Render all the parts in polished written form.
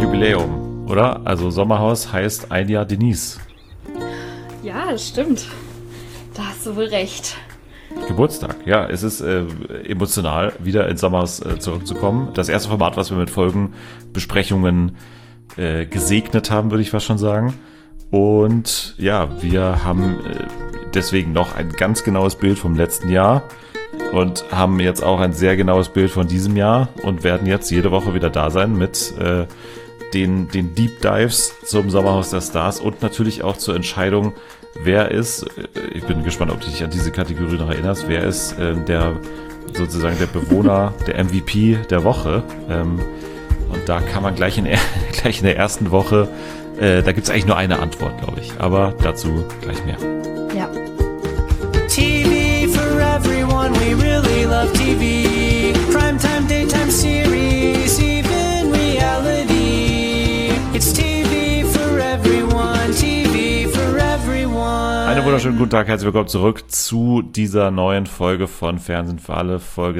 Jubiläum, oder? Also Sommerhaus heißt ein Jahr Denise. Ja, das stimmt. Da hast du wohl recht. Geburtstag, ja, es ist emotional, wieder ins Sommerhaus zurückzukommen. Das erste Format, was wir mit Folgenbesprechungen gesegnet haben, würde ich fast schon sagen. Und ja, wir haben deswegen noch ein ganz genaues Bild vom letzten Jahr und haben jetzt auch ein sehr genaues Bild von diesem Jahr und werden jetzt jede Woche wieder da sein mit den Deep Dives zum Sommerhaus der Stars und natürlich auch zur Entscheidung, wer ist, ich bin gespannt, ob du dich an diese Kategorie noch erinnerst, wer ist der Bewohner, der MVP der Woche. Und da kann man gleich in der ersten Woche, da gibt es eigentlich nur eine Antwort, glaube ich. Aber dazu gleich mehr. Ja. TV for everyone, we really love TV. Primetime, daytime series, even reality. It's TV for everyone, TV for everyone. Einen wunderschönen guten Tag, herzlich willkommen zurück zu dieser neuen Folge von Fernsehen für alle, Folge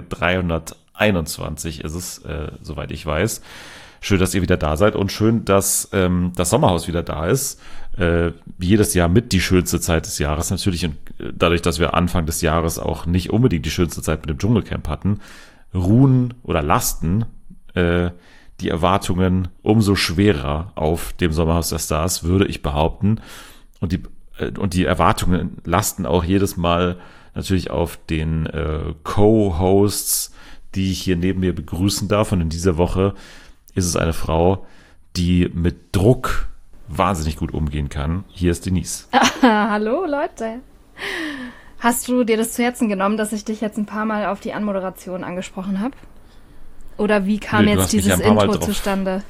321 ist es, soweit ich weiß. Schön, dass ihr wieder da seid und schön, dass das Sommerhaus wieder da ist. Jedes Jahr mit die schönste Zeit des Jahres natürlich. Und dadurch, dass wir Anfang des Jahres auch nicht unbedingt die schönste Zeit mit dem Dschungelcamp hatten, ruhen oder lasten die Erwartungen umso schwerer auf dem Sommerhaus der Stars, würde ich behaupten. Und die Erwartungen lasten auch jedes Mal natürlich auf den Co-Hosts, die ich hier neben mir begrüßen darf. Und in dieser Woche ist es eine Frau, die mit Druck wahnsinnig gut umgehen kann. Hier ist Denise. Hallo Leute. Hast du dir das zu Herzen genommen, dass ich dich jetzt ein paar Mal auf die Anmoderation angesprochen habe? Oder wie kam jetzt dieses Intro zustande?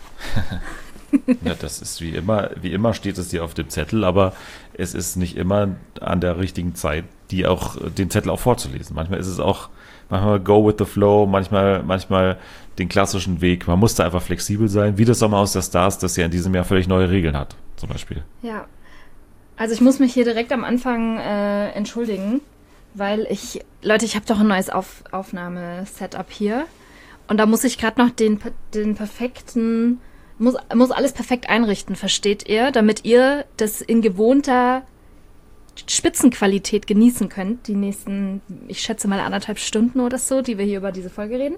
Ja, das ist wie immer steht es dir auf dem Zettel, aber es ist nicht immer an der richtigen Zeit, den Zettel auch vorzulesen. Manchmal ist es auch, go with the flow, manchmal den klassischen Weg. Man muss da einfach flexibel sein, wie das Sommerhaus der Stars, das ja in diesem Jahr völlig neue Regeln hat, zum Beispiel. Ja, also ich muss mich hier direkt am Anfang entschuldigen, weil ich habe doch ein neues Aufnahmesetup hier und da muss ich gerade noch den perfekten, muss alles perfekt einrichten, versteht ihr, damit ihr das in gewohnter Spitzenqualität genießen könnt, die nächsten, ich schätze mal 1,5 Stunden oder so, die wir hier über diese Folge reden.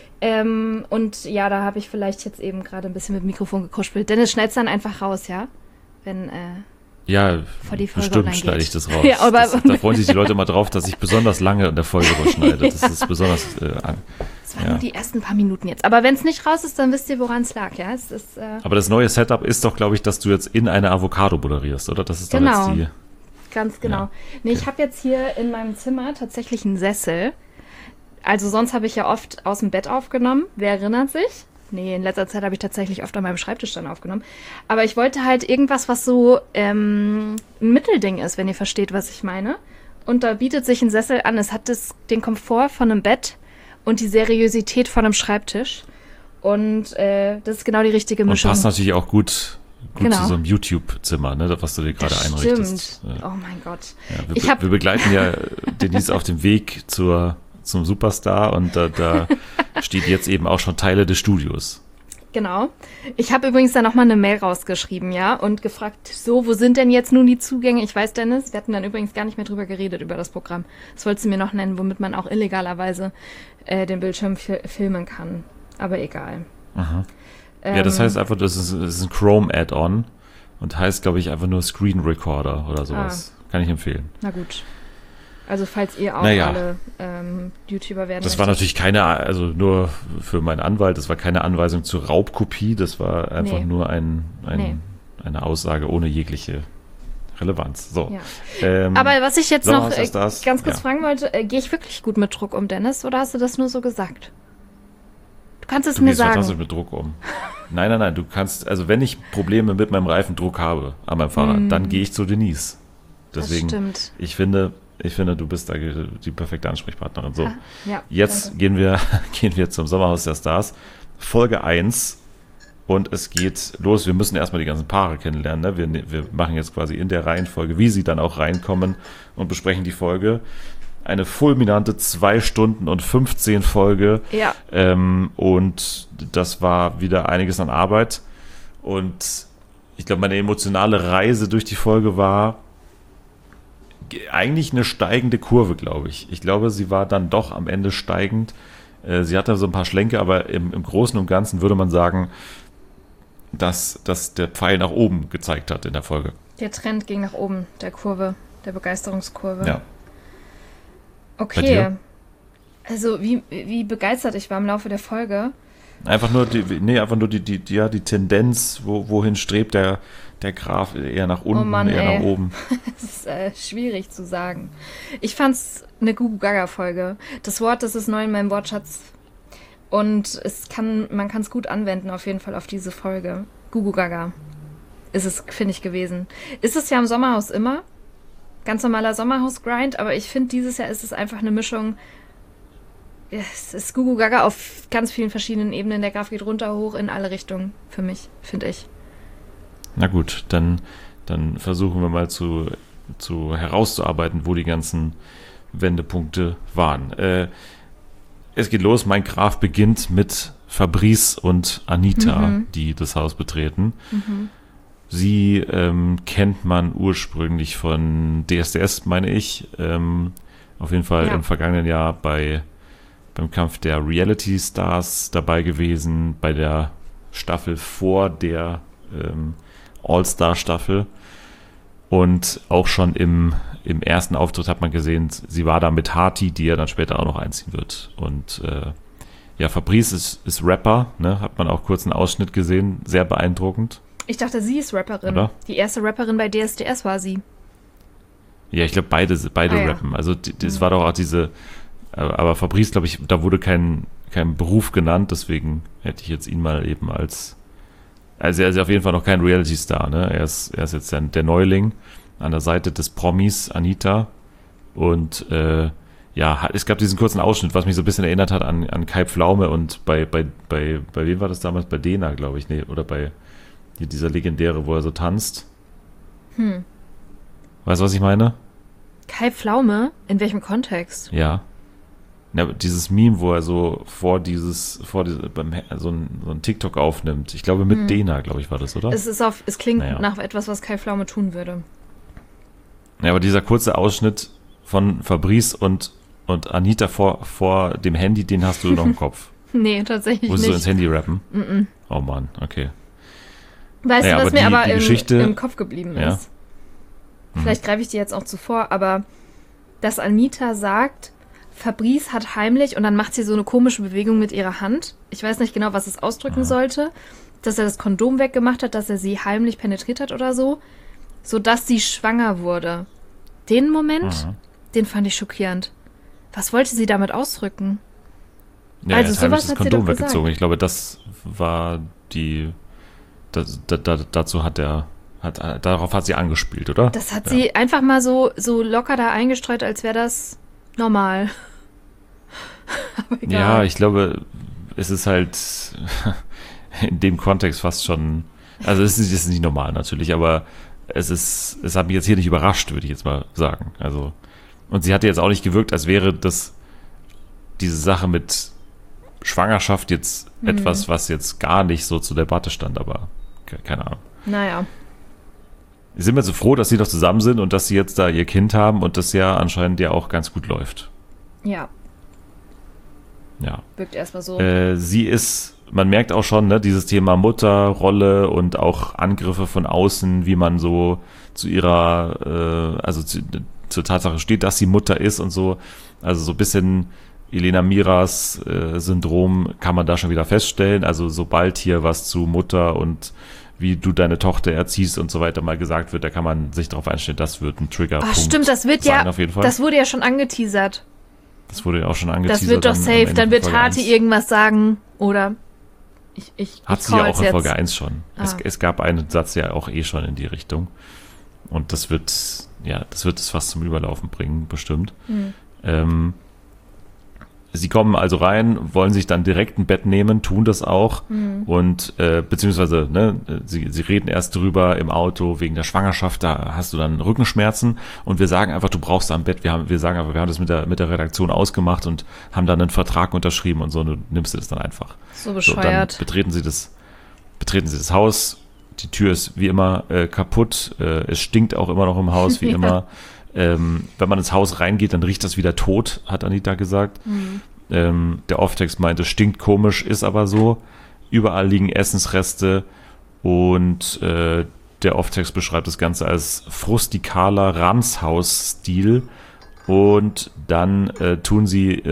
Und ja, da habe ich vielleicht jetzt eben gerade ein bisschen mit dem Mikrofon gekuschelt. Dennis, schneid's dann einfach raus, ja? Wenn ja, vor die Folge bestimmt schneide ich das raus. Ja, aber da freuen sich die Leute mal drauf, dass ich besonders lange in der Folge rausschneide. Das ist besonders das waren nur die ersten paar Minuten jetzt. Aber wenn es nicht raus ist, dann wisst ihr, woran es lag, ja? Es ist, aber das neue Setup ist doch, glaube ich, dass du jetzt in eine Avocado moderierst, oder? Das ist doch genau. Jetzt die... Ganz genau. Ja. Nee, ich habe jetzt hier in meinem Zimmer tatsächlich einen Sessel. Also sonst habe ich ja oft aus dem Bett aufgenommen. Wer erinnert sich? Nee, in letzter Zeit habe ich tatsächlich oft an meinem Schreibtisch dann aufgenommen. Aber ich wollte halt irgendwas, was so ein Mittelding ist, wenn ihr versteht, was ich meine. Und da bietet sich ein Sessel an. Es hat den Komfort von einem Bett und die Seriosität von einem Schreibtisch. Und das ist genau die richtige Mischung. Und passt natürlich auch gut genau. Zu so einem YouTube-Zimmer, ne, was du dir gerade einrichtest. Stimmt. Oh mein Gott. Ja, wir begleiten ja Denise auf dem Weg zum Superstar und da steht jetzt eben auch schon Teile des Studios. Genau. Ich habe übrigens da nochmal eine Mail rausgeschrieben, ja, und gefragt, so, wo sind denn jetzt nun die Zugänge? Ich weiß, Dennis, wir hatten dann übrigens gar nicht mehr drüber geredet, über das Programm. Das wolltest du mir noch nennen, womit man auch illegalerweise den Bildschirm filmen kann. Aber egal. Aha. Ja, das heißt einfach, das ist ein Chrome-Add-on und heißt, glaube ich, einfach nur Screen Recorder oder sowas. Kann ich empfehlen. Na gut. Also falls ihr auch alle YouTuber werden Das war natürlich also nur für meinen Anwalt, das war keine Anweisung zur Raubkopie, das war einfach nur eine Aussage ohne jegliche Relevanz. So. Ja. Aber was ich jetzt noch ganz kurz fragen wollte, gehe ich wirklich gut mit Druck um, Dennis, oder hast du das nur so gesagt? Du kannst es mir sagen. Du gehst fantastisch mit Druck um. Nein, du kannst, also wenn ich Probleme mit meinem Reifendruck habe an meinem Fahrrad, dann gehe ich zu Denise. Deswegen, das stimmt. Ich finde, du bist da die perfekte Ansprechpartnerin. So, jetzt danke. gehen wir zum Sommerhaus der Stars. Folge 1 und es geht los. Wir müssen erstmal die ganzen Paare kennenlernen. Ne? Wir machen jetzt quasi in der Reihenfolge, wie sie dann auch reinkommen und besprechen die Folge. Eine fulminante 2 Stunden und 15 Folge. Ja. Und das war wieder einiges an Arbeit. Und ich glaube, meine emotionale Reise durch die Folge war eigentlich eine steigende Kurve, glaube ich. Ich glaube, sie war dann doch am Ende steigend. Sie hatte so ein paar Schlenke, aber im Großen und Ganzen würde man sagen, dass der Pfeil nach oben gezeigt hat in der Folge. Der Trend ging nach oben, der Kurve, der Begeisterungskurve. Ja. Bei Okay. dir? Also wie begeistert ich war im Laufe der Folge. Einfach nur die Tendenz, wohin strebt der Graph, eher nach unten, Oh Mann, eher ey. nach oben. Das ist schwierig zu sagen. Ich fand's eine Gugu-Gaga-Folge. Das Wort, das ist neu in meinem Wortschatz. Und man kann es gut anwenden, auf jeden Fall auf diese Folge. Gugu-Gaga ist es, finde ich, gewesen. Ist es ja im Sommerhaus immer. Ganz normaler Sommerhaus-Grind, aber ich finde, dieses Jahr ist es einfach eine Mischung. Es ist Gugu-Gaga auf ganz vielen verschiedenen Ebenen. Der Graph geht runter, hoch, in alle Richtungen. Für mich, finde ich. Na gut, dann versuchen wir mal zu herauszuarbeiten, wo die ganzen Wendepunkte waren. Es geht los, mein Graph beginnt mit Fabrice und Anita, die das Haus betreten. Sie kennt man ursprünglich von DSDS, meine ich. Auf jeden Fall Ja. im vergangenen Jahr beim Kampf der Reality Stars dabei gewesen, bei der Staffel vor der All-Star-Staffel. Und auch schon im ersten Auftritt hat man gesehen, sie war da mit Hati, die ja dann später auch noch einziehen wird. Und ja, Fabrice ist Rapper, ne? Hat man auch kurz einen Ausschnitt gesehen, sehr beeindruckend. Ich dachte, sie ist Rapperin. Oder? Die erste Rapperin bei DSDS war sie. Ja, ich glaube, beide ja. rappen. Also das war doch auch diese, aber Fabrice, glaube ich, da wurde kein Beruf genannt, deswegen hätte ich jetzt ihn mal eben also er ist auf jeden Fall noch kein Reality-Star, ne? Er ist jetzt der Neuling an der Seite des Promis Anita und ja, es gab diesen kurzen Ausschnitt, was mich so ein bisschen erinnert hat an Kai Pflaume und bei wem war das damals? Bei Dena, glaube ich, nee, oder bei dieser legendäre, wo er so tanzt. Weißt du, was ich meine? Kai Pflaume? In welchem Kontext? Ja. Ja, dieses Meme, wo er so so ein TikTok aufnimmt. Ich glaube, mit Dena, glaube ich, war das, oder? Es klingt Naja. nach etwas, was Kai Pflaume tun würde. Ja, aber dieser kurze Ausschnitt von Fabrice und Anita vor dem Handy, den hast du noch im Kopf. Nee, tatsächlich Wo sie so nicht. ins Handy rappen. Oh Mann, okay. Weißt Naja, du, was aber mir aber die Geschichte- im Kopf geblieben Ja. ist? Vielleicht greife ich dir jetzt auch zuvor, aber dass Anita sagt, Fabrice hat heimlich, und dann macht sie so eine komische Bewegung mit ihrer Hand. Ich weiß nicht genau, was es ausdrücken sollte. Dass er das Kondom weggemacht hat, dass er sie heimlich penetriert hat oder so. Sodass sie schwanger wurde. Den Moment, den fand ich schockierend. Was wollte sie damit ausdrücken? Ja, Also er hat heimlich sowas das hat sie Kondom doch gesagt. weggezogen. Ich glaube, das war dazu darauf hat sie angespielt, oder? Das hat sie einfach mal so locker da eingestreut, als wäre das normal. Aber egal. Ja, ich glaube, es ist halt in dem Kontext fast schon, also es ist nicht normal natürlich, aber es hat mich jetzt hier nicht überrascht, würde ich jetzt mal sagen. Also, und sie hatte jetzt auch nicht gewirkt, als wäre diese Sache mit Schwangerschaft jetzt etwas, was jetzt gar nicht so zur Debatte stand, aber keine Ahnung. Naja. Sind wir so froh, dass sie noch zusammen sind und dass sie jetzt da ihr Kind haben und das ja anscheinend ja auch ganz gut läuft. Ja, Ja. wirkt erstmal so. Sie ist, man merkt auch schon, ne, dieses Thema Mutterrolle und auch Angriffe von außen, wie man so zu ihrer, zur Tatsache steht, dass sie Mutter ist und so. Also so ein bisschen Elena Miras Syndrom kann man da schon wieder feststellen. Also sobald hier was zu Mutter und wie du deine Tochter erziehst und so weiter mal gesagt wird, da kann man sich darauf einstellen, das wird ein Triggerpunkt Ach stimmt, das wird sein, ja, auf jeden Fall. das wurde ja schon angeteasert. Das wurde ja auch schon angeteasert. Das wird doch am safe, Ende dann von wird Folge Hati 1. irgendwas sagen, oder? Hat sie ja auch in Folge jetzt. 1 schon. Ah. Es gab einen Satz ja auch schon in die Richtung. Und das wird es fast zum Überlaufen bringen, bestimmt. Sie kommen also rein, wollen sich dann direkt ein Bett nehmen, tun das auch und beziehungsweise sie reden erst drüber im Auto wegen der Schwangerschaft, da hast du dann Rückenschmerzen und wir sagen einfach, du brauchst da ein Bett, wir sagen einfach, wir haben das mit der Redaktion ausgemacht und haben dann einen Vertrag unterschrieben und so, und du nimmst das dann einfach. So So, dann bescheuert. betreten sie das Haus, die Tür ist wie immer kaputt. Es stinkt auch immer noch im Haus, wie immer. Wenn man ins Haus reingeht, dann riecht das wieder tot, hat Anita gesagt. Der Off-Text meinte, stinkt komisch, ist aber so. Überall liegen Essensreste und der Off-Text beschreibt das Ganze als frustikaler Ramshaus-Stil. Und dann führen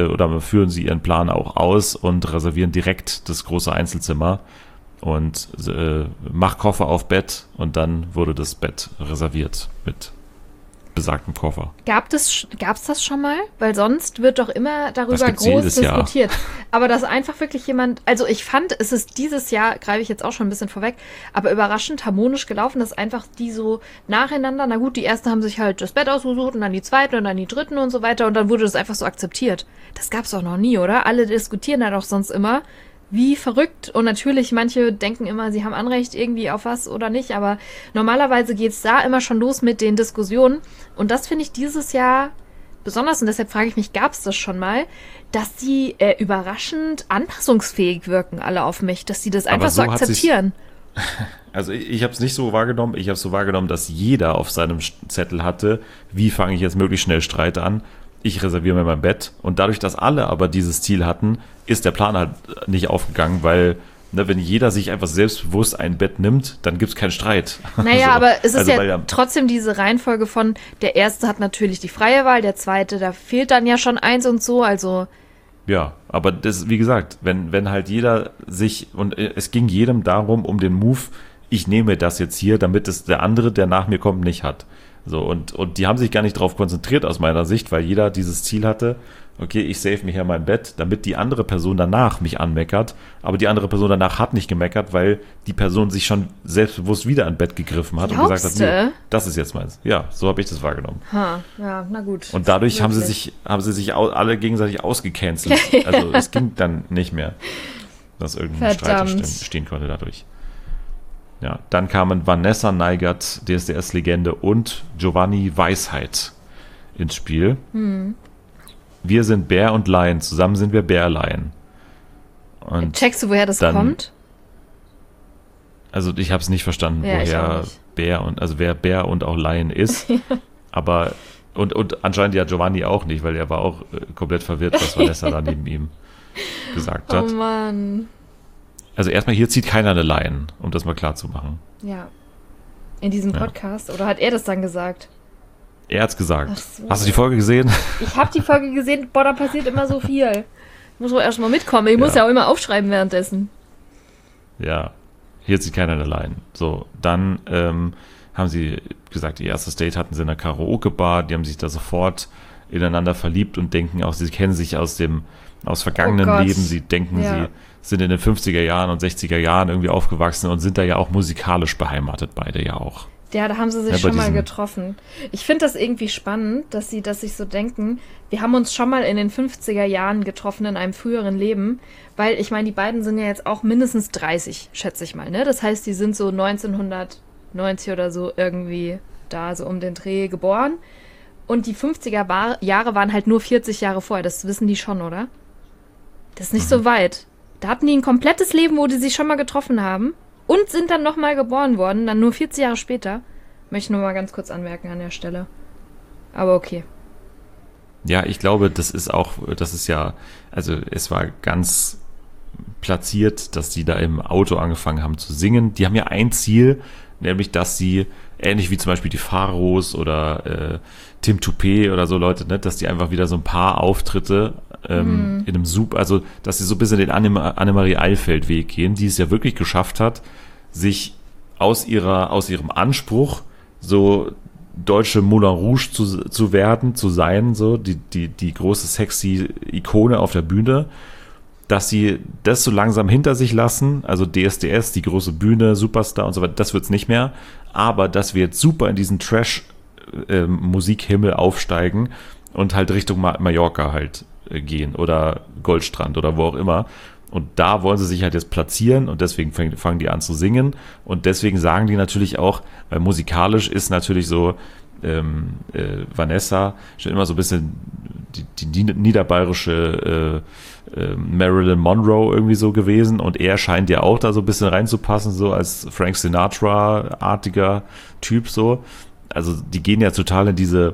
sie ihren Plan auch aus und reservieren direkt das große Einzelzimmer und mach Koffer auf Bett, und dann wurde das Bett reserviert mit besagtem Koffer. Gab's das schon mal? Weil sonst wird doch immer darüber Das gibt's groß jedes Jahr. diskutiert. Aber dass einfach wirklich jemand, also ich fand, es ist dieses Jahr, greife ich jetzt auch schon ein bisschen vorweg, aber überraschend harmonisch gelaufen, dass einfach die so nacheinander, na gut, die ersten haben sich halt das Bett ausgesucht und dann die zweiten und dann die dritten und so weiter, und dann wurde das einfach so akzeptiert. Das gab's doch noch nie, oder? Alle diskutieren da doch sonst immer. Wie verrückt. Und natürlich, manche denken immer, sie haben Anrecht irgendwie auf was oder nicht, aber normalerweise geht's da immer schon los mit den Diskussionen. Und das finde ich dieses Jahr besonders, und deshalb frage ich mich, gab's das schon mal, dass die überraschend anpassungsfähig wirken, alle auf mich, dass die das einfach so akzeptieren. Also ich habe es nicht so wahrgenommen. Ich habe es so wahrgenommen, dass jeder auf seinem Zettel hatte, wie fange ich jetzt möglichst schnell Streit an. Ich reserviere mir mein Bett. Und dadurch, dass alle aber dieses Ziel hatten, ist der Plan halt nicht aufgegangen, weil, wenn jeder sich einfach selbstbewusst ein Bett nimmt, dann gibt es keinen Streit. Naja, so. aber es ist also, ja trotzdem diese Reihenfolge von, der Erste hat natürlich die freie Wahl, der Zweite, da fehlt dann ja schon eins und so, also... Ja, aber das, wie gesagt, wenn halt jeder sich, und es ging jedem darum, um den Move, ich nehme das jetzt hier, damit es der andere, der nach mir kommt, nicht hat. So, und die haben sich gar nicht darauf konzentriert aus meiner Sicht, weil jeder dieses Ziel hatte, okay, ich save mir hier mein Bett, damit die andere Person danach mich anmeckert, aber die andere Person danach hat nicht gemeckert, weil die Person sich schon selbstbewusst wieder an Bett gegriffen hat und gesagt hat, nee, das ist jetzt meins. Ja, so habe ich das wahrgenommen. Ja, na gut. Und dadurch haben sie sich alle gegenseitig ausgecancelt. Also es ging dann nicht mehr, dass irgendein Streit entstehen konnte dadurch. Ja, dann kamen Vanessa Neigert, DSDS-Legende, und Giovanni Weisheit ins Spiel. Wir sind Bär und Lion, zusammen sind wir Bärlein. Und checkst du, woher das kommt? Also ich habe es nicht verstanden, woher Bär wer Bär und auch Lion ist. Aber und anscheinend ja Giovanni auch nicht, weil er war auch komplett verwirrt, was Vanessa da neben ihm gesagt hat. Oh Mann. Also erstmal, hier zieht keiner eine Line, um das mal klar zu machen. Ja. In diesem Podcast? Oder hat er das dann gesagt? Er hat's gesagt. So. Hast du die Folge gesehen? Ich habe die Folge gesehen. Boah, da passiert immer so viel. Ich muss wohl erst mal mitkommen. Ich muss ja auch immer aufschreiben währenddessen. Ja. Hier zieht keiner eine Line. So, dann haben sie gesagt, ihr erstes Date hatten sie in einer Karaoke-Bar. Die haben sich da sofort ineinander verliebt und denken auch, sie kennen sich aus vergangenen Leben. Sie denken, sie sind in den 50er Jahren und 60er Jahren irgendwie aufgewachsen und sind da ja auch musikalisch beheimatet, beide ja auch. Ja, da haben sie sich schon mal getroffen. Ich finde das irgendwie spannend, dass sie sich so denken, wir haben uns schon mal in den 50er Jahren getroffen in einem früheren Leben, weil ich meine, die beiden sind ja jetzt auch mindestens 30, schätze ich mal, ne? Das heißt, die sind so 1990 oder so irgendwie da so um den Dreh geboren. Und die 50er Jahre waren halt nur 40 Jahre vorher. Das wissen die schon, oder? Das ist nicht so weit. Da hatten die ein komplettes Leben, wo die sich schon mal getroffen haben und sind dann nochmal geboren worden, dann nur 40 Jahre später. Möchte ich nur mal ganz kurz anmerken an der Stelle. Aber okay. Ja, ich glaube, das ist ja, also es war ganz platziert, dass die da im Auto angefangen haben zu singen. Die haben ja ein Ziel, nämlich, dass sie, ähnlich wie zum Beispiel die Pharos oder Tim Toupé oder so Leute, ne, dass die einfach wieder so ein paar Auftritte in einem also dass sie so ein bisschen den Annemarie Eilfeld-Weg gehen, die es ja wirklich geschafft hat, sich aus ihrem Anspruch so deutsche Moulin Rouge zu sein, so die große sexy Ikone auf der Bühne, dass sie das so langsam hinter sich lassen, also DSDS, die große Bühne, Superstar und so weiter, das wird's nicht mehr, aber dass wir jetzt super in diesen Trash-Musikhimmel aufsteigen und halt Richtung Mallorca halt gehen oder Goldstrand oder wo auch immer. Und da wollen sie sich halt jetzt platzieren und deswegen fangen die an zu singen und deswegen sagen die natürlich auch, weil musikalisch ist natürlich so Vanessa schon immer so ein bisschen die niederbayerische Marilyn Monroe irgendwie so gewesen und er scheint ja auch da so ein bisschen reinzupassen, so als Frank Sinatra-artiger Typ so. Also die gehen ja total in diese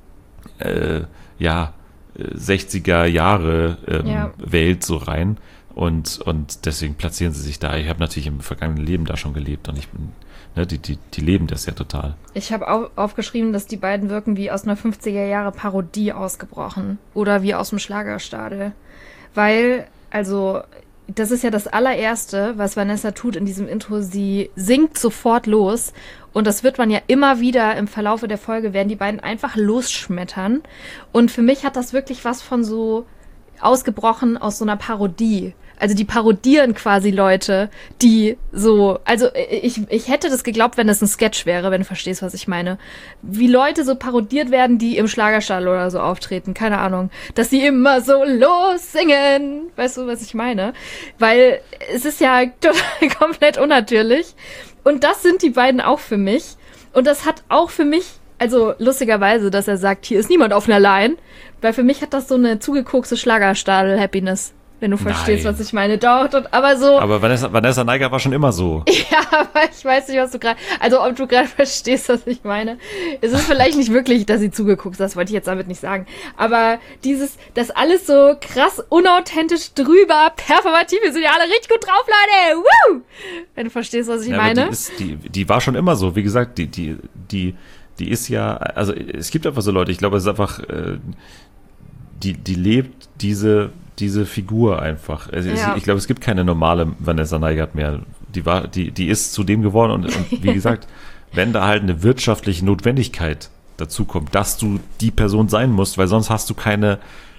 60er Jahre Welt so rein und deswegen platzieren sie sich da. Ich habe natürlich im vergangenen Leben da schon gelebt und ich bin, ne, die leben das ja total. Ich habe aufgeschrieben, dass die beiden wirken wie aus einer 50er Jahre Parodie ausgebrochen oder wie aus dem Schlagerstadel. Weil, also, das ist ja das allererste, was Vanessa tut in diesem Intro. Sie singt sofort los und das wird man ja immer wieder im Verlaufe der Folge, werden die beiden einfach losschmettern. Und für mich hat das wirklich was von so ausgebrochen aus so einer Parodie. Also die parodieren quasi Leute, die so, also ich hätte das geglaubt, wenn das ein Sketch wäre, wenn du verstehst, was ich meine. Wie Leute so parodiert werden, die im Schlagerstall oder so auftreten, keine Ahnung. Dass sie immer so lossingen. Weißt du, was ich meine? Weil es ist ja total komplett unnatürlich. Und das sind die beiden auch für mich. Und das hat auch für mich, also lustigerweise, dass er sagt, hier ist niemand auf einer Line. Weil für mich hat das so eine zugekokste Schlagerstadel-Happiness. Wenn du verstehst, was ich meine. Doch, aber so. Aber Vanessa Neiger war schon immer so. Ja, aber ich weiß nicht, was du gerade, also ob du gerade verstehst, was ich meine. Es ist vielleicht nicht wirklich, dass sie zugeguckt, das wollte ich jetzt damit nicht sagen. Aber das alles so krass unauthentisch drüber, performativ, wir sind ja alle richtig gut drauf, Leute. Woo! Wenn du verstehst, was ich meine. Die war schon immer so. Wie gesagt, die ist ja, also es gibt einfach so Leute, ich glaube, es ist einfach, die lebt diese Figur einfach. Ich glaube, es gibt keine normale Vanessa Neigert mehr. Die ist zu dem geworden und wie gesagt, wenn da halt eine wirtschaftliche Notwendigkeit dazu kommt, dass du die Person sein musst, weil sonst hast du keine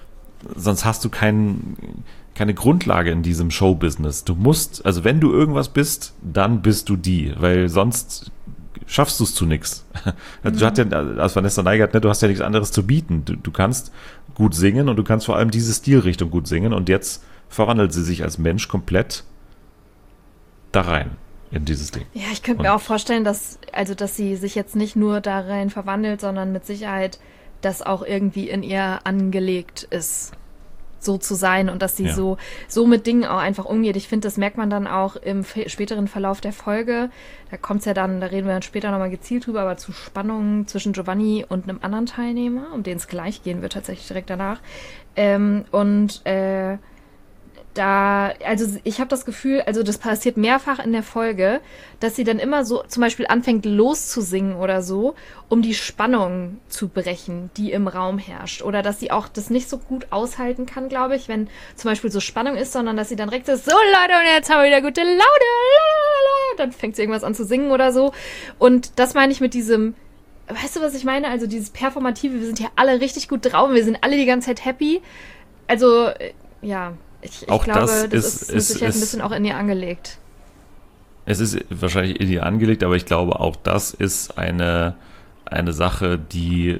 Grundlage in diesem Showbusiness. Du musst, also wenn du irgendwas bist, dann bist du die, weil sonst schaffst du es zu nichts. Du hast ja als Vanessa Neigert, ne, du hast ja nichts anderes zu bieten. Du kannst gut singen und du kannst vor allem diese Stilrichtung gut singen und jetzt verwandelt sie sich als Mensch komplett da rein in dieses Ding. Ja, ich könnte mir auch vorstellen, dass sie sich jetzt nicht nur da rein verwandelt, sondern mit Sicherheit das auch irgendwie in ihr angelegt ist, so zu sein und dass sie so mit Dingen auch einfach umgeht. Ich finde, das merkt man dann auch im späteren Verlauf der Folge. Da kommt's ja dann, da reden wir dann später nochmal gezielt drüber, aber zu Spannungen zwischen Giovanni und einem anderen Teilnehmer, um den es gleich gehen wird, tatsächlich direkt danach. Also ich habe das Gefühl, also das passiert mehrfach in der Folge, dass sie dann immer so zum Beispiel anfängt loszusingen oder so, um die Spannung zu brechen, die im Raum herrscht. Oder dass sie auch das nicht so gut aushalten kann, glaube ich, wenn zum Beispiel so Spannung ist, sondern dass sie dann direkt so, Leute, und jetzt haben wir wieder gute Laune, lalalala. Dann fängt sie irgendwas an zu singen oder so. Und das meine ich mit diesem, weißt du, was ich meine? Also dieses Performative, wir sind hier alle richtig gut drauf, wir sind alle die ganze Zeit happy. Also, ja. Ich glaube, das ist mit Sicherheit ein bisschen auch in ihr angelegt. Es ist wahrscheinlich in ihr angelegt, aber ich glaube, auch das ist eine Sache, die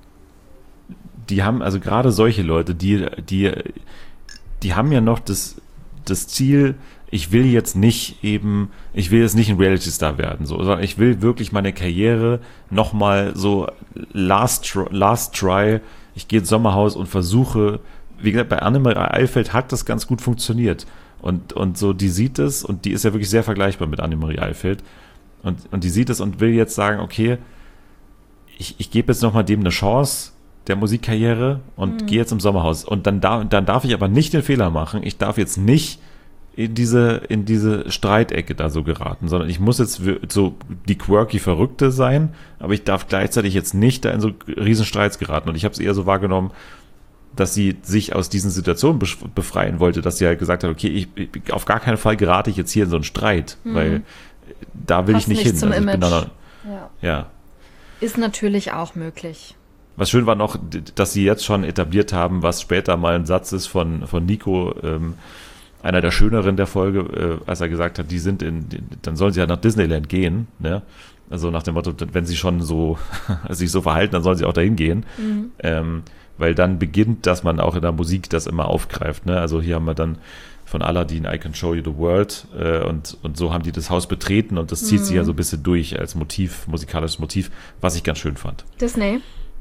haben, also gerade solche Leute, die haben ja noch das Ziel, ich will jetzt nicht ein Reality-Star werden, so, sondern ich will wirklich meine Karriere nochmal so last try, ich gehe ins Sommerhaus und versuche. Wie gesagt, bei Annemarie Eilfeld hat das ganz gut funktioniert. Und so, die sieht es und die ist ja wirklich sehr vergleichbar mit Annemarie Eilfeld. Und die sieht es und will jetzt sagen, okay, ich gebe jetzt nochmal dem eine Chance der Musikkarriere und gehe jetzt im Sommerhaus. Und dann darf ich aber nicht den Fehler machen. Ich darf jetzt nicht in diese Streitecke da so geraten, sondern ich muss jetzt so die quirky Verrückte sein, aber ich darf gleichzeitig jetzt nicht da in so Riesenstreits geraten. Und ich habe es eher so wahrgenommen, dass sie sich aus diesen Situationen befreien wollte, dass sie halt gesagt hat, okay, auf gar keinen Fall gerate ich jetzt hier in so einen Streit, weil da will Passt ich nicht hin. Zum also ich Image. bin da Ja. Ist natürlich auch möglich. Was schön war noch, dass sie jetzt schon etabliert haben, was später mal ein Satz ist von Nico, einer der Schöneren der Folge, als er gesagt hat, dann sollen sie ja nach Disneyland gehen, ne? Also nach dem Motto, wenn sie schon so sich so verhalten, dann sollen sie auch dahin gehen. Weil dann beginnt, dass man auch in der Musik das immer aufgreift. Ne? Also hier haben wir dann von Aladdin I Can Show You the World und so haben die das Haus betreten und das zieht sich ja so ein bisschen durch als Motiv, musikalisches Motiv, was ich ganz schön fand. Disney?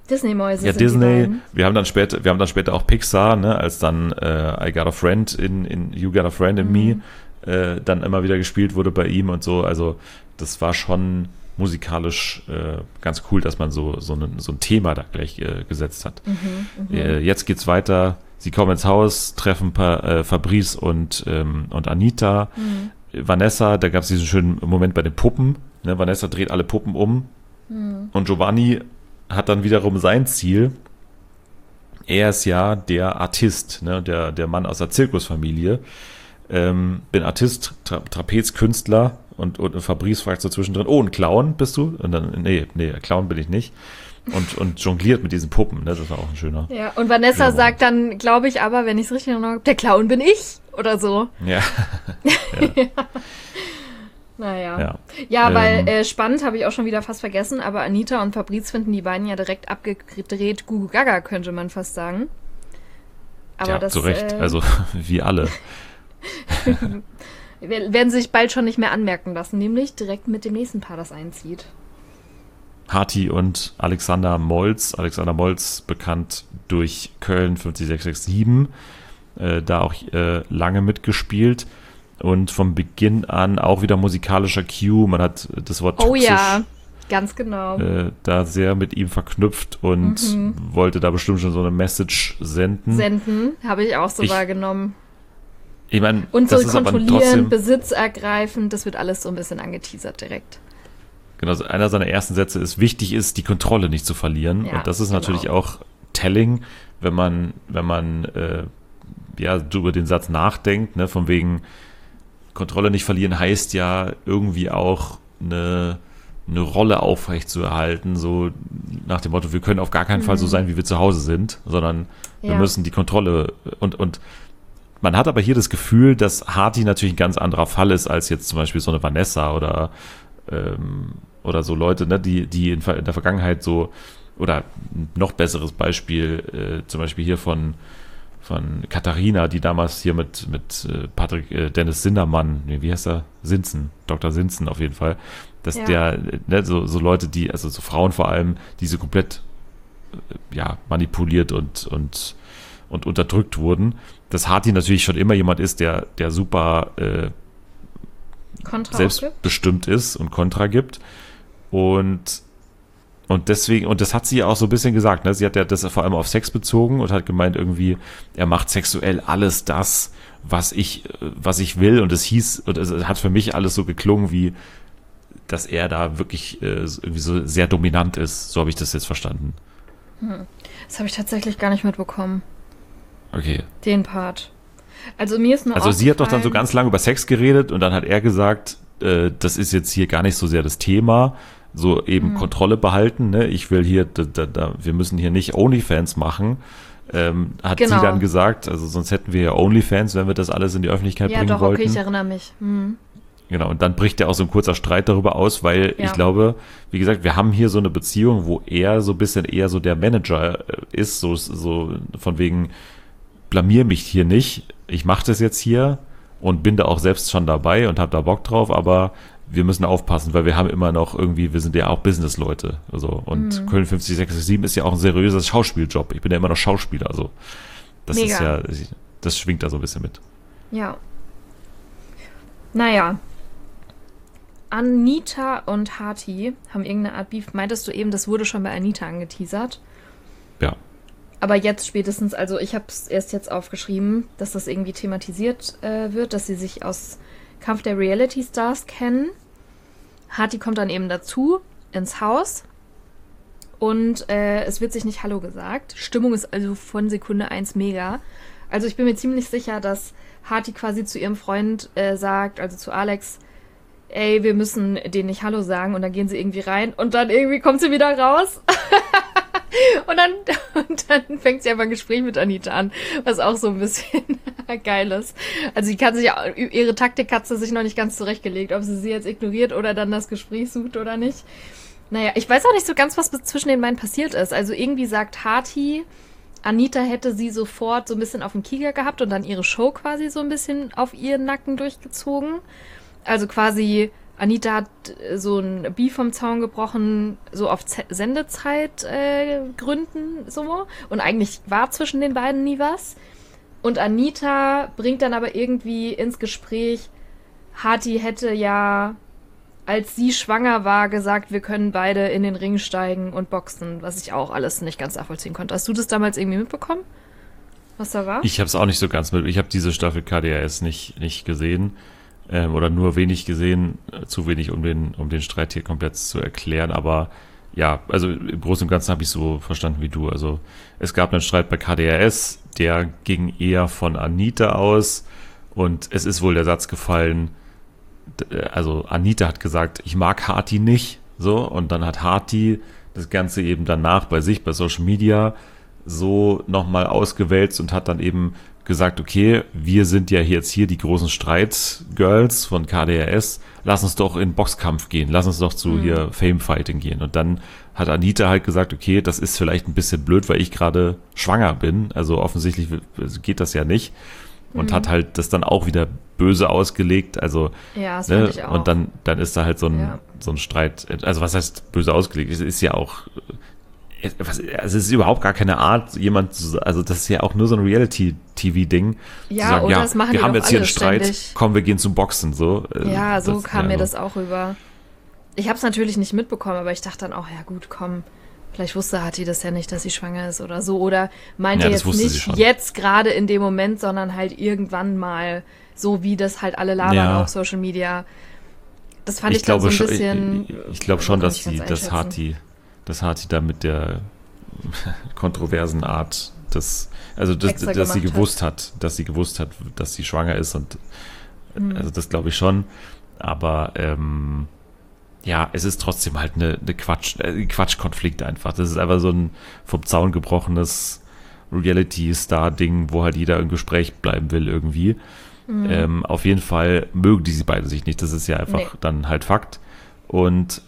Disney-Mäuse Ja, sind die Disney, beiden. wir haben dann später auch Pixar, ne, als dann I Got a Friend in You Got a Friend in Me dann immer wieder gespielt wurde bei ihm und so. Also das war schon musikalisch ganz cool, dass man so ein Thema da gleich gesetzt hat. Jetzt geht's weiter. Sie kommen ins Haus, treffen Fabrice und Anita. Vanessa, da gab es diesen schönen Moment bei den Puppen. Ne, Vanessa dreht alle Puppen um. Und Giovanni hat dann wiederum sein Ziel. Er ist ja der Artist, ne, der Mann aus der Zirkusfamilie. Bin Artist, Trapezkünstler und Fabrice fragt so zwischendrin, oh, ein Clown bist du? Und dann, nee, Clown bin ich nicht. Und jongliert mit diesen Puppen, ne? Das war auch ein schöner. Ja, und Vanessa sagt dann, glaube ich aber, wenn ich es richtig erinnere, der Clown bin ich oder so. Ja. Naja. Ja, weil spannend habe ich auch schon wieder fast vergessen, aber Anita und Fabrice finden die beiden ja direkt abgedreht Gugu Gaga, könnte man fast sagen. Aber ja, das, zu Recht, also wie alle. werden sich bald schon nicht mehr anmerken lassen, nämlich direkt mit dem nächsten Paar, das einzieht. Hati und Alexander Moltz. Alexander Moltz, bekannt durch Köln 50667, da auch lange mitgespielt und von Beginn an auch wieder musikalischer Cue. Man hat das Wort toxisch ganz genau. Da sehr mit ihm verknüpft und wollte da bestimmt schon so eine Message senden. Habe ich auch so wahrgenommen. Ich meine, und so das ist kontrollieren, aber trotzdem, Besitz ergreifen, das wird alles so ein bisschen angeteasert direkt. Genau, also einer seiner ersten Sätze ist, wichtig ist, die Kontrolle nicht zu verlieren. Ja, und das ist natürlich auch telling, wenn man über den Satz nachdenkt, ne, von wegen Kontrolle nicht verlieren heißt ja irgendwie auch eine Rolle aufrechtzuerhalten, so nach dem Motto, wir können auf gar keinen Fall so sein, wie wir zu Hause sind, sondern wir müssen die Kontrolle und man hat aber hier das Gefühl, dass Hati natürlich ein ganz anderer Fall ist, als jetzt zum Beispiel so eine Vanessa oder so Leute, ne, die in der Vergangenheit so, oder noch besseres Beispiel, zum Beispiel hier von Katharina, die damals hier mit Patrick Dennis Sindermann, wie heißt er? Dr. Sinzen auf jeden Fall, dass so Leute, die, also so Frauen vor allem, die so komplett manipuliert und unterdrückt wurden, dass Hati natürlich schon immer jemand ist, der super selbstbestimmt ist und Kontra gibt und deswegen, und das hat sie ja auch so ein bisschen gesagt, ne? Sie hat ja das vor allem auf Sex bezogen und hat gemeint irgendwie, er macht sexuell alles das, was ich will, und es hat für mich alles so geklungen wie, dass er da wirklich irgendwie so sehr dominant ist, so habe ich das jetzt verstanden. Das habe ich tatsächlich gar nicht mitbekommen. Okay. Den Part. Also mir ist nur Also sie hat doch dann so ganz lange über Sex geredet und dann hat er gesagt, das ist jetzt hier gar nicht so sehr das Thema, so eben Kontrolle behalten, ne? Ich will hier, wir müssen hier nicht OnlyFans machen, hat sie dann gesagt, also sonst hätten wir ja OnlyFans, wenn wir das alles in die Öffentlichkeit bringen wollten. Ja, doch, okay, ich erinnere mich. Genau, und dann bricht ja auch so ein kurzer Streit darüber aus, weil ich glaube, wie gesagt, wir haben hier so eine Beziehung, wo er so ein bisschen eher so der Manager ist, so von wegen, blamier mich hier nicht, ich mache das jetzt hier und bin da auch selbst schon dabei und habe da Bock drauf, aber wir müssen aufpassen, weil wir haben immer noch irgendwie, wir sind ja auch Business-Leute. Also, und Köln 50667 ist ja auch ein seriöser Schauspieljob. Ich bin ja immer noch Schauspieler, also das Mega. Ist ja, das schwingt da so ein bisschen mit. Ja. Naja. Anita und Hati haben irgendeine Art Beef. Meintest du eben, das wurde schon bei Anita angeteasert? Ja. Aber jetzt spätestens, also ich habe es erst jetzt aufgeschrieben, dass das irgendwie thematisiert wird, dass sie sich aus Kampf der Reality Stars kennen. Hati kommt dann eben dazu ins Haus und es wird sich nicht Hallo gesagt. Stimmung ist also von Sekunde 1 mega. Also ich bin mir ziemlich sicher, dass Hati quasi zu ihrem Freund sagt, also zu Alex, ey, wir müssen denen nicht Hallo sagen, und dann gehen sie irgendwie rein und dann irgendwie kommt sie wieder raus. Und dann fängt sie einfach ein Gespräch mit Anita an, was auch so ein bisschen geil ist. Also ihre Taktik hat sie sich noch nicht ganz zurechtgelegt, ob sie jetzt ignoriert oder dann das Gespräch sucht oder nicht. Naja, ich weiß auch nicht so ganz, was zwischen den beiden passiert ist. Also irgendwie sagt Hati, Anita hätte sie sofort so ein bisschen auf den Kieker gehabt und dann ihre Show quasi so ein bisschen auf ihren Nacken durchgezogen. Also quasi Anita hat so ein Beef vom Zaun gebrochen, so auf Sendezeit Gründen so. Und eigentlich war zwischen den beiden nie was. Und Anita bringt dann aber irgendwie ins Gespräch, Hati hätte ja, als sie schwanger war, gesagt, wir können beide in den Ring steigen und boxen, was ich auch alles nicht ganz nachvollziehen konnte. Hast du das damals irgendwie mitbekommen, was da war? Ich habe es auch nicht so ganz mit. Ich habe diese Staffel KDRS nicht gesehen oder nur wenig gesehen, zu wenig, um den Streit hier komplett zu erklären. Aber ja, also im Großen und Ganzen habe ich so verstanden wie du. Also es gab einen Streit bei KDRS, der ging eher von Anita aus und es ist wohl der Satz gefallen, also Anita hat gesagt, ich mag Hati nicht, so, und dann hat Hati das Ganze eben danach bei sich, bei Social Media so nochmal ausgewälzt und hat dann eben gesagt, okay, wir sind ja jetzt hier die großen Streit-Girls von KDRS, lass uns doch in Boxkampf gehen, lass uns doch zu hier Fame-Fighting gehen. Und dann hat Anita halt gesagt, okay, das ist vielleicht ein bisschen blöd, weil ich gerade schwanger bin, also offensichtlich geht das ja nicht. Und hat halt das dann auch wieder böse ausgelegt, also ja, das fand ich auch. Und dann ist da halt so ein Streit, also was heißt böse ausgelegt, es ist ja auch, also es ist überhaupt gar keine Art, also das ist ja auch nur so ein Reality-TV-Ding, ja, zu sagen, oder ja, das machen wir die haben doch jetzt hier einen alle Streit, ständig. komm, wir gehen zum Boxen, so. Ja, so kam mir so. das auch rüber. Ich habe es natürlich nicht mitbekommen, aber ich dachte dann auch, ja gut, komm, vielleicht wusste Hati das ja nicht, dass sie schwanger ist oder so. Oder meinte Ja, das jetzt wusste sie nicht schon. jetzt gerade in dem Moment, sondern halt irgendwann mal, so wie das halt alle labern Ja. auf Social Media. Das fand ich, Ich dann glaube so ein schon, bisschen... ich glaube schon, kann dass ich ganz das einschätzen. Hati da mit der kontroversen Art dass Extra sie gemacht gewusst hat, dass sie schwanger ist und also das glaube ich schon, aber ja, es ist trotzdem halt eine Quatschkonflikt einfach. Das ist einfach so ein vom Zaun gebrochenes Reality-Star-Ding, wo halt jeder im Gespräch bleiben will irgendwie. Auf jeden Fall mögen die sie beide sich nicht. Das ist ja einfach dann halt Fakt. Und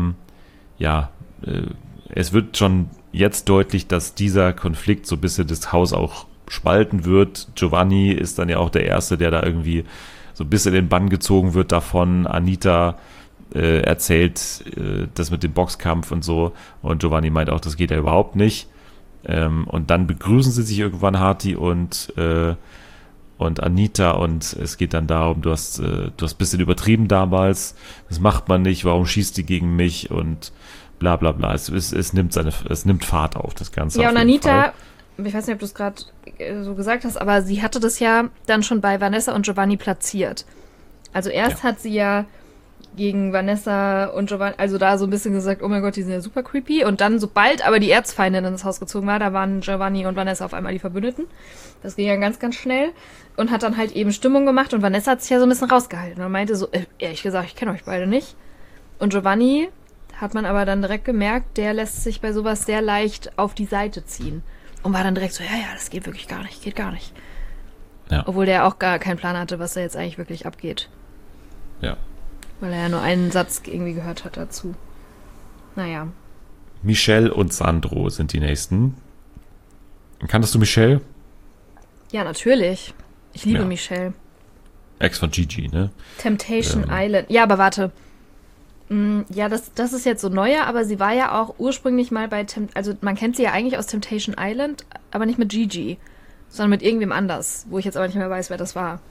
es wird schon jetzt deutlich, dass dieser Konflikt so ein bisschen das Haus auch spalten wird. Giovanni ist dann ja auch der Erste, der da irgendwie so ein bisschen in den Bann gezogen wird davon. Anita erzählt das mit dem Boxkampf und so. Und Giovanni meint auch, das geht ja überhaupt nicht. Und dann begrüßen sie sich irgendwann, Hati und Anita, und es geht dann darum, du hast ein bisschen übertrieben damals, das macht man nicht, warum schießt die gegen mich und bla bla bla. Es nimmt Fahrt auf, das Ganze. Ja, auf und jeden Anita, Fall. ich weiß nicht, ob du es gerade so gesagt hast, aber sie hatte das ja dann schon bei Vanessa und Giovanni platziert. Also erst hat sie ja gegen Vanessa und Giovanni, also da so ein bisschen gesagt, oh mein Gott, die sind ja super creepy. Und dann, sobald aber die Erzfeindin ins Haus gezogen war, da waren Giovanni und Vanessa auf einmal die Verbündeten. Das ging ja ganz, ganz schnell. Und hat dann halt eben Stimmung gemacht. Und Vanessa hat sich ja so ein bisschen rausgehalten und meinte so, ehrlich gesagt, ich kenne euch beide nicht. Und Giovanni, hat man aber dann direkt gemerkt, der lässt sich bei sowas sehr leicht auf die Seite ziehen. Und war dann direkt so, ja, das geht wirklich gar nicht, geht gar nicht. Ja. Obwohl der auch gar keinen Plan hatte, was da jetzt eigentlich wirklich abgeht. Ja. Weil er ja nur einen Satz irgendwie gehört hat dazu. Naja. Michelle und Sandro sind die nächsten. Kanntest du Michelle? Ja, natürlich. Ich liebe Ja. Michelle. Ex von Gigi, ne? Temptation Island. Ja, aber warte. Ja, das ist jetzt so neuer, aber sie war ja auch ursprünglich mal bei also man kennt sie ja eigentlich aus Temptation Island, aber nicht mit Gigi, sondern mit irgendwem anders, wo ich jetzt aber nicht mehr weiß, wer das war.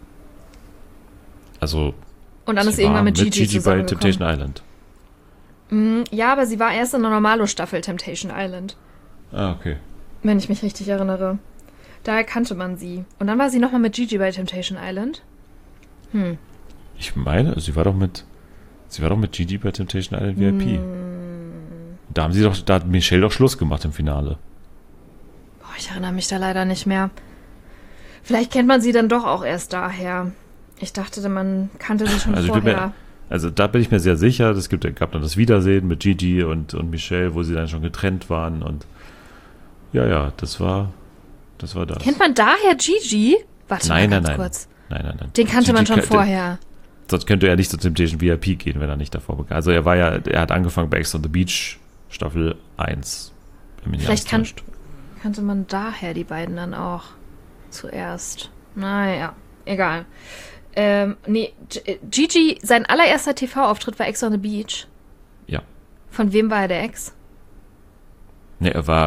Also Und dann ist sie sie irgendwann war mit Gigi bei zusammengekommen. Temptation Island. Ja, aber sie war erst in der Normalo-Staffel Temptation Island, Ah, okay. wenn ich mich richtig erinnere. Daher kannte man sie. Und dann war sie nochmal mit Gigi bei Temptation Island. Ich meine, sie war doch mit Gigi bei Temptation Island VIP. Da hat Michelle doch Schluss gemacht im Finale. Boah, ich erinnere mich da leider nicht mehr. Vielleicht kennt man sie dann doch auch erst daher. Ich dachte, man kannte sie schon vorher. Also da bin ich mir sehr sicher. Es gab dann das Wiedersehen mit Gigi und Michelle, wo sie dann schon getrennt waren. Und ja, das war das. Kennt man daher Gigi? Warte mal ganz kurz. Nein. Den kannte Gigi man schon vorher. Sonst könnte er nicht zu Temptation VIP gehen, wenn er nicht davor begann. Also er hat angefangen bei Ex on the Beach, Staffel 1. Vielleicht kannte man daher die beiden dann auch zuerst. Naja, egal. Gigi, sein allererster TV-Auftritt war Ex on the Beach. Ja. Von wem war er der Ex? Ne,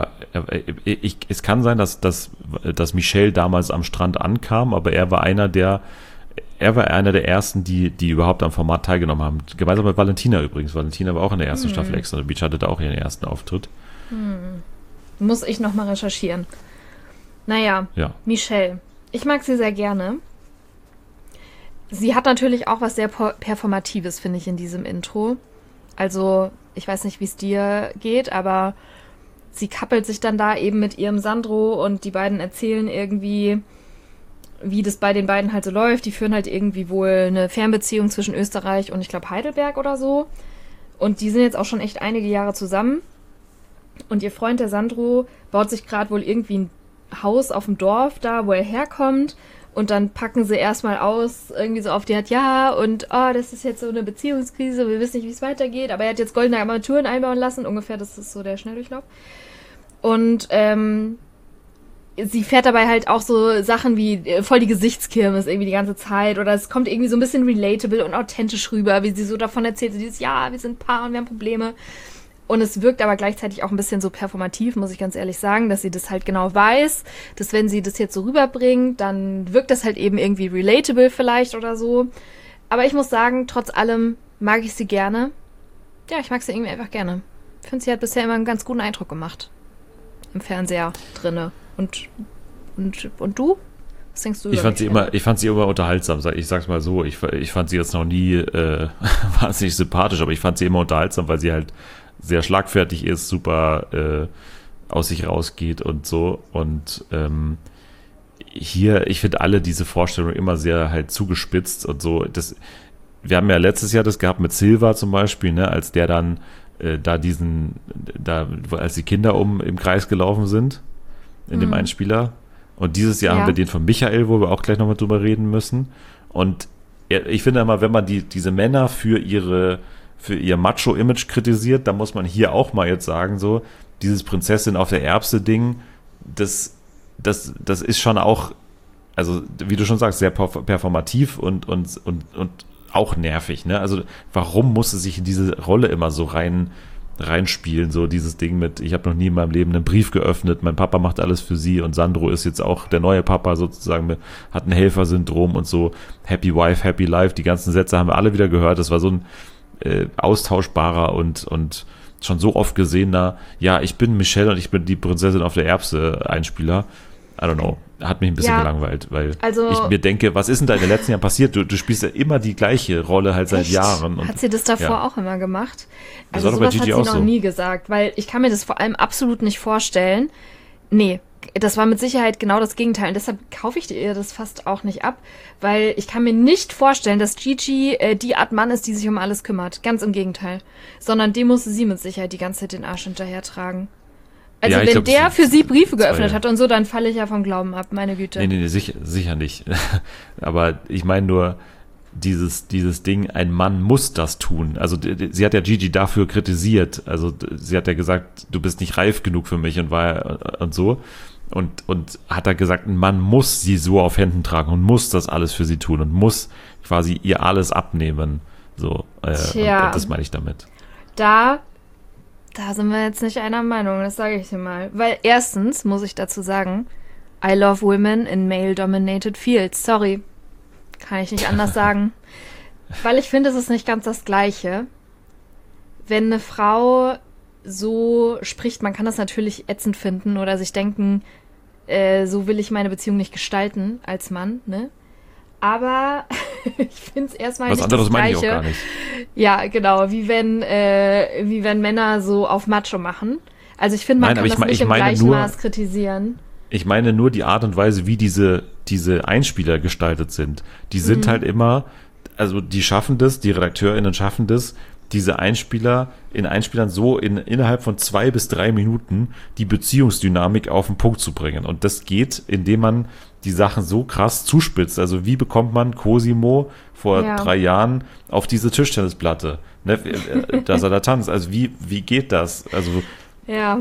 es kann sein, dass Michelle damals am Strand ankam, aber er war einer der ersten, die überhaupt am Format teilgenommen haben. Gemeinsam mit Valentina übrigens. Valentina war auch in der ersten Staffel Ex on the Beach, hatte da auch ihren ersten Auftritt. Muss ich nochmal recherchieren. Naja, Ja. Michelle. Ich mag sie sehr gerne. Sie hat natürlich auch was sehr Performatives, finde ich, in diesem Intro. Also, ich weiß nicht, wie es dir geht, aber sie kappelt sich dann da eben mit ihrem Sandro und die beiden erzählen irgendwie, wie das bei den beiden halt so läuft. Die führen halt irgendwie wohl eine Fernbeziehung zwischen Österreich und ich glaube Heidelberg oder so. Und die sind jetzt auch schon echt einige Jahre zusammen. Und ihr Freund, der Sandro, baut sich gerade wohl irgendwie ein Haus auf dem Dorf da, wo er herkommt. Und dann packen sie erstmal aus, irgendwie so auf die Art, ja, und das ist jetzt so eine Beziehungskrise, wir wissen nicht, wie es weitergeht. Aber er hat jetzt goldene Armaturen einbauen lassen, ungefähr, das ist so der Schnelldurchlauf. Und sie fährt dabei halt auch so Sachen wie voll die Gesichtskirmes irgendwie die ganze Zeit. Oder es kommt irgendwie so ein bisschen relatable und authentisch rüber, wie sie so davon erzählt, so dieses, ja, wir sind ein Paar und wir haben Probleme. Und es wirkt aber gleichzeitig auch ein bisschen so performativ, muss ich ganz ehrlich sagen, dass sie das halt genau weiß, dass wenn sie das jetzt so rüberbringt, dann wirkt das halt eben irgendwie relatable vielleicht oder so. Aber ich muss sagen, trotz allem mag ich sie gerne. Ja, ich mag sie irgendwie einfach gerne. Ich finde, sie hat bisher immer einen ganz guten Eindruck gemacht. Im Fernseher drinne. Und du? Was denkst du? Ich fand sie immer unterhaltsam. Ich sag's mal so. Ich fand sie jetzt noch nie wahnsinnig sympathisch, aber ich fand sie immer unterhaltsam, weil sie halt sehr schlagfertig ist, super aus sich rausgeht und so. Und hier, ich finde alle diese Vorstellungen immer sehr halt zugespitzt und so. Wir haben ja letztes Jahr das gehabt mit Silva zum Beispiel, ne, als der dann als die Kinder im Kreis gelaufen sind, in dem Einspieler. Und dieses Jahr haben wir den von Michael, wo wir auch gleich nochmal drüber reden müssen. Und ich finde immer, wenn man diese Männer für ihr Macho-Image kritisiert, dann muss man hier auch mal jetzt sagen, so, dieses Prinzessin auf der Erbse-Ding, das ist schon auch, also wie du schon sagst, sehr performativ und auch nervig, ne? Also warum muss sie sich in diese Rolle immer so reinspielen, so dieses Ding mit, ich habe noch nie in meinem Leben einen Brief geöffnet, mein Papa macht alles für sie und Sandro ist jetzt auch der neue Papa sozusagen, hat ein Helfersyndrom und so, Happy Wife, Happy Life, die ganzen Sätze haben wir alle wieder gehört, das war so ein austauschbarer und schon so oft gesehener, ja, ich bin Michelle und ich bin die Prinzessin auf der Erbse Einspieler. I don't know. Hat mich ein bisschen gelangweilt, weil ich mir denke, was ist denn da in den letzten Jahren passiert? Du spielst ja immer die gleiche Rolle halt seit Jahren. Und, hat sie das davor auch immer gemacht? Das Also war doch bei sowas hat Gigi sie auch noch so. nie gesagt, weil ich kann mir das vor allem absolut nicht vorstellen. Nee, das war mit Sicherheit genau das Gegenteil. Und deshalb kaufe ich ihr das fast auch nicht ab, weil ich kann mir nicht vorstellen, dass Gigi die Art Mann ist, die sich um alles kümmert. Ganz im Gegenteil. Sondern dem musste sie mit Sicherheit die ganze Zeit den Arsch hinterher tragen. Also Ja, ich wenn glaub, der für sie Briefe geöffnet ja. hat und so, dann falle ich ja vom Glauben ab, meine Güte. Nee, sicher nicht. Aber ich meine nur, dieses Ding, ein Mann muss das tun. Also sie hat ja Gigi dafür kritisiert. Also sie hat ja gesagt, du bist nicht reif genug für mich und so. Und hat da gesagt, ein Mann muss sie so auf Händen tragen und muss das alles für sie tun und muss quasi ihr alles abnehmen. So, Tja. und das meine ich damit. Da sind wir jetzt nicht einer Meinung, das sage ich dir mal. Weil erstens muss ich dazu sagen, I love women in male-dominated fields. Sorry, kann ich nicht anders sagen. Weil ich finde, es ist nicht ganz das Gleiche. Wenn eine Frau so spricht, man kann das natürlich ätzend finden oder sich denken, so will ich meine Beziehung nicht gestalten als Mann, ne? Aber ich finde es erstmal Was nicht anderes das meine ich auch Gleiche. gar nicht. Ja, genau, wie wenn Männer so auf Macho machen. Also ich finde, man Nein, kann aber das ich nicht im meine gleichen nur- Maß kritisieren. Ich meine nur die Art und Weise, wie diese Einspieler gestaltet sind. Die sind halt immer, also die RedakteurInnen schaffen das, diese Einspieler in Einspielern so innerhalb von 2 bis 3 Minuten die Beziehungsdynamik auf den Punkt zu bringen. Und das geht, indem man die Sachen so krass zuspitzt. Also wie bekommt man Cosimo vor 3 Jahren auf diese Tischtennisplatte, ne, dass er da tanzt? Also wie geht das? Also Ja,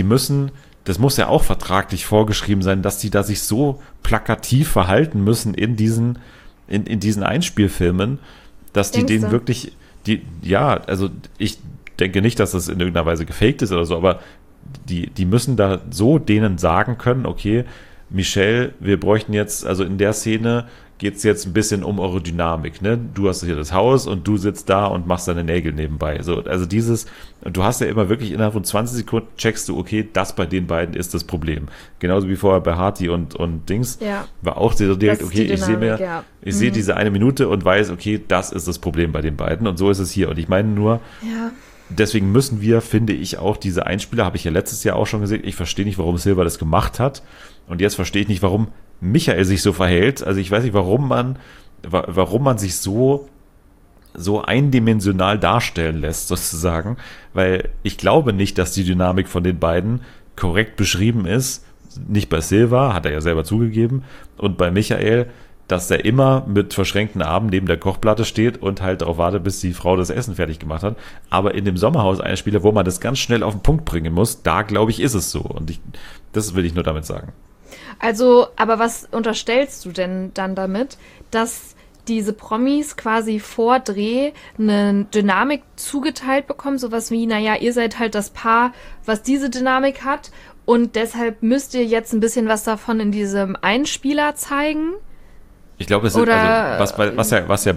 das muss ja auch vertraglich vorgeschrieben sein, dass die da sich so plakativ verhalten müssen in in diesen Einspielfilmen, dass die Denkst denen du? wirklich, also ich denke nicht, dass das in irgendeiner Weise gefaked ist oder so, aber die müssen da so denen sagen können, okay, Michelle, wir bräuchten jetzt, also in der Szene geht es jetzt ein bisschen um eure Dynamik, ne? Du hast hier das Haus und du sitzt da und machst deine Nägel nebenbei. So, also du hast ja immer wirklich innerhalb von 20 Sekunden checkst du, okay, das bei den beiden ist das Problem. Genauso wie vorher bei Harty und Dings, Ja. war auch so direkt, Das ist okay, die Dynamik, ja. ich sehe diese eine Minute und weiß, okay, das ist das Problem bei den beiden und so ist es hier. Und ich meine nur, Ja. deswegen müssen wir, finde ich, auch diese Einspieler, habe ich ja letztes Jahr auch schon gesehen, ich verstehe nicht, warum Silver das gemacht hat und jetzt verstehe ich nicht, warum Michael sich so verhält. Also ich weiß nicht, warum man sich so eindimensional darstellen lässt, sozusagen, weil ich glaube nicht, dass die Dynamik von den beiden korrekt beschrieben ist. Nicht bei Silva, hat er ja selber zugegeben, und bei Michael, dass der immer mit verschränkten Armen neben der Kochplatte steht und halt darauf wartet, bis die Frau das Essen fertig gemacht hat. Aber in dem Sommerhaus-Einspieler, wo man das ganz schnell auf den Punkt bringen muss, da glaube ich, ist es so. Und das will ich nur damit sagen. Also, aber was unterstellst du denn dann damit, dass diese Promis quasi vor Dreh eine Dynamik zugeteilt bekommen? Sowas wie, naja, ihr seid halt das Paar, was diese Dynamik hat und deshalb müsst ihr jetzt ein bisschen was davon in diesem Einspieler zeigen? Ich glaube, es ist, Oder- also,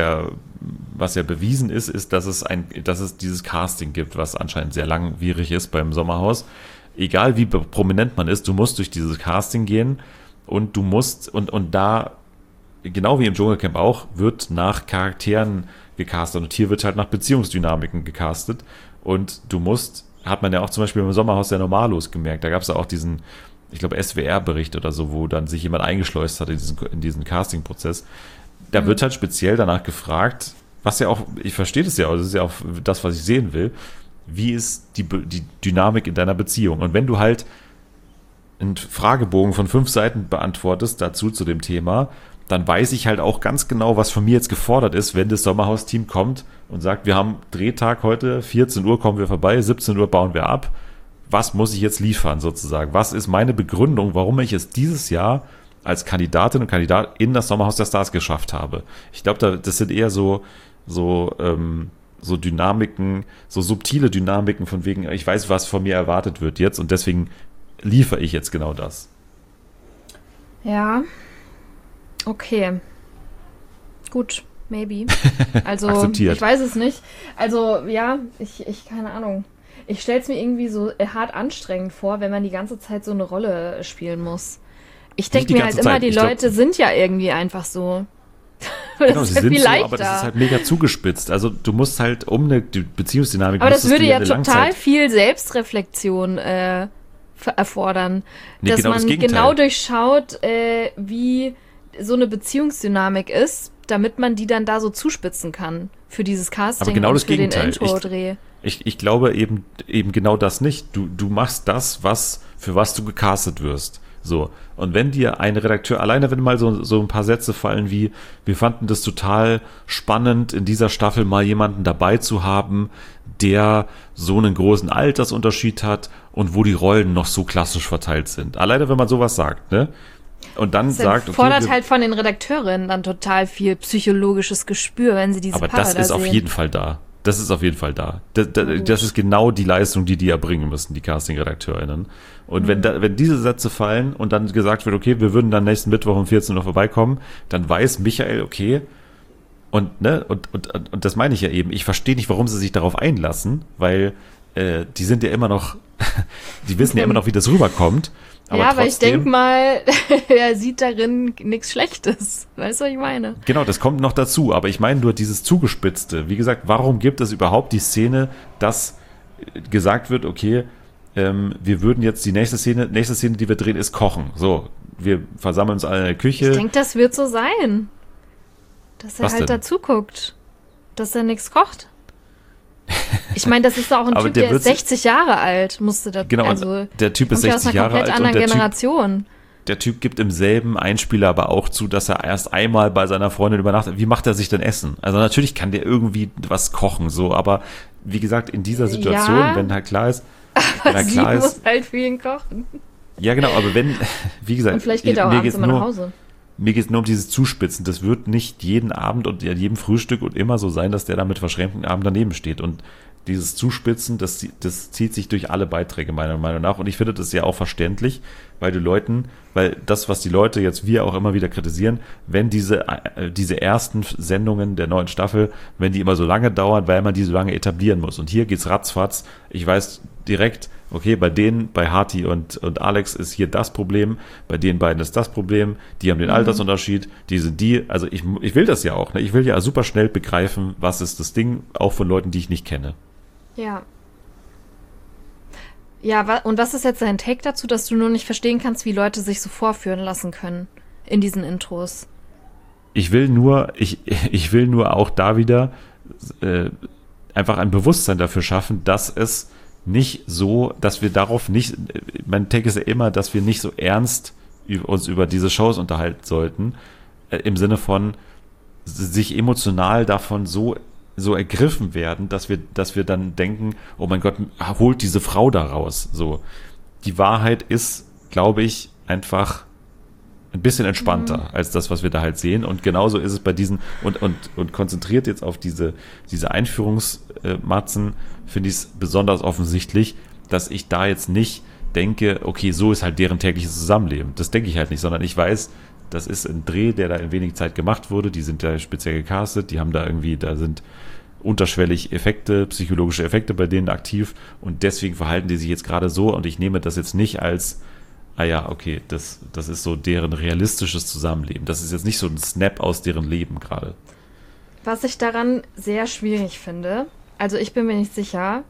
was ja bewiesen ist, dass es dieses Casting gibt, was anscheinend sehr langwierig ist beim Sommerhaus. Egal wie prominent man ist, du musst durch dieses Casting gehen und du musst, und da, genau wie im Dschungelcamp auch, wird nach Charakteren gecastet und hier wird halt nach Beziehungsdynamiken gecastet und du musst, hat man ja auch zum Beispiel beim Sommerhaus der Normalos gemerkt, da gab es ja auch diesen, ich glaube, SWR-Bericht oder so, wo dann sich jemand eingeschleust hat in diesen Casting-Prozess. Da wird halt speziell danach gefragt, was ja auch, ich verstehe das ja auch, das ist ja auch das, was ich sehen will, wie ist die Dynamik in deiner Beziehung? Und wenn du halt einen Fragebogen von 5 Seiten beantwortest dazu zu dem Thema, dann weiß ich halt auch ganz genau, was von mir jetzt gefordert ist, wenn das Sommerhaus-Team kommt und sagt, wir haben Drehtag heute, 14 Uhr kommen wir vorbei, 17 Uhr bauen wir ab. Was muss ich jetzt liefern sozusagen? Was ist meine Begründung, warum ich es dieses Jahr als Kandidatin und Kandidat in das Sommerhaus der Stars geschafft habe? Ich glaube, das sind eher so Dynamiken, so subtile Dynamiken von wegen, ich weiß, was von mir erwartet wird jetzt und deswegen liefere ich jetzt genau das. Ja. Okay. Gut, maybe. Also, Akzeptiert. ich weiß es nicht. Also, ja, ich keine Ahnung. Ich stelle es mir irgendwie so hart anstrengend vor, wenn man die ganze Zeit so eine Rolle spielen muss. Ich Nicht denke die mir ganze halt immer, Zeit. die Ich glaub- Leute sind ja irgendwie einfach so. Das Genau, ist sie ja sind viel so, leichter. aber das ist halt mega zugespitzt. Also du musst halt um eine Beziehungsdynamik Aber das müsstest würde du ja eine total Langzeit- viel Selbstreflexion erfordern. Nee, dass genau das man Gegenteil. genau durchschaut, wie so eine Beziehungsdynamik ist, damit man die dann da so zuspitzen kann für dieses Casting Aber genau und das für den Gegenteil. Intro-Dreh. Ich glaube eben genau das nicht. Du machst das, für was du gecastet wirst. So. Und wenn dir ein Redakteur, alleine wenn mal so ein paar Sätze fallen wie, wir fanden das total spannend, in dieser Staffel mal jemanden dabei zu haben, der so einen großen Altersunterschied hat und wo die Rollen noch so klassisch verteilt sind. Alleine wenn man sowas sagt, ne? Und dann Das sagt, fordert wir- halt von den Redakteurinnen dann total viel psychologisches Gespür, wenn sie diese aber Paare das da ist auf sehen. jeden Fall da. Das ist auf jeden Fall da. Das ist genau die Leistung, die erbringen müssen, die Casting-RedakteurInnen. Und wenn diese Sätze fallen und dann gesagt wird, okay, wir würden dann nächsten Mittwoch um 14 Uhr vorbeikommen, dann weiß Michael, okay, und das meine ich ja eben, ich verstehe nicht, warum sie sich darauf einlassen, weil die sind ja immer noch, die wissen ja immer noch, wie das rüberkommt. Aber ja, aber ich trotzdem- denke mal, er sieht darin nichts Schlechtes. Weißt du, was ich meine? Genau, das kommt noch dazu, aber ich meine nur dieses Zugespitzte. Wie gesagt, warum gibt es überhaupt die Szene, dass gesagt wird, okay, wir würden jetzt die nächste Szene, die wir drehen, ist Kochen. So, wir versammeln uns alle in der Küche. Ich denke, das wird so sein. Dass er Was halt denn? dazu guckt. Dass er nichts kocht. Ich meine, das ist doch auch ein Aber Typ, der der ist wird- 60 Jahre alt. Musste da, Genau, also, der Typ ist kommt ja aus 60 einer Jahre komplett alt und anderen der Typ, Generation. der Typ gibt im selben Einspieler aber auch zu, dass er erst einmal bei seiner Freundin übernachtet. Wie macht er sich denn Essen? Also natürlich kann der irgendwie was kochen, so, aber wie gesagt, in dieser Situation, Ja. wenn halt klar ist, wenn halt Sie klar muss ist, halt für ihn kochen. ja genau, aber wenn, wie gesagt, Und vielleicht geht er auch mir abends geht's immer nach nur- Hause. mir geht es nur um dieses Zuspitzen. Das wird nicht jeden Abend und an jedem Frühstück und immer so sein, dass der da mit verschränkten Armen daneben steht. Und dieses Zuspitzen, das zieht sich durch alle Beiträge meiner Meinung nach. Und ich finde das ja auch verständlich, weil das, was die Leute jetzt wir auch immer wieder kritisieren, wenn diese ersten Sendungen der neuen Staffel, wenn die immer so lange dauern, weil man die so lange etablieren muss. Und hier geht's ratzfatz. Ich weiß direkt, okay, bei Harti und Alex ist hier das Problem, bei den beiden ist das Problem, die haben den Altersunterschied, also ich will das ja auch, ne? Ich will ja super schnell begreifen, was ist das Ding, auch von Leuten, die ich nicht kenne. Ja. Ja, und was ist jetzt dein Take dazu, dass du nur nicht verstehen kannst, wie Leute sich so vorführen lassen können in diesen Intros? Ich will nur auch da wieder einfach ein Bewusstsein dafür schaffen, dass es nicht so, dass wir darauf nicht, mein Take ist ja immer, dass wir nicht so ernst uns über diese Shows unterhalten sollten, im Sinne von sich emotional davon so ergriffen werden, dass wir dann denken, oh mein Gott, holt diese Frau da raus. So. Die Wahrheit ist, glaube ich, einfach ein bisschen entspannter als das, was wir da halt sehen. Und genauso ist es bei diesen, und konzentriert jetzt auf diese Einführungsmatzen, finde ich es besonders offensichtlich, dass ich da jetzt nicht denke, okay, so ist halt deren tägliches Zusammenleben. Das denke ich halt nicht, sondern ich weiß, das ist ein Dreh, der da in wenig Zeit gemacht wurde. Die sind da speziell gecastet, da sind unterschwellig Effekte, psychologische Effekte bei denen aktiv und deswegen verhalten die sich jetzt gerade so und ich nehme das jetzt nicht als okay, das ist so deren realistisches Zusammenleben. Das ist jetzt nicht so ein Snap aus deren Leben gerade. Was ich daran sehr schwierig finde, also ich bin mir nicht sicher,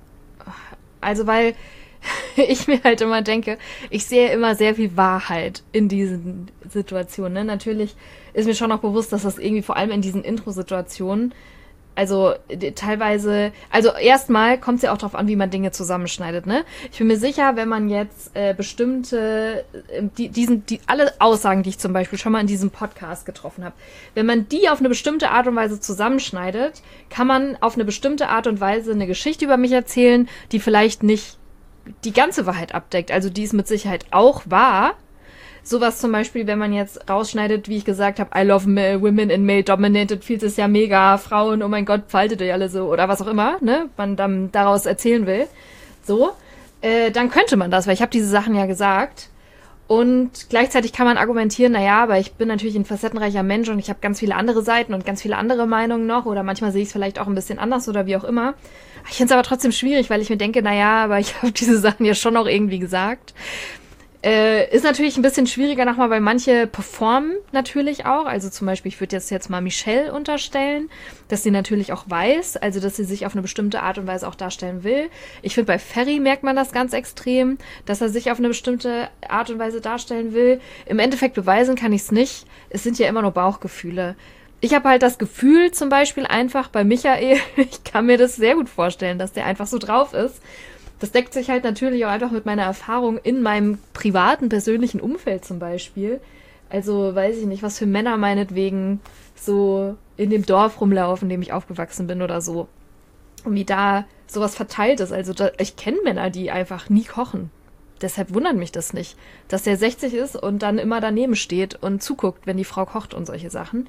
also weil ich mir halt immer denke, ich sehe immer sehr viel Wahrheit in diesen Situationen. Ne? Natürlich ist mir schon auch bewusst, dass das irgendwie vor allem in diesen Intro-Situationen, also teilweise, also erstmal kommt es ja auch darauf an, wie man Dinge zusammenschneidet. Ne? Ich bin mir sicher, wenn man jetzt bestimmte, alle Aussagen, die ich zum Beispiel schon mal in diesem Podcast getroffen habe, wenn man die auf eine bestimmte Art und Weise zusammenschneidet, kann man auf eine bestimmte Art und Weise eine Geschichte über mich erzählen, die vielleicht nicht die ganze Wahrheit abdeckt, also die ist mit Sicherheit auch wahr. Sowas zum Beispiel, wenn man jetzt rausschneidet, wie ich gesagt habe, I love women in male-dominated fields ist ja mega, Frauen, oh mein Gott, faltet euch alle so, oder was auch immer, ne, man dann daraus erzählen will, so, dann könnte man das, weil ich habe diese Sachen ja gesagt. Und gleichzeitig kann man argumentieren, naja, aber ich bin natürlich ein facettenreicher Mensch und ich habe ganz viele andere Seiten und ganz viele andere Meinungen noch oder manchmal sehe ich es vielleicht auch ein bisschen anders oder wie auch immer. Ich finde es aber trotzdem schwierig, weil ich mir denke, naja, aber ich habe diese Sachen ja schon auch irgendwie gesagt. Ist natürlich ein bisschen schwieriger nochmal, weil manche performen natürlich auch. Also zum Beispiel, ich würde jetzt mal Michelle unterstellen, dass sie natürlich auch weiß, also dass sie sich auf eine bestimmte Art und Weise auch darstellen will. Ich finde, bei Ferry merkt man das ganz extrem, dass er sich auf eine bestimmte Art und Weise darstellen will. Im Endeffekt beweisen kann ich es nicht. Es sind ja immer nur Bauchgefühle. Ich habe halt das Gefühl zum Beispiel einfach bei Michael, ich kann mir das sehr gut vorstellen, dass der einfach so drauf ist. Das deckt sich halt natürlich auch einfach mit meiner Erfahrung in meinem privaten, persönlichen Umfeld zum Beispiel. Also weiß ich nicht, was für Männer meinetwegen so in dem Dorf rumlaufen, in dem ich aufgewachsen bin oder so. Und wie da sowas verteilt ist. Also ich kenne Männer, die einfach nie kochen. Deshalb wundert mich das nicht, dass der 60 ist und dann immer daneben steht und zuguckt, wenn die Frau kocht und solche Sachen.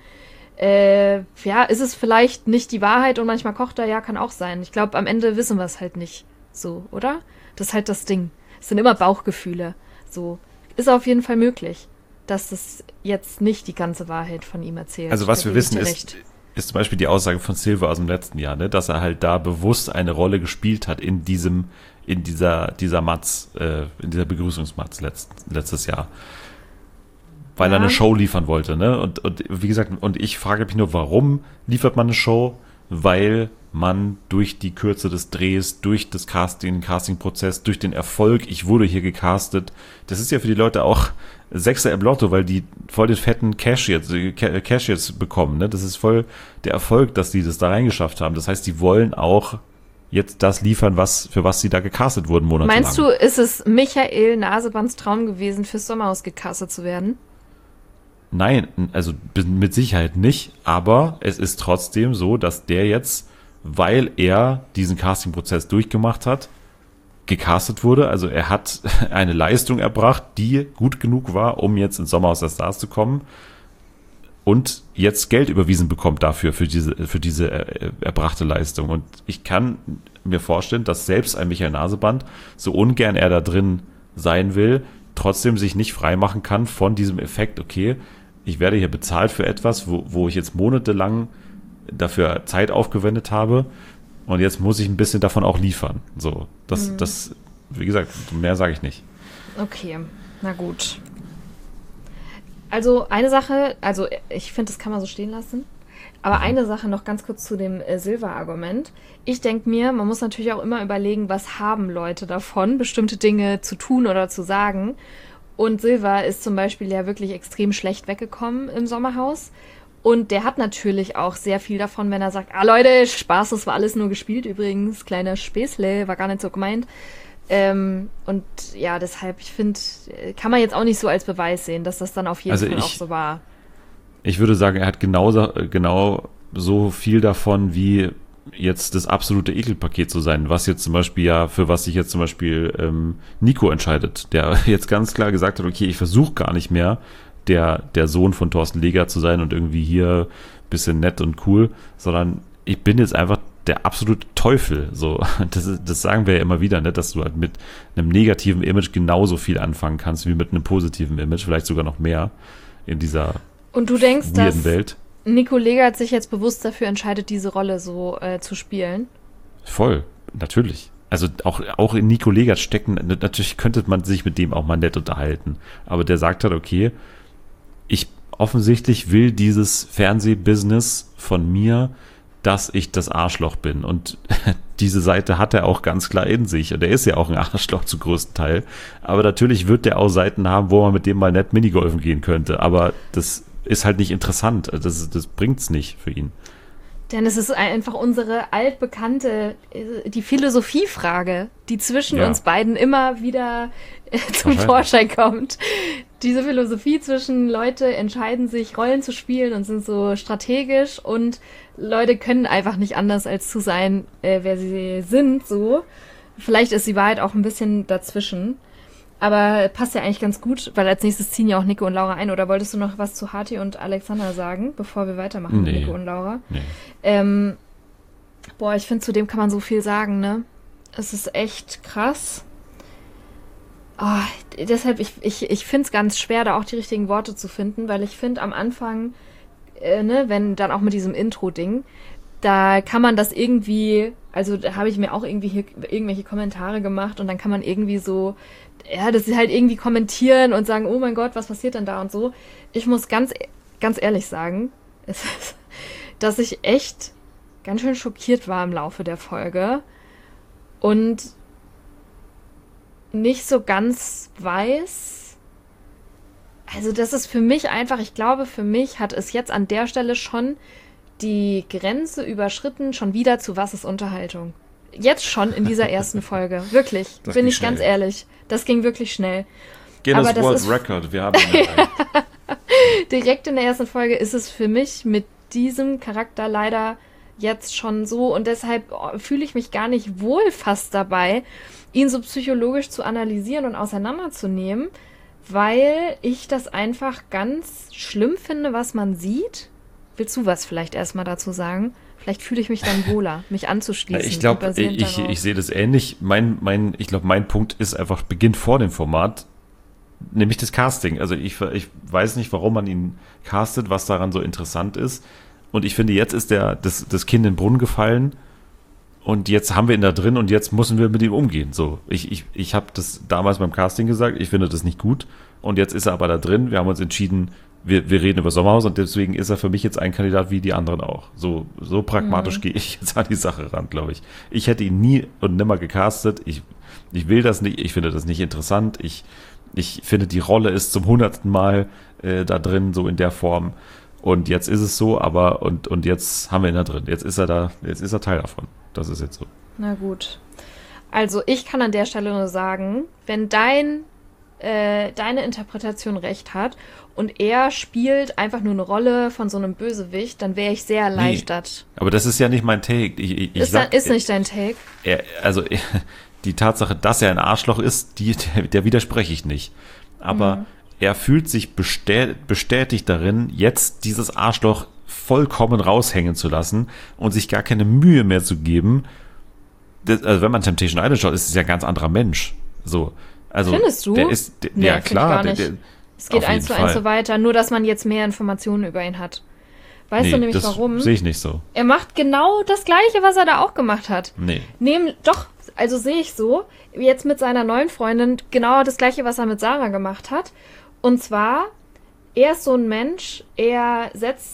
Ist es vielleicht nicht die Wahrheit und manchmal kocht er, ja, kann auch sein. Ich glaube, am Ende wissen wir es halt nicht. So, oder? Das ist halt das Ding. Es sind immer Bauchgefühle. So. Ist auf jeden Fall möglich, dass das jetzt nicht die ganze Wahrheit von ihm erzählt. Also was wir wissen ist zum Beispiel die Aussage von Silver aus dem letzten Jahr, ne, dass er halt da bewusst eine Rolle gespielt hat in dieser Matz, in dieser Begrüßungsmatz letztes Jahr. Weil er eine Show liefern wollte, ne? Und wie gesagt, und ich frage mich nur, warum liefert man eine Show? Weil man durch die Kürze des Drehs, durch das Casting-Prozess, durch den Erfolg, ich wurde hier gecastet, das ist ja für die Leute auch Sechser im Lotto, weil die voll den fetten Cash jetzt bekommen, ne? Das ist voll der Erfolg, dass die das da reingeschafft haben. Das heißt, die wollen auch jetzt das liefern, für was sie da gecastet wurden, monatelang. Meinst du, ist es Michael Nasebands Traum gewesen, fürs Sommerhaus gecastet zu werden? Nein, also mit Sicherheit nicht, aber es ist trotzdem so, dass der jetzt, weil er diesen Casting-Prozess durchgemacht hat, gecastet wurde. Also er hat eine Leistung erbracht, die gut genug war, um jetzt ins Sommerhaus der Stars zu kommen und jetzt Geld überwiesen bekommt dafür, für diese erbrachte Leistung. Und ich kann mir vorstellen, dass selbst ein Michael Naseband, so ungern er da drin sein will, trotzdem sich nicht freimachen kann von diesem Effekt, okay, ich werde hier bezahlt für etwas, wo ich jetzt monatelang dafür Zeit aufgewendet habe und jetzt muss ich ein bisschen davon auch liefern. So, das, wie gesagt, mehr sage ich nicht. Okay, na gut. Also eine Sache, also ich finde, das kann man so stehen lassen. Aber eine Sache noch ganz kurz zu dem Silva-Argument. Ich denke mir, man muss natürlich auch immer überlegen, was haben Leute davon, bestimmte Dinge zu tun oder zu sagen. Und Silva ist zum Beispiel ja wirklich extrem schlecht weggekommen im Sommerhaus. Und der hat natürlich auch sehr viel davon, wenn er sagt, Leute, Spaß, das war alles nur gespielt übrigens, kleiner Späßle, war gar nicht so gemeint. Und ja, deshalb, ich finde, kann man jetzt auch nicht so als Beweis sehen, dass das dann auf jeden Fall auch so war. Ich würde sagen, er hat genau so viel davon, wie jetzt das absolute Ekelpaket zu sein, was jetzt zum Beispiel für was sich jetzt zum Beispiel Nico entscheidet, der jetzt ganz klar gesagt hat, okay, ich versuche gar nicht mehr der Sohn von Thorsten Leger zu sein und irgendwie hier ein bisschen nett und cool, sondern ich bin jetzt einfach der absolute Teufel. So, das sagen wir ja immer wieder, ne, dass du halt mit einem negativen Image genauso viel anfangen kannst wie mit einem positiven Image, vielleicht sogar noch mehr in dieser und du denkst, dass Welt. Nico Legert sich jetzt bewusst dafür entscheidet, diese Rolle so zu spielen? Voll, natürlich. Also auch in Nico Legert stecken, natürlich könnte man sich mit dem auch mal nett unterhalten, aber der sagt halt, okay, ich offensichtlich will dieses Fernsehbusiness von mir, dass ich das Arschloch bin. Und diese Seite hat er auch ganz klar in sich. Und er ist ja auch ein Arschloch zu größten Teil. Aber natürlich wird der auch Seiten haben, wo man mit dem mal nett Minigolfen gehen könnte. Aber das ist halt nicht interessant. Das bringt's nicht für ihn. Denn es ist einfach unsere altbekannte, die Philosophiefrage, die zwischen uns beiden immer wieder zum Vorschein kommt. Diese Philosophie zwischen Leute entscheiden sich, Rollen zu spielen und sind so strategisch und Leute können einfach nicht anders als zu sein, wer sie sind, so. Vielleicht ist die Wahrheit auch ein bisschen dazwischen. Aber passt ja eigentlich ganz gut, weil als nächstes ziehen ja auch Nico und Laura ein. Oder wolltest du noch was zu Hati und Alexander sagen, bevor wir weitermachen mit Nico und Laura? Nee. Ich finde, zu dem kann man so viel sagen, ne? Es ist echt krass. Deshalb, ich finde es ganz schwer, da auch die richtigen Worte zu finden, weil ich finde am Anfang, wenn dann auch mit diesem Intro-Ding, da kann man das irgendwie, also da habe ich mir auch irgendwie hier irgendwelche Kommentare gemacht und dann kann man irgendwie so, das halt irgendwie kommentieren und sagen, oh mein Gott, was passiert denn da und so. Ich muss ganz ehrlich sagen, dass ich echt ganz schön schockiert war im Laufe der Folge und nicht so ganz weiß. Also das ist für mich einfach, ich glaube, für mich hat es jetzt an der Stelle schon die Grenze überschritten, schon wieder zu was ist Unterhaltung. Jetzt schon in dieser ersten Folge. Wirklich, bin ich ganz ehrlich. Das ging wirklich schnell. Guinness World Record, wir haben ihn direkt in der ersten Folge ist es für mich mit diesem Charakter leider jetzt schon so und deshalb fühle ich mich gar nicht wohl fast dabei, ihn so psychologisch zu analysieren und auseinanderzunehmen, weil ich das einfach ganz schlimm finde, was man sieht. Willst du was vielleicht erstmal dazu sagen? Vielleicht fühle ich mich dann wohler, mich anzuschließen. Ich glaube, ich sehe das ähnlich. Ich glaube, mein Punkt ist einfach, beginnt vor dem Format, nämlich das Casting. Also ich weiß nicht, warum man ihn castet, was daran so interessant ist. Und ich finde, jetzt ist das Kind in den Brunnen gefallen und jetzt haben wir ihn da drin und jetzt müssen wir mit ihm umgehen. So, ich habe das damals beim Casting gesagt, ich finde das nicht gut und jetzt ist er aber da drin. Wir haben uns entschieden, wir reden über Sommerhaus und deswegen ist er für mich jetzt ein Kandidat wie die anderen auch. So pragmatisch gehe ich jetzt an die Sache ran, glaube ich. Ich hätte ihn nie und nimmer gecastet. Ich will das nicht, ich finde das nicht interessant. Ich finde, die Rolle ist zum 100. Mal da drin, so in der Form. Und jetzt ist es so, aber und jetzt haben wir ihn da drin. Jetzt ist er Teil davon. Das ist jetzt so. Na gut. Also ich kann an der Stelle nur sagen, wenn deine Interpretation recht hat und er spielt einfach nur eine Rolle von so einem Bösewicht, dann wäre ich sehr erleichtert. Nee, aber das ist ja nicht mein Take. Ist nicht dein Take? die Tatsache, dass er ein Arschloch ist, der widerspreche ich nicht. Aber er fühlt sich bestätigt darin, jetzt dieses Arschloch vollkommen raushängen zu lassen und sich gar keine Mühe mehr zu geben. Also wenn man Temptation Island schaut, ist es ja ein ganz anderer Mensch. So, also Findest du? Nee, ja klar. Es geht 1:1 so weiter, nur dass man jetzt mehr Informationen über ihn hat. Weißt du nämlich warum? Das sehe ich nicht so. Er macht genau das Gleiche, was er da auch gemacht hat. Nee. Also sehe ich so, jetzt mit seiner neuen Freundin genau das Gleiche, was er mit Sarah gemacht hat. Und zwar, er ist so ein Mensch, er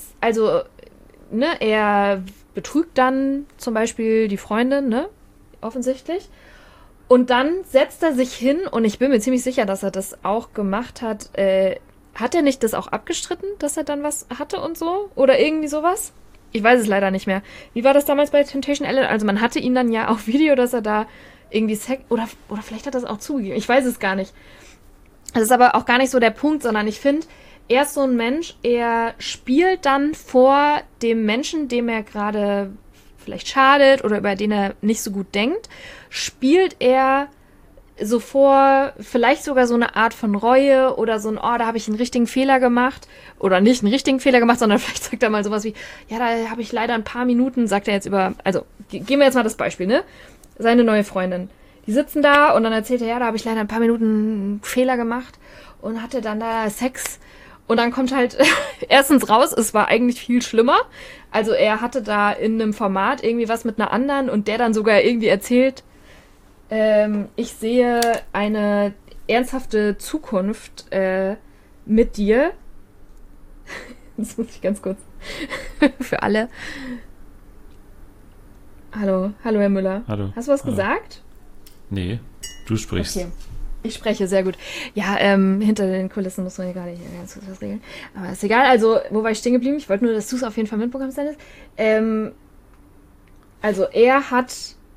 betrügt dann zum Beispiel die Freundin, ne? Offensichtlich. Und dann setzt er sich hin, und ich bin mir ziemlich sicher, dass er das auch gemacht hat. Hat er nicht das auch abgestritten, dass er dann was hatte und so? Oder irgendwie sowas? Ich weiß es leider nicht mehr. Wie war das damals bei Temptation Island? Also man hatte ihn dann ja auf Video, dass er da irgendwie oder vielleicht hat er es auch zugegeben. Ich weiß es gar nicht. Das ist aber auch gar nicht so der Punkt, sondern ich finde, er ist so ein Mensch, er spielt dann vor dem Menschen, dem er gerade vielleicht schadet oder über den er nicht so gut denkt, spielt er so vor, vielleicht sogar so eine Art von Reue oder so ein, da habe ich einen richtigen Fehler gemacht oder nicht einen richtigen Fehler gemacht, sondern vielleicht sagt er mal sowas wie, ja, da habe ich leider ein paar Minuten, sagt er jetzt also geben wir jetzt mal das Beispiel, ne? Seine neue Freundin. Die sitzen da und dann erzählt er, ja, da habe ich leider ein paar Minuten einen Fehler gemacht und hatte dann da Sex. Und dann kommt halt erstens raus, es war eigentlich viel schlimmer. Also er hatte da in einem Format irgendwie was mit einer anderen und der dann sogar irgendwie erzählt, ich sehe eine ernsthafte Zukunft mit dir. Das muss ich ganz kurz für alle. Hallo, Herr Müller. Hallo. Hast du was gesagt? Nee, du sprichst. Okay. Ich spreche, sehr gut. Ja, hinter den Kulissen muss man ja gar nicht ganz kurz was regeln. Aber ist egal. Also, wo war ich stehen geblieben? Ich wollte nur, dass du es auf jeden Fall mitbekommst, Dennis. Also, er hat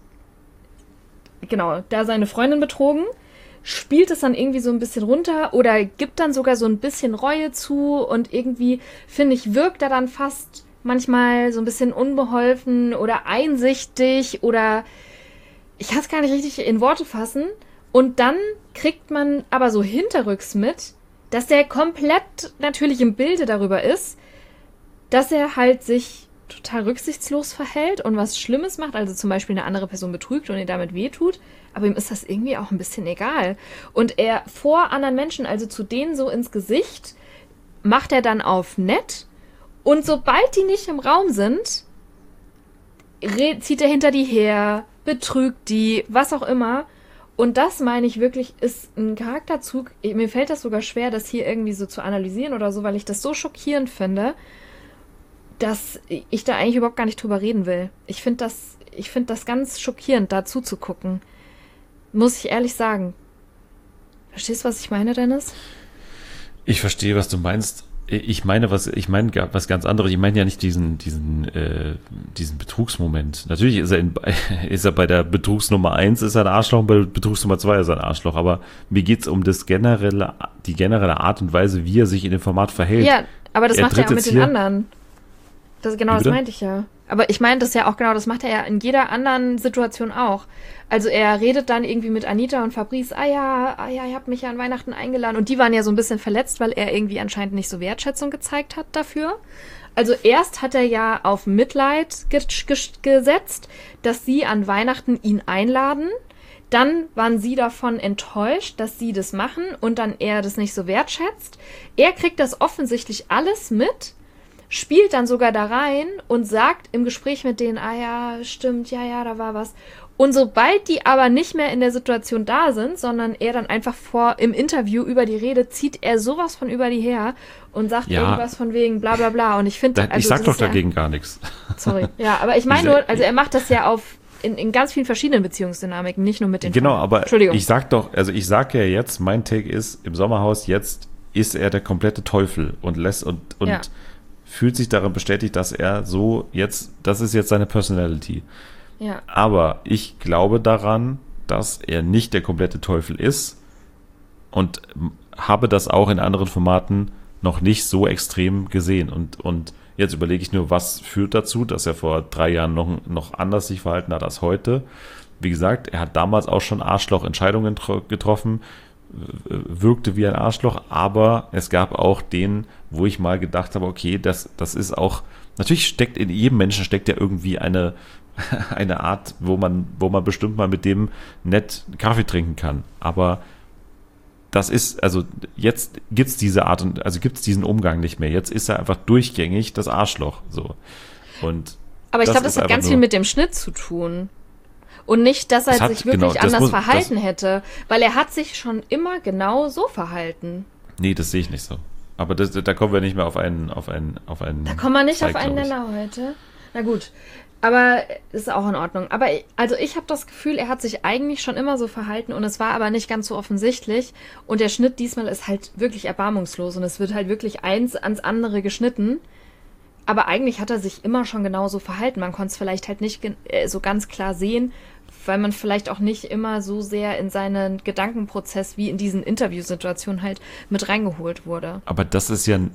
da seine Freundin betrogen, spielt es dann irgendwie so ein bisschen runter oder gibt dann sogar so ein bisschen Reue zu und irgendwie, finde ich, wirkt er dann fast manchmal so ein bisschen unbeholfen oder einsichtig oder ich kann es gar nicht richtig in Worte fassen. Und dann kriegt man aber so hinterrücks mit, dass der komplett natürlich im Bilde darüber ist, dass er halt sich total rücksichtslos verhält und was Schlimmes macht, also zum Beispiel eine andere Person betrügt und ihr damit wehtut, aber ihm ist das irgendwie auch ein bisschen egal. Und er vor anderen Menschen, also zu denen so ins Gesicht, macht er dann auf nett und sobald die nicht im Raum sind, zieht er hinter die her, betrügt die, was auch immer. Und das, meine ich wirklich, ist ein Charakterzug. Mir fällt das sogar schwer, das hier irgendwie so zu analysieren oder so, weil ich das so schockierend finde, dass ich da eigentlich überhaupt gar nicht drüber reden will. Ich finde das ganz schockierend, da zuzugucken. Muss ich ehrlich sagen. Verstehst du, was ich meine, Dennis? Ich verstehe, was du meinst. Ich meine was ganz anderes. Ich meine ja nicht diesen Betrugsmoment. Natürlich ist er bei der Betrugsnummer 1 ist er ein Arschloch und bei der Betrugsnummer 2 ist er ein Arschloch. Aber mir geht es um die generelle Art und Weise, wie er sich in dem Format verhält. Ja, aber das macht er ja mit den anderen. Das meinte ich ja. Aber ich meine das ja auch genau, das macht er ja in jeder anderen Situation auch. Also er redet dann irgendwie mit Anita und Fabrice, ihr habt mich ja an Weihnachten eingeladen. Und die waren ja so ein bisschen verletzt, weil er irgendwie anscheinend nicht so Wertschätzung gezeigt hat dafür. Also erst hat er ja auf Mitleid gesetzt, dass sie an Weihnachten ihn einladen. Dann waren sie davon enttäuscht, dass sie das machen und dann er das nicht so wertschätzt. Er kriegt das offensichtlich alles mit, spielt dann sogar da rein und sagt im Gespräch mit denen, ja, stimmt, ja, da war was. Und sobald die aber nicht mehr in der Situation da sind, sondern er dann einfach im Interview über die Rede, zieht er sowas von über die her und sagt irgendwas von wegen bla bla bla. Und ich finde, ich sag doch dagegen gar nichts. Sorry. Ja, aber ich meine nur, also er macht das ja in ganz vielen verschiedenen Beziehungsdynamiken, nicht nur mit den Genau, aber ich sag ja jetzt, mein Take ist, im Sommerhaus jetzt ist er der komplette Teufel und fühlt sich darin bestätigt, dass er das ist jetzt seine Personality. Ja. Aber ich glaube daran, dass er nicht der komplette Teufel ist und habe das auch in anderen Formaten noch nicht so extrem gesehen. Und jetzt überlege ich nur, was führt dazu, dass er vor 3 Jahren noch anders sich verhalten hat als heute. wie gesagt, er hat damals auch schon Arschloch-Entscheidungen getroffen, wirkte wie ein Arschloch, aber es gab auch den, wo ich mal gedacht habe, okay, das ist auch, natürlich steckt in jedem Menschen steckt ja irgendwie eine Art, wo man bestimmt mal mit dem nett Kaffee trinken kann, aber das ist, also jetzt gibt's diese Art und, also gibt's diesen Umgang nicht mehr, jetzt ist er einfach durchgängig das Arschloch, so. Und aber ich glaube, das hat ganz viel mit dem Schnitt zu tun. Und nicht, dass er sich wirklich anders verhalten hätte. Weil er hat sich schon immer genau so verhalten. Nee, das sehe ich nicht so. Aber da kommen wir nicht mehr auf einen Da kommen wir nicht auf einen Nenner heute. Na gut. Aber ist auch in Ordnung. Aber ich habe das Gefühl, er hat sich eigentlich schon immer so verhalten und es war aber nicht ganz so offensichtlich. Und der Schnitt diesmal ist halt wirklich erbarmungslos und es wird halt wirklich eins ans andere geschnitten. Aber eigentlich hat er sich immer schon genauso verhalten. Man konnte es vielleicht halt nicht so ganz klar sehen, weil man vielleicht auch nicht immer so sehr in seinen Gedankenprozess wie in diesen Interviewsituationen halt mit reingeholt wurde. Aber das ist ja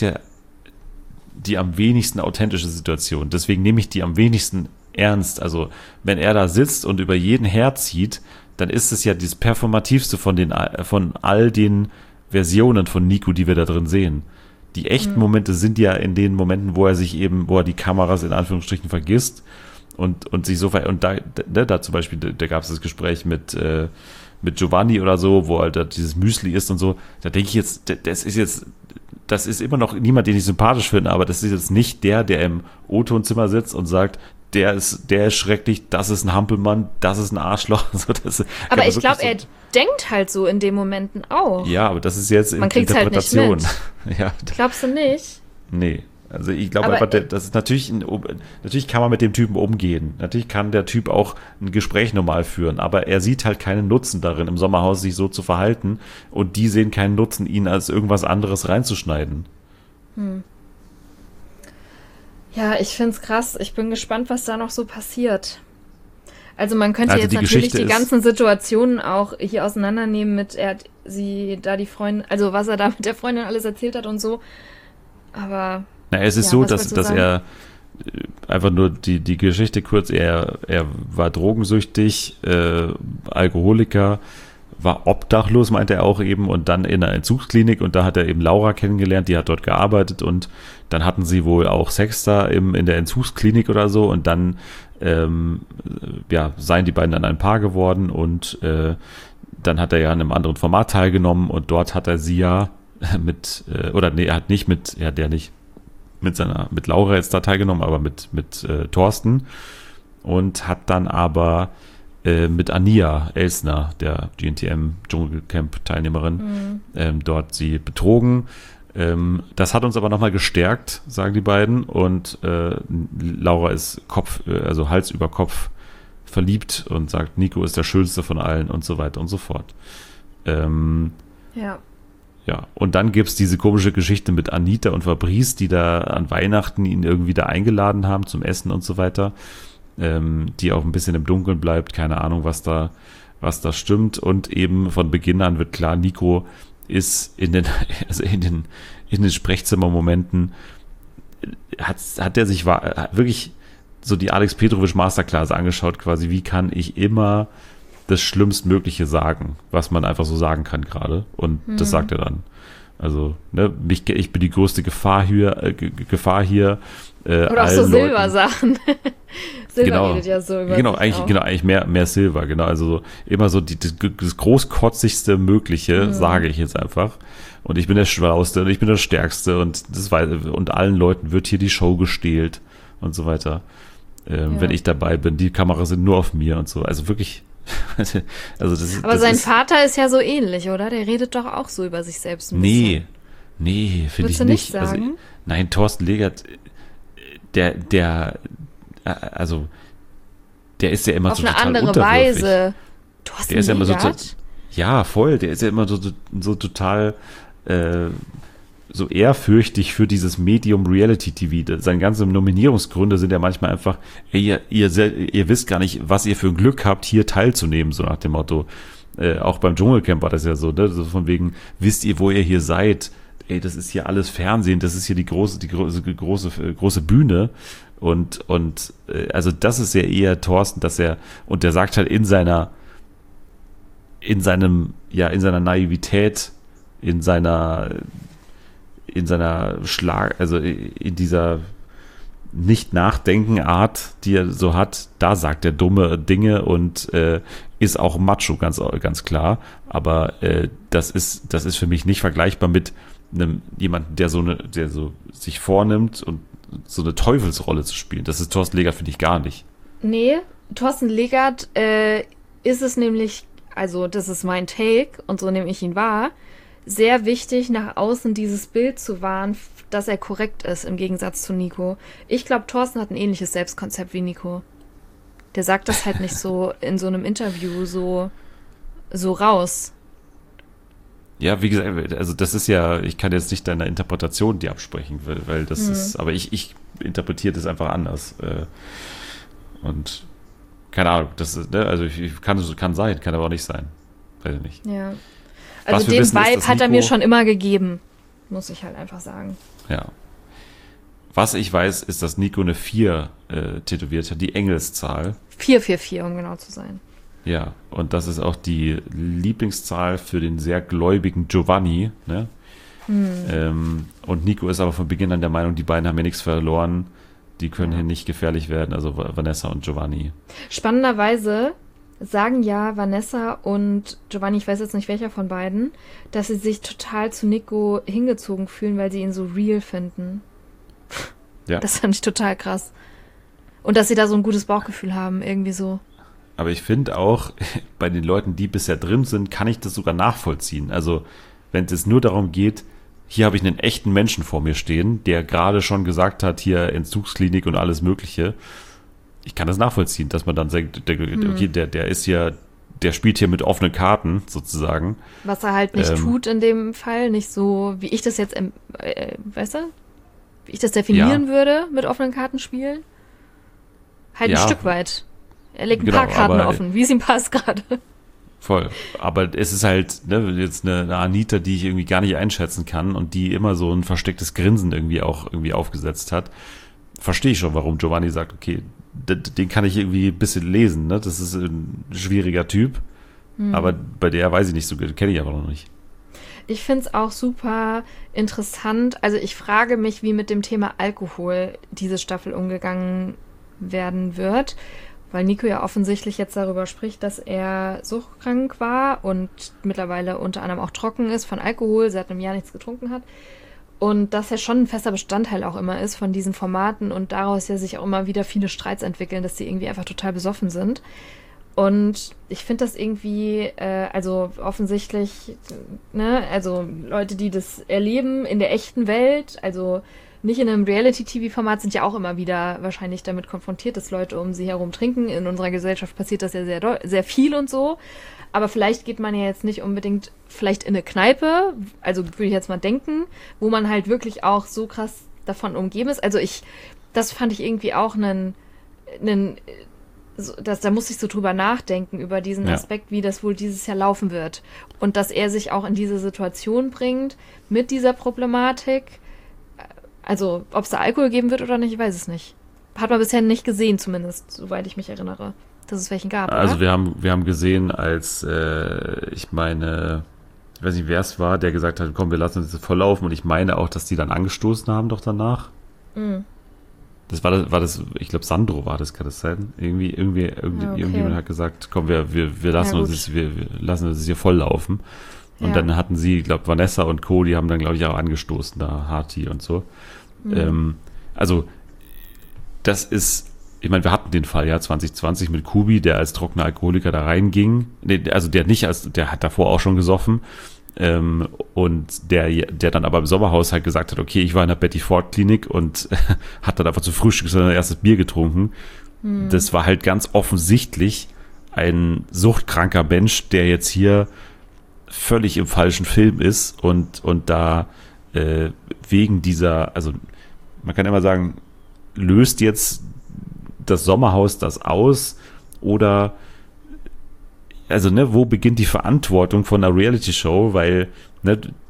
die am wenigsten authentische Situation. Deswegen nehme ich die am wenigsten ernst. Also wenn er da sitzt und über jeden herzieht, dann ist es ja das Performativste von all den Versionen von Nico, die wir da drin sehen. Die echten Momente sind ja in den Momenten, wo er die Kameras in Anführungsstrichen vergisst und sich so und da zum Beispiel, da gab es das Gespräch mit Giovanni oder so, wo halt dieses Müsli ist und so, da denke ich jetzt, das ist immer noch niemand, den ich sympathisch finde, aber das ist jetzt nicht der im O-Tonzimmer sitzt und sagt, der ist schrecklich, das ist ein Hampelmann, das ist ein Arschloch. So, aber ich glaube, er denkt halt so in den Momenten auch. Ja, aber das ist jetzt Interpretation. Halt nicht mit. Ja, glaubst du nicht? Nee. Also ich glaube einfach, das ist natürlich kann man mit dem Typen umgehen. Natürlich kann der Typ auch ein Gespräch normal führen, aber er sieht halt keinen Nutzen darin, im Sommerhaus sich so zu verhalten und die sehen keinen Nutzen, ihn als irgendwas anderes reinzuschneiden. Ja, ich find's krass. Ich bin gespannt, was da noch so passiert. Also man könnte jetzt natürlich die ganzen Situationen auch hier auseinandernehmen mit, was er da mit der Freundin alles erzählt hat und so. Aber na, es ist so, dass er einfach nur die Geschichte kurz, er war drogensüchtig, Alkoholiker, war obdachlos, meinte er auch eben, und dann in einer Entzugsklinik und da hat er eben Laura kennengelernt, die hat dort gearbeitet und dann hatten sie wohl auch Sex da in der Entzugsklinik oder so und dann seien die beiden dann ein Paar geworden und dann hat er ja an einem anderen Format teilgenommen und dort hat er sie ja mit Laura jetzt da teilgenommen, aber mit Thorsten und hat dann aber mit Ania Elsner, der GNTM Dschungelcamp Teilnehmerin, dort sie betrogen. Das hat uns aber nochmal gestärkt, sagen die beiden, und Laura ist Hals über Kopf verliebt und sagt, Nico ist der Schönste von allen und so weiter und so fort. Ja, und dann gibt's diese komische Geschichte mit Anita und Fabrice, die da an Weihnachten ihn irgendwie da eingeladen haben zum Essen und so weiter, die auch ein bisschen im Dunkeln bleibt, keine Ahnung, was da stimmt, und eben von Beginn an wird klar, Nico ist in den Sprechzimmermomenten hat er sich wirklich so die Alex Petrovic Masterclass angeschaut, quasi, wie kann ich immer das Schlimmstmögliche sagen, was man einfach so sagen kann gerade. Und das sagt er dann. Also, ne, ich bin die größte Gefahr hier. Oder auch so Silber-Sachen. Silber redet ja so über eigentlich mehr Silber, genau. Also so, immer so das großkotzigste Mögliche sage ich jetzt einfach. Und ich bin der Schlauste und ich bin der Stärkste und allen Leuten wird hier die Show gestählt und so weiter. Wenn ich dabei bin, die Kameras sind nur auf mir und so. Also wirklich. Aber sein Vater ist ja so ähnlich, oder? Der redet doch auch so über sich selbst ein bisschen. Nee, finde ich nicht. Nicht sagen? Nein, Thorsten Legert, der ist ja immer auf so eine total andere unterwürfig. Weise. Thorsten Der ist ja immer Legert? Ja, voll. Der ist ja immer so total so ehrfürchtig für dieses Medium Reality TV. Seine ganzen Nominierungsgründe sind ja manchmal einfach, ihr wisst gar nicht, was ihr für ein Glück habt, hier teilzunehmen, so nach dem Motto. Auch beim Dschungelcamp war das ja so, ne? So von wegen, wisst ihr, wo ihr hier seid? ey, das ist hier alles Fernsehen, das ist hier die große Bühne und also das ist ja eher Thorsten, dass er, und der sagt halt in seiner Naivität, in dieser Nicht-Nachdenken-Art, die er so hat, da sagt er dumme Dinge und ist auch Macho, ganz klar. Aber das ist für mich nicht vergleichbar mit jemandem, der so sich vornimmt und so eine Teufelsrolle zu spielen. Das ist Thorsten Legert, finde ich, gar nicht. Nee, Thorsten Legert ist es nämlich, also das ist mein Take und so nehme ich ihn wahr, sehr wichtig, nach außen dieses Bild zu wahren, dass er korrekt ist, im Gegensatz zu Nico. Ich glaube, Thorsten hat ein ähnliches Selbstkonzept wie Nico. Der sagt das halt nicht so in so einem Interview so raus. Ja, wie gesagt, also das ist ja, ich kann jetzt nicht deiner Interpretation die absprechen, weil das ist, aber ich interpretiere das einfach anders. Und keine Ahnung, das ist, ne, also kann sein, kann aber auch nicht sein. Weiß ich nicht. Ja. Also den Vibe hat er mir schon immer gegeben, muss ich halt einfach sagen. Ja. Was ich weiß, ist, dass Nico eine 4 tätowiert hat, die Engelszahl. 444, um genau zu sein. Ja, und das ist auch die Lieblingszahl für den sehr gläubigen Giovanni. Ne? Und Nico ist aber von Beginn an der Meinung, die beiden haben ja nichts verloren. Die können hier nicht gefährlich werden, also Vanessa und Giovanni. Spannenderweise sagen ja Vanessa und Giovanni, ich weiß jetzt nicht welcher von beiden, dass sie sich total zu Nico hingezogen fühlen, weil sie ihn so real finden. Ja. Das fand ich total krass. Und dass sie da so ein gutes Bauchgefühl haben, irgendwie so. Aber ich finde auch, bei den Leuten, die bisher drin sind, kann ich das sogar nachvollziehen. Also, wenn es nur darum geht, hier habe ich einen echten Menschen vor mir stehen, der gerade schon gesagt hat, hier Entzugsklinik und alles Mögliche. Ich kann das nachvollziehen, dass man dann sagt, okay, der ist ja, der spielt hier mit offenen Karten sozusagen. Was er halt nicht tut in dem Fall, nicht so, wie ich das jetzt, weißt du, wie ich das definieren würde, mit offenen Karten spielen. Halt ein Stück weit. Er legt ein paar Karten offen, wie es ihm passt gerade. Voll. Aber es ist halt jetzt eine Anita, die ich irgendwie gar nicht einschätzen kann und die immer so ein verstecktes Grinsen irgendwie aufgesetzt hat. Verstehe ich schon, warum Giovanni sagt, okay, den kann ich irgendwie ein bisschen lesen. Ne? Das ist ein schwieriger Typ. Aber bei der weiß ich nicht so gut, kenne ich aber noch nicht. Ich finde es auch super interessant. Also ich frage mich, wie mit dem Thema Alkohol diese Staffel umgegangen werden wird. Weil Nico ja offensichtlich jetzt darüber spricht, dass er suchtkrank war und mittlerweile unter anderem auch trocken ist von Alkohol, seit einem Jahr nichts getrunken hat. Und dass er schon ein fester Bestandteil auch immer ist von diesen Formaten und daraus ja sich auch immer wieder viele Streits entwickeln, dass die irgendwie einfach total besoffen sind. Und ich finde das irgendwie, also offensichtlich, ne, also Leute, die das erleben in der echten Welt, also nicht in einem Reality-TV-Format, sind ja auch immer wieder wahrscheinlich damit konfrontiert, dass Leute um sie herum trinken. In unserer Gesellschaft passiert das ja sehr viel und so. Aber vielleicht geht man ja jetzt nicht unbedingt vielleicht in eine Kneipe, also würde ich jetzt mal denken, wo man halt wirklich auch so krass davon umgeben ist. Also das fand ich irgendwie auch da muss ich so drüber nachdenken, über diesen Aspekt, wie das wohl dieses Jahr laufen wird. Und dass er sich auch in diese Situation bringt mit dieser Problematik. Also, ob es da Alkohol geben wird oder nicht, ich weiß es nicht. Hat man bisher nicht gesehen, zumindest, soweit ich mich erinnere, dass es welchen gab. Also, oder? wir haben gesehen, als ich meine, ich weiß nicht, wer es war, der gesagt hat, komm, wir lassen uns jetzt volllaufen. Und ich meine auch, dass die dann angestoßen haben doch danach. Mhm. Das war das, ich glaube, Sandro war das, kann das sein? Irgendjemand hat gesagt, komm, wir lassen uns das hier volllaufen. Und dann hatten sie, ich glaube, Vanessa und Co., die haben dann, glaube ich, auch angestoßen, da Harti und so. Also, das ist, ich meine, wir hatten den Fall ja 2020 mit Kubi, der als trockener Alkoholiker da reinging. Nee, also der hat davor auch schon gesoffen. Und der dann aber im Sommerhaus halt gesagt hat, okay, ich war in der Betty Ford Klinik und hat dann einfach zu Frühstück sein erstes Bier getrunken. Das war halt ganz offensichtlich ein suchtkranker Mensch, der jetzt hier völlig im falschen Film ist und da wegen dieser, also man kann immer sagen, löst jetzt das Sommerhaus das aus oder also, ne, wo beginnt die Verantwortung von einer Reality-Show, weil, ne,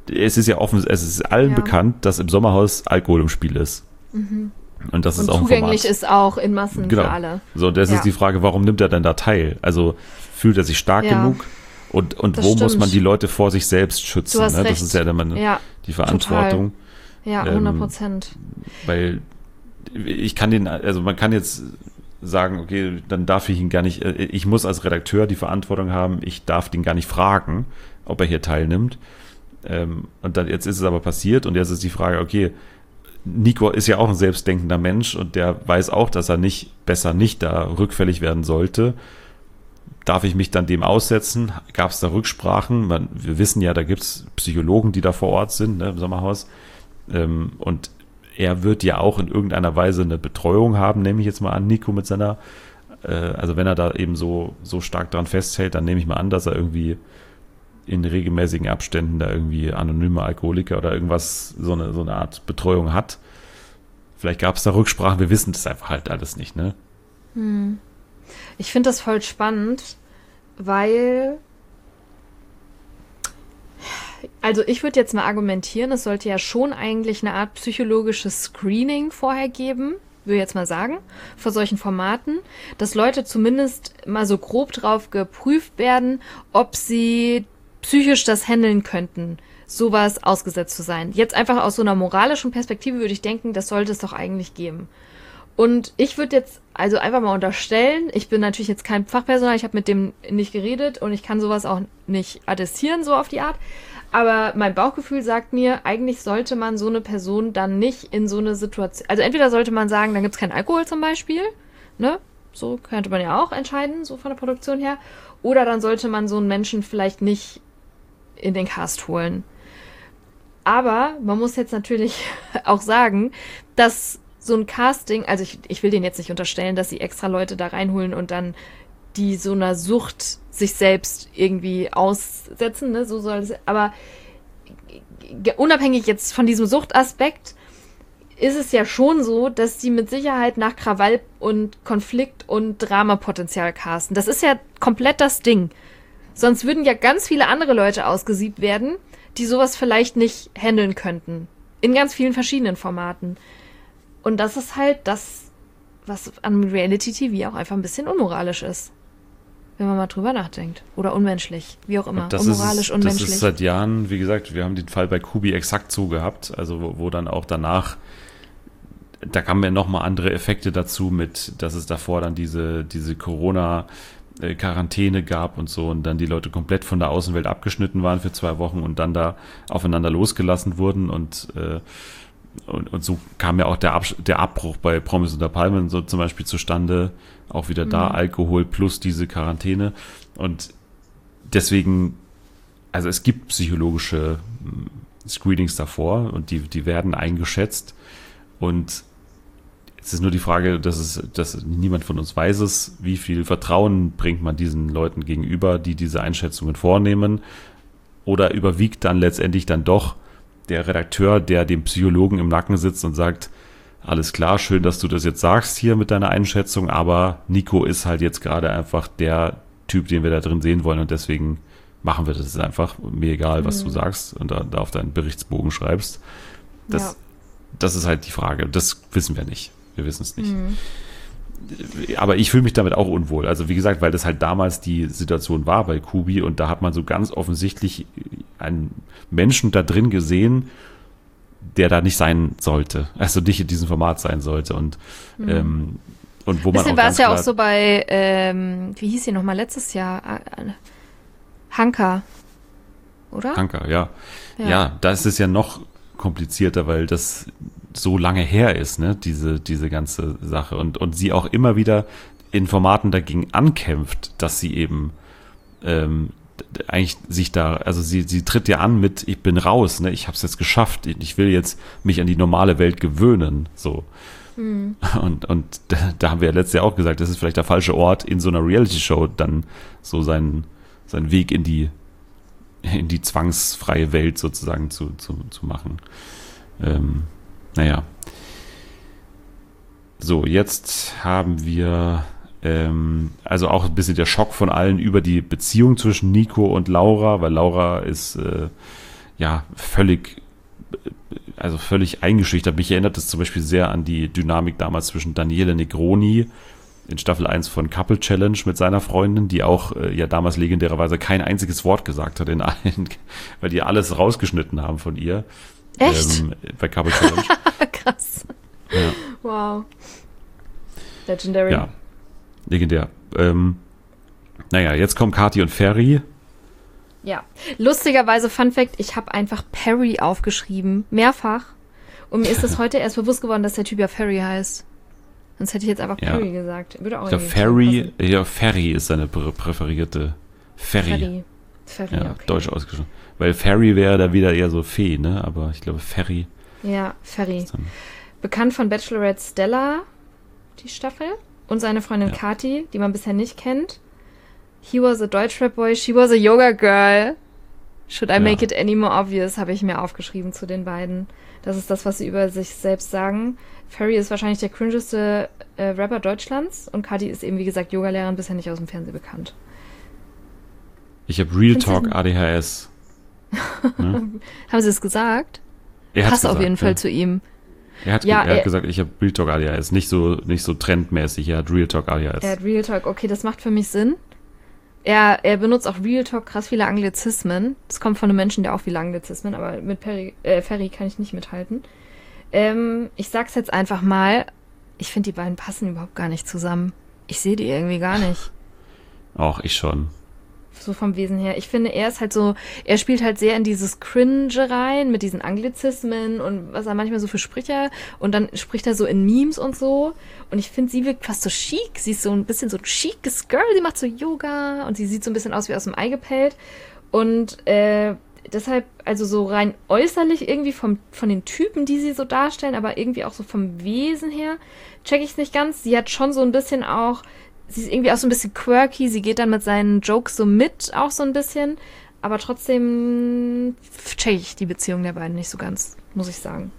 es ist ja offen, es ist allen bekannt, dass im Sommerhaus Alkohol im Spiel ist. Und das ist Und auch ein zugänglich Format. ist auch in Massen Genau. für alle. So, das ist die Frage, warum nimmt er denn da teil? Also fühlt er sich stark genug? Und Das wo muss stimmt. man die Leute vor sich selbst schützen? Du hast Ne? Das recht. ist ja dann die Verantwortung. Ja, 100%. Weil man kann jetzt sagen, okay, dann darf ich ihn gar nicht, ich muss als Redakteur die Verantwortung haben, ich darf den gar nicht fragen, ob er hier teilnimmt. Und dann jetzt ist es aber passiert und jetzt ist die Frage, okay, Nico ist ja auch ein selbstdenkender Mensch und der weiß auch, dass er besser nicht da rückfällig werden sollte. Darf ich mich dann dem aussetzen? Gab es da Rücksprachen? Wir wissen ja, da gibt es Psychologen, die da vor Ort sind, ne, im Sommerhaus. Und er wird ja auch in irgendeiner Weise eine Betreuung haben, nehme ich jetzt mal an, Nico mit seiner, also wenn er da eben so stark dran festhält, dann nehme ich mal an, dass er irgendwie in regelmäßigen Abständen da irgendwie anonyme Alkoholiker oder irgendwas, so eine Art Betreuung hat. Vielleicht gab es da Rücksprachen, wir wissen das einfach halt alles nicht, ne? Ich finde das voll spannend, weil, also ich würde jetzt mal argumentieren, es sollte ja schon eigentlich eine Art psychologisches Screening vorher geben, würde ich jetzt mal sagen, vor solchen Formaten, dass Leute zumindest mal so grob drauf geprüft werden, ob sie psychisch das handeln könnten, sowas ausgesetzt zu sein. Jetzt einfach aus so einer moralischen Perspektive würde ich denken, das sollte es doch eigentlich geben. Und ich würde jetzt also einfach mal unterstellen, ich bin natürlich jetzt kein Fachpersonal, ich habe mit dem nicht geredet und ich kann sowas auch nicht attestieren, so auf die Art. Aber mein Bauchgefühl sagt mir, eigentlich sollte man so eine Person dann nicht in so eine Situation, also entweder sollte man sagen, dann gibt es keinen Alkohol zum Beispiel, ne? So könnte man ja auch entscheiden, so von der Produktion her. Oder dann sollte man so einen Menschen vielleicht nicht in den Cast holen. Aber man muss jetzt natürlich auch sagen, dass so ein Casting, also ich will denen jetzt nicht unterstellen, dass sie extra Leute da reinholen und dann die so einer Sucht sich selbst irgendwie aussetzen, ne? So soll es, aber unabhängig jetzt von diesem Suchtaspekt ist es ja schon so, dass die mit Sicherheit nach Krawall und Konflikt und Dramapotenzial casten. Das ist ja komplett das Ding. Sonst würden ja ganz viele andere Leute ausgesiebt werden, die sowas vielleicht nicht handeln könnten. In ganz vielen verschiedenen Formaten. Und das ist halt das, was an Reality-TV auch einfach ein bisschen unmoralisch ist. Wenn man mal drüber nachdenkt. Oder unmenschlich. Wie auch immer. Unmoralisch, unmenschlich. Das ist seit Jahren, wie gesagt, wir haben den Fall bei Kubi exakt so gehabt. Also wo dann auch danach, da kamen ja nochmal andere Effekte dazu mit, dass es davor dann diese Corona-Quarantäne gab und so und dann die Leute komplett von der Außenwelt abgeschnitten waren für 2 Wochen und dann da aufeinander losgelassen wurden und so kam ja auch der Abbruch bei Promis unter Palmen so zum Beispiel zustande, auch wieder da Alkohol plus diese Quarantäne und deswegen, also es gibt psychologische Screenings davor und die werden eingeschätzt und es ist nur die Frage, dass niemand von uns weiß es, wie viel Vertrauen bringt man diesen Leuten gegenüber, die diese Einschätzungen vornehmen oder überwiegt dann letztendlich dann doch der Redakteur, der dem Psychologen im Nacken sitzt und sagt, alles klar, schön, dass du das jetzt sagst hier mit deiner Einschätzung, aber Nico ist halt jetzt gerade einfach der Typ, den wir da drin sehen wollen und deswegen machen wir das jetzt einfach. Mir egal, was du sagst und da auf deinen Berichtsbogen schreibst. Das ist halt die Frage. Das wissen wir nicht. Wir wissen es nicht. Aber ich fühle mich damit auch unwohl. Also wie gesagt, weil das halt damals die Situation war bei Kubi und da hat man so ganz offensichtlich einen Menschen da drin gesehen, der da nicht sein sollte. Also nicht in diesem Format sein sollte. Und wo man bisschen auch war ganz es ja klar, auch so bei, wie hieß sie nochmal letztes Jahr? Hanka. Oder? Hanka, ja. Ja, da ist es ja noch komplizierter, weil das so lange her ist, ne, diese ganze Sache und sie auch immer wieder in Formaten dagegen ankämpft, dass sie eben eigentlich sich da, also sie tritt ja an mit, ich bin raus, ne, ich habe es jetzt geschafft, ich will jetzt mich an die normale Welt gewöhnen, so. Und da haben wir ja letztes Jahr auch gesagt, das ist vielleicht der falsche Ort, in so einer Reality-Show dann so seinen Weg in die zwangsfreie Welt sozusagen zu machen. Naja. So, jetzt haben wir also auch ein bisschen der Schock von allen über die Beziehung zwischen Nico und Laura, weil Laura ist ja, völlig eingeschüchtert. Mich erinnert das zum Beispiel sehr an die Dynamik damals zwischen Daniele Negroni in Staffel 1 von Couple Challenge mit seiner Freundin, die auch ja damals legendärerweise kein einziges Wort gesagt hat in allen, weil die alles rausgeschnitten haben von ihr. Echt? Bei Couple Challenge. Krass. Ja. Wow. Legendary. Ja, legendär. Naja, jetzt kommen Kathi und Ferry. Ja. Lustigerweise, Fun Fact, ich habe einfach Perry aufgeschrieben. Mehrfach. Und mir ist das heute erst bewusst geworden, dass der Typ ja Ferry heißt. Sonst hätte ich jetzt einfach Perry gesagt. Würde auch Ich glaube, Ferry ist seine präferierte. Ferry, ja, okay. Deutsch ausgesprochen. Weil Ferry wäre da wieder eher so Fee, ne? Aber ich glaube, Ferry. Ja, Ferry. Bekannt von Bachelorette Stella, die Staffel. Und seine Freundin Kathi, die man bisher nicht kennt. He was a Deutschrap boy, she was a Yoga girl. Should I make it any more obvious, habe ich mir aufgeschrieben zu den beiden. Das ist das, was sie über sich selbst sagen. Ferry ist wahrscheinlich der cringeste Rapper Deutschlands und Kathi ist eben, wie gesagt, Yogalehrerin, bisher nicht aus dem Fernsehen bekannt. Ich habe Real Talk ADHS. Ne? Haben sie es gesagt? Passt auf jeden Fall zu ihm. Er hat gesagt, ich habe Real Talk ADHS. Nicht so trendmäßig, er hat Real Talk ADHS. Er hat Real Talk, okay, das macht für mich Sinn. Er benutzt auch Real Talk krass viele Anglizismen. Das kommt von einem Menschen, der auch viele Anglizismen, aber mit Ferry kann ich nicht mithalten. Ich sag's jetzt einfach mal, ich finde, die beiden passen überhaupt gar nicht zusammen. Ich sehe die irgendwie gar nicht. Auch ich schon. So vom Wesen her. Ich finde, er ist halt so, er spielt halt sehr in dieses Cringe rein mit diesen Anglizismen und was er manchmal so für Sprüche und dann spricht er so in Memes und so und ich finde, sie wirkt fast so chic. Sie ist so ein bisschen so ein chices Girl, sie macht so Yoga und sie sieht so ein bisschen aus wie aus dem Ei gepellt und deshalb, also so rein äußerlich irgendwie von den Typen, die sie so darstellen, aber irgendwie auch so vom Wesen her, check ich es nicht ganz. Sie hat schon so ein bisschen auch, sie ist irgendwie auch so ein bisschen quirky, sie geht dann mit seinen Jokes so mit, auch so ein bisschen, aber trotzdem check ich die Beziehung der beiden nicht so ganz, muss ich sagen.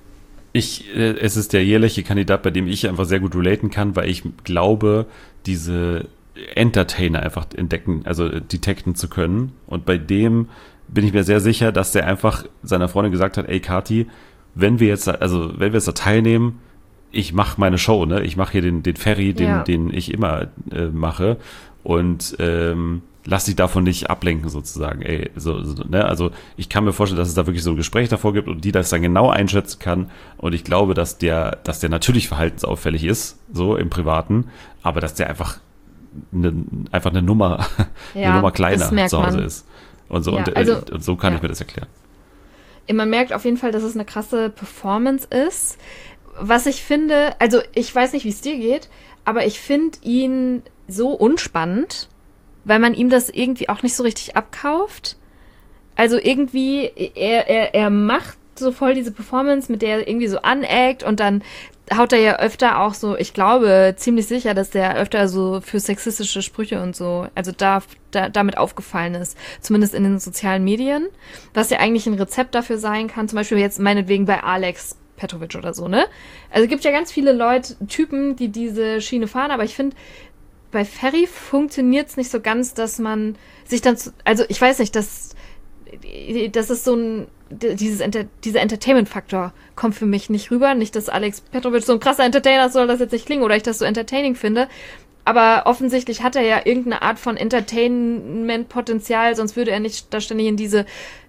Es ist der jährliche Kandidat, bei dem ich einfach sehr gut relaten kann, weil ich glaube, diese Entertainer einfach detekten zu können und bei dem bin ich mir sehr sicher, dass der einfach seiner Freundin gesagt hat, ey Kathi, wenn wir jetzt da teilnehmen, ich mache meine Show, ne? Ich mache hier den Ferry, den ich immer mache und lass dich davon nicht ablenken sozusagen. Ey, ne? Also ich kann mir vorstellen, dass es da wirklich so ein Gespräch davor gibt und die das dann genau einschätzen kann und ich glaube, dass der natürlich verhaltensauffällig ist, so im Privaten, aber dass der einfach eine Nummer kleiner zu Hause ist. Und so, und so kann ich mir das erklären. Man merkt auf jeden Fall, dass es eine krasse Performance ist. Was ich finde, also ich weiß nicht, wie es dir geht, aber ich finde ihn so unspannend, weil man ihm das irgendwie auch nicht so richtig abkauft. Also irgendwie, er macht so voll diese Performance, mit der er irgendwie so aneckt und dann haut er ja öfter auch so, ich glaube ziemlich sicher, dass der öfter so für sexistische Sprüche und so, also damit aufgefallen ist, zumindest in den sozialen Medien, was ja eigentlich ein Rezept dafür sein kann, zum Beispiel jetzt meinetwegen bei Alex Petrovic oder so, ne? Also es gibt ja ganz viele Typen, die diese Schiene fahren, aber ich finde, bei Ferry funktioniert es nicht so ganz, dass man sich dann, also ich weiß nicht, das ist so ein, dieser Entertainment-Faktor kommt für mich nicht rüber. Nicht, dass Alex Petrovic so ein krasser Entertainer ist, soll das jetzt nicht klingen, oder ich das so entertaining finde. Aber offensichtlich hat er ja irgendeine Art von Entertainment-Potenzial, sonst würde er nicht da ständig in diese,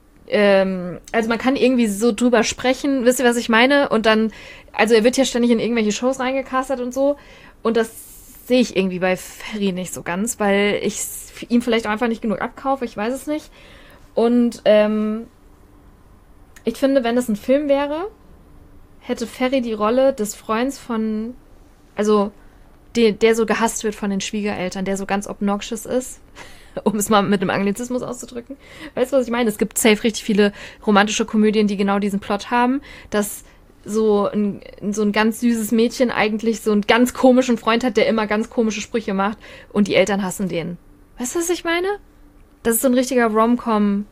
also man kann irgendwie so drüber sprechen, wisst ihr, was ich meine? Und dann, also er wird ja ständig in irgendwelche Shows reingecastet und so. Und das sehe ich irgendwie bei Ferry nicht so ganz, weil ich ihm vielleicht auch einfach nicht genug abkaufe, ich weiß es nicht. Und ich finde, wenn es ein Film wäre, hätte Ferry die Rolle des Freunds von, also der so gehasst wird von den Schwiegereltern, der so ganz obnoxious ist, um es mal mit einem Anglizismus auszudrücken. Weißt du, was ich meine? Es gibt safe richtig viele romantische Komödien, die genau diesen Plot haben, dass so ein ganz süßes Mädchen eigentlich so einen ganz komischen Freund hat, der immer ganz komische Sprüche macht und die Eltern hassen den. Weißt du, was ich meine? Das ist so ein richtiger Rom-Com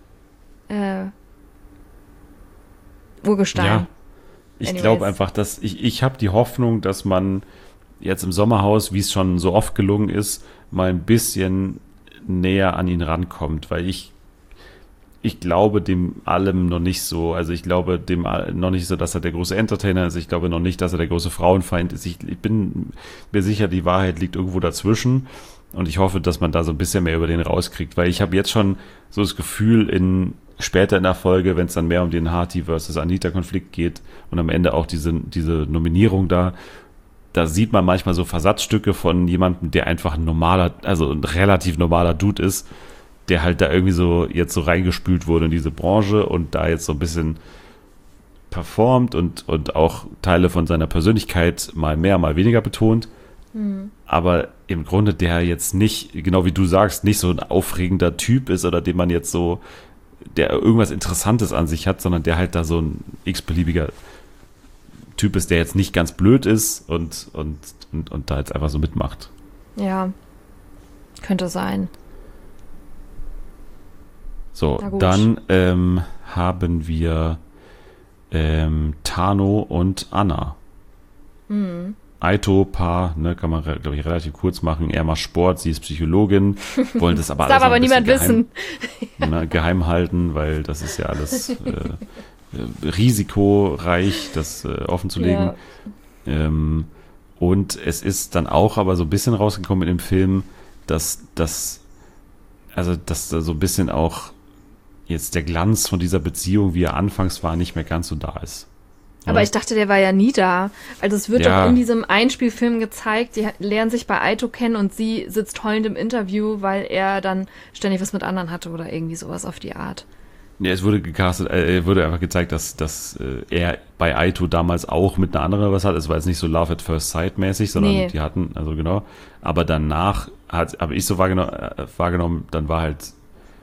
Urgestein. Ja, ich glaube einfach, dass ich habe die Hoffnung, dass man jetzt im Sommerhaus, wie es schon so oft gelungen ist, mal ein bisschen näher an ihn rankommt, weil ich ich glaube dem allem noch nicht so. Also ich glaube dem noch nicht so, dass er der große Entertainer ist. Ich glaube noch nicht, dass er der große Frauenfeind ist. Ich bin mir sicher, die Wahrheit liegt irgendwo dazwischen. Und ich hoffe, dass man da so ein bisschen mehr über den rauskriegt. Weil ich habe jetzt schon so das Gefühl, später in der Folge, wenn es dann mehr um den Harty versus Anita-Konflikt geht und am Ende auch diese Nominierung da sieht man manchmal so Versatzstücke von jemandem, der einfach ein relativ normaler Dude ist, der halt da irgendwie so jetzt so reingespült wurde in diese Branche und da jetzt so ein bisschen performt und auch Teile von seiner Persönlichkeit mal mehr, mal weniger betont. Aber im Grunde der jetzt nicht, genau wie du sagst, nicht so ein aufregender Typ ist oder dem man jetzt so, der irgendwas Interessantes an sich hat, sondern der halt da so ein x-beliebiger Typ ist, der jetzt nicht ganz blöd ist und da jetzt einfach so mitmacht. Ja, könnte sein. So, dann haben wir Tano und Anna. Aito-Paar, ne, kann man, glaube ich, relativ kurz machen. Er macht Sport, sie ist Psychologin, wollen das aber das alles darf aber niemand wissen. Geheim halten, weil das ist ja alles risikoreich, das offenzulegen. Ja. Und es ist dann auch aber so ein bisschen rausgekommen in dem Film, dass da so ein bisschen auch jetzt der Glanz von dieser Beziehung, wie er anfangs war, nicht mehr ganz so da ist. Aber ich dachte, der war ja nie da. Also es wird doch in diesem Einspielfilm gezeigt, die lernen sich bei Aito kennen und sie sitzt heulend im Interview, weil er dann ständig was mit anderen hatte oder irgendwie sowas auf die Art. Ja, es wurde wurde einfach gezeigt, dass er bei Aito damals auch mit einer anderen was hat. Es war jetzt nicht so Love at First Sight mäßig, sondern die hatten, also genau. Aber danach habe ich so wahrgenommen, dann war halt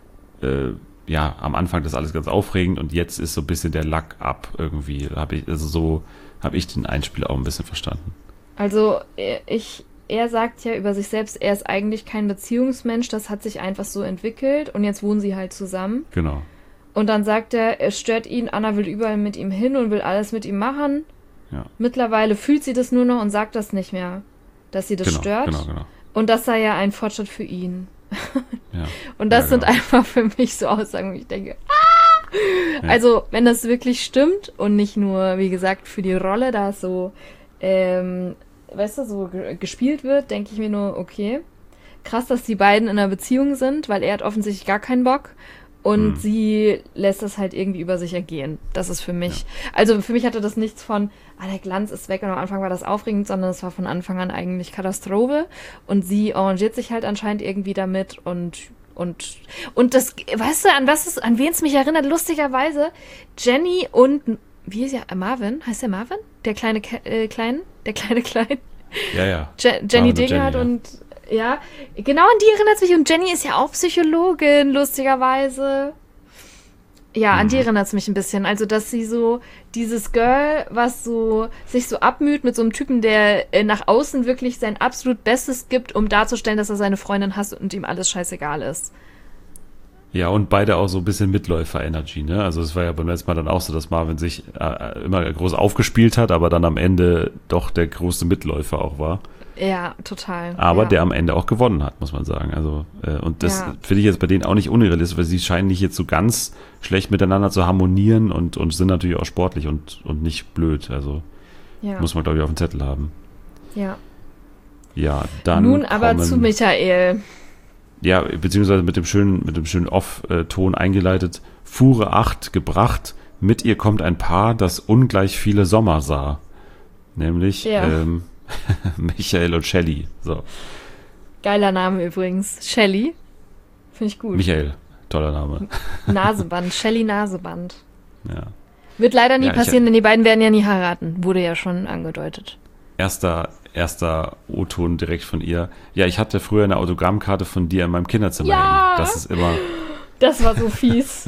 am Anfang das alles ganz aufregend und jetzt ist so ein bisschen der Lack ab irgendwie. Habe ich den Einspiel auch ein bisschen verstanden. Also er sagt ja über sich selbst, er ist eigentlich kein Beziehungsmensch, das hat sich einfach so entwickelt und jetzt wohnen sie halt zusammen. Genau. Und dann sagt er, es stört ihn, Anna will überall mit ihm hin und will alles mit ihm machen. Ja. Mittlerweile fühlt sie das nur noch und sagt das nicht mehr, dass sie das stört. Genau. Und das sei ja ein Fortschritt für ihn. Ja. Und das sind einfach für mich so Aussagen, wo ich denke, Ja. Also, wenn das wirklich stimmt und nicht nur, wie gesagt, für die Rolle da so, so gespielt wird, denke ich mir nur, okay, krass, dass die beiden in einer Beziehung sind, weil er hat offensichtlich gar keinen Bock und sie lässt das halt irgendwie über sich ergehen. Das ist für mich, also für mich hatte das nichts von, der Glanz ist weg und am Anfang war das aufregend, sondern es war von Anfang an eigentlich Katastrophe und sie arrangiert sich halt anscheinend irgendwie damit und das, weißt du, an wen es mich erinnert? Lustigerweise, Jenny und, wie ist er, Marvin? Heißt der Marvin? Der kleine Klein? Ja. Jenny Degert und, ja, genau an die erinnert es mich. Und Jenny ist ja auch Psychologin, lustigerweise. Ja, an die erinnert es mich ein bisschen. Also, dass sie so, dieses Girl, was so sich so abmüht mit so einem Typen, der nach außen wirklich sein absolut Bestes gibt, um darzustellen, dass er seine Freundin hasst und ihm alles scheißegal ist. Ja, und beide auch so ein bisschen Mitläufer-Energy, ne? Also es war ja beim letzten Mal dann auch so, dass Marvin sich immer groß aufgespielt hat, aber dann am Ende doch der große Mitläufer auch war. Ja, total. Aber der am Ende auch gewonnen hat, muss man sagen. Also und das finde ich jetzt bei denen auch nicht unrealistisch, weil sie scheinen nicht jetzt so ganz schlecht miteinander zu harmonieren und sind natürlich auch sportlich und nicht blöd. Also muss man, glaube ich, auf dem Zettel haben. Ja. Ja, dann nun aber zu Michael. Ja, beziehungsweise mit dem schönen Off-Ton eingeleitet. Fuhre 8 gebracht. Mit ihr kommt ein Paar, das ungleich viele Sommer sah. Nämlich Michael und Shelley. So. Geiler Name übrigens. Shelley. Finde ich gut. Michael. Toller Name. Naseband. Shelley Naseband. Ja. Wird leider nie passieren, denn die beiden werden ja nie heiraten. Wurde ja schon angedeutet. Erster O-Ton direkt von ihr. Ja, ich hatte früher eine Autogrammkarte von dir in meinem Kinderzimmer hängen. Das ist immer... Das war so fies.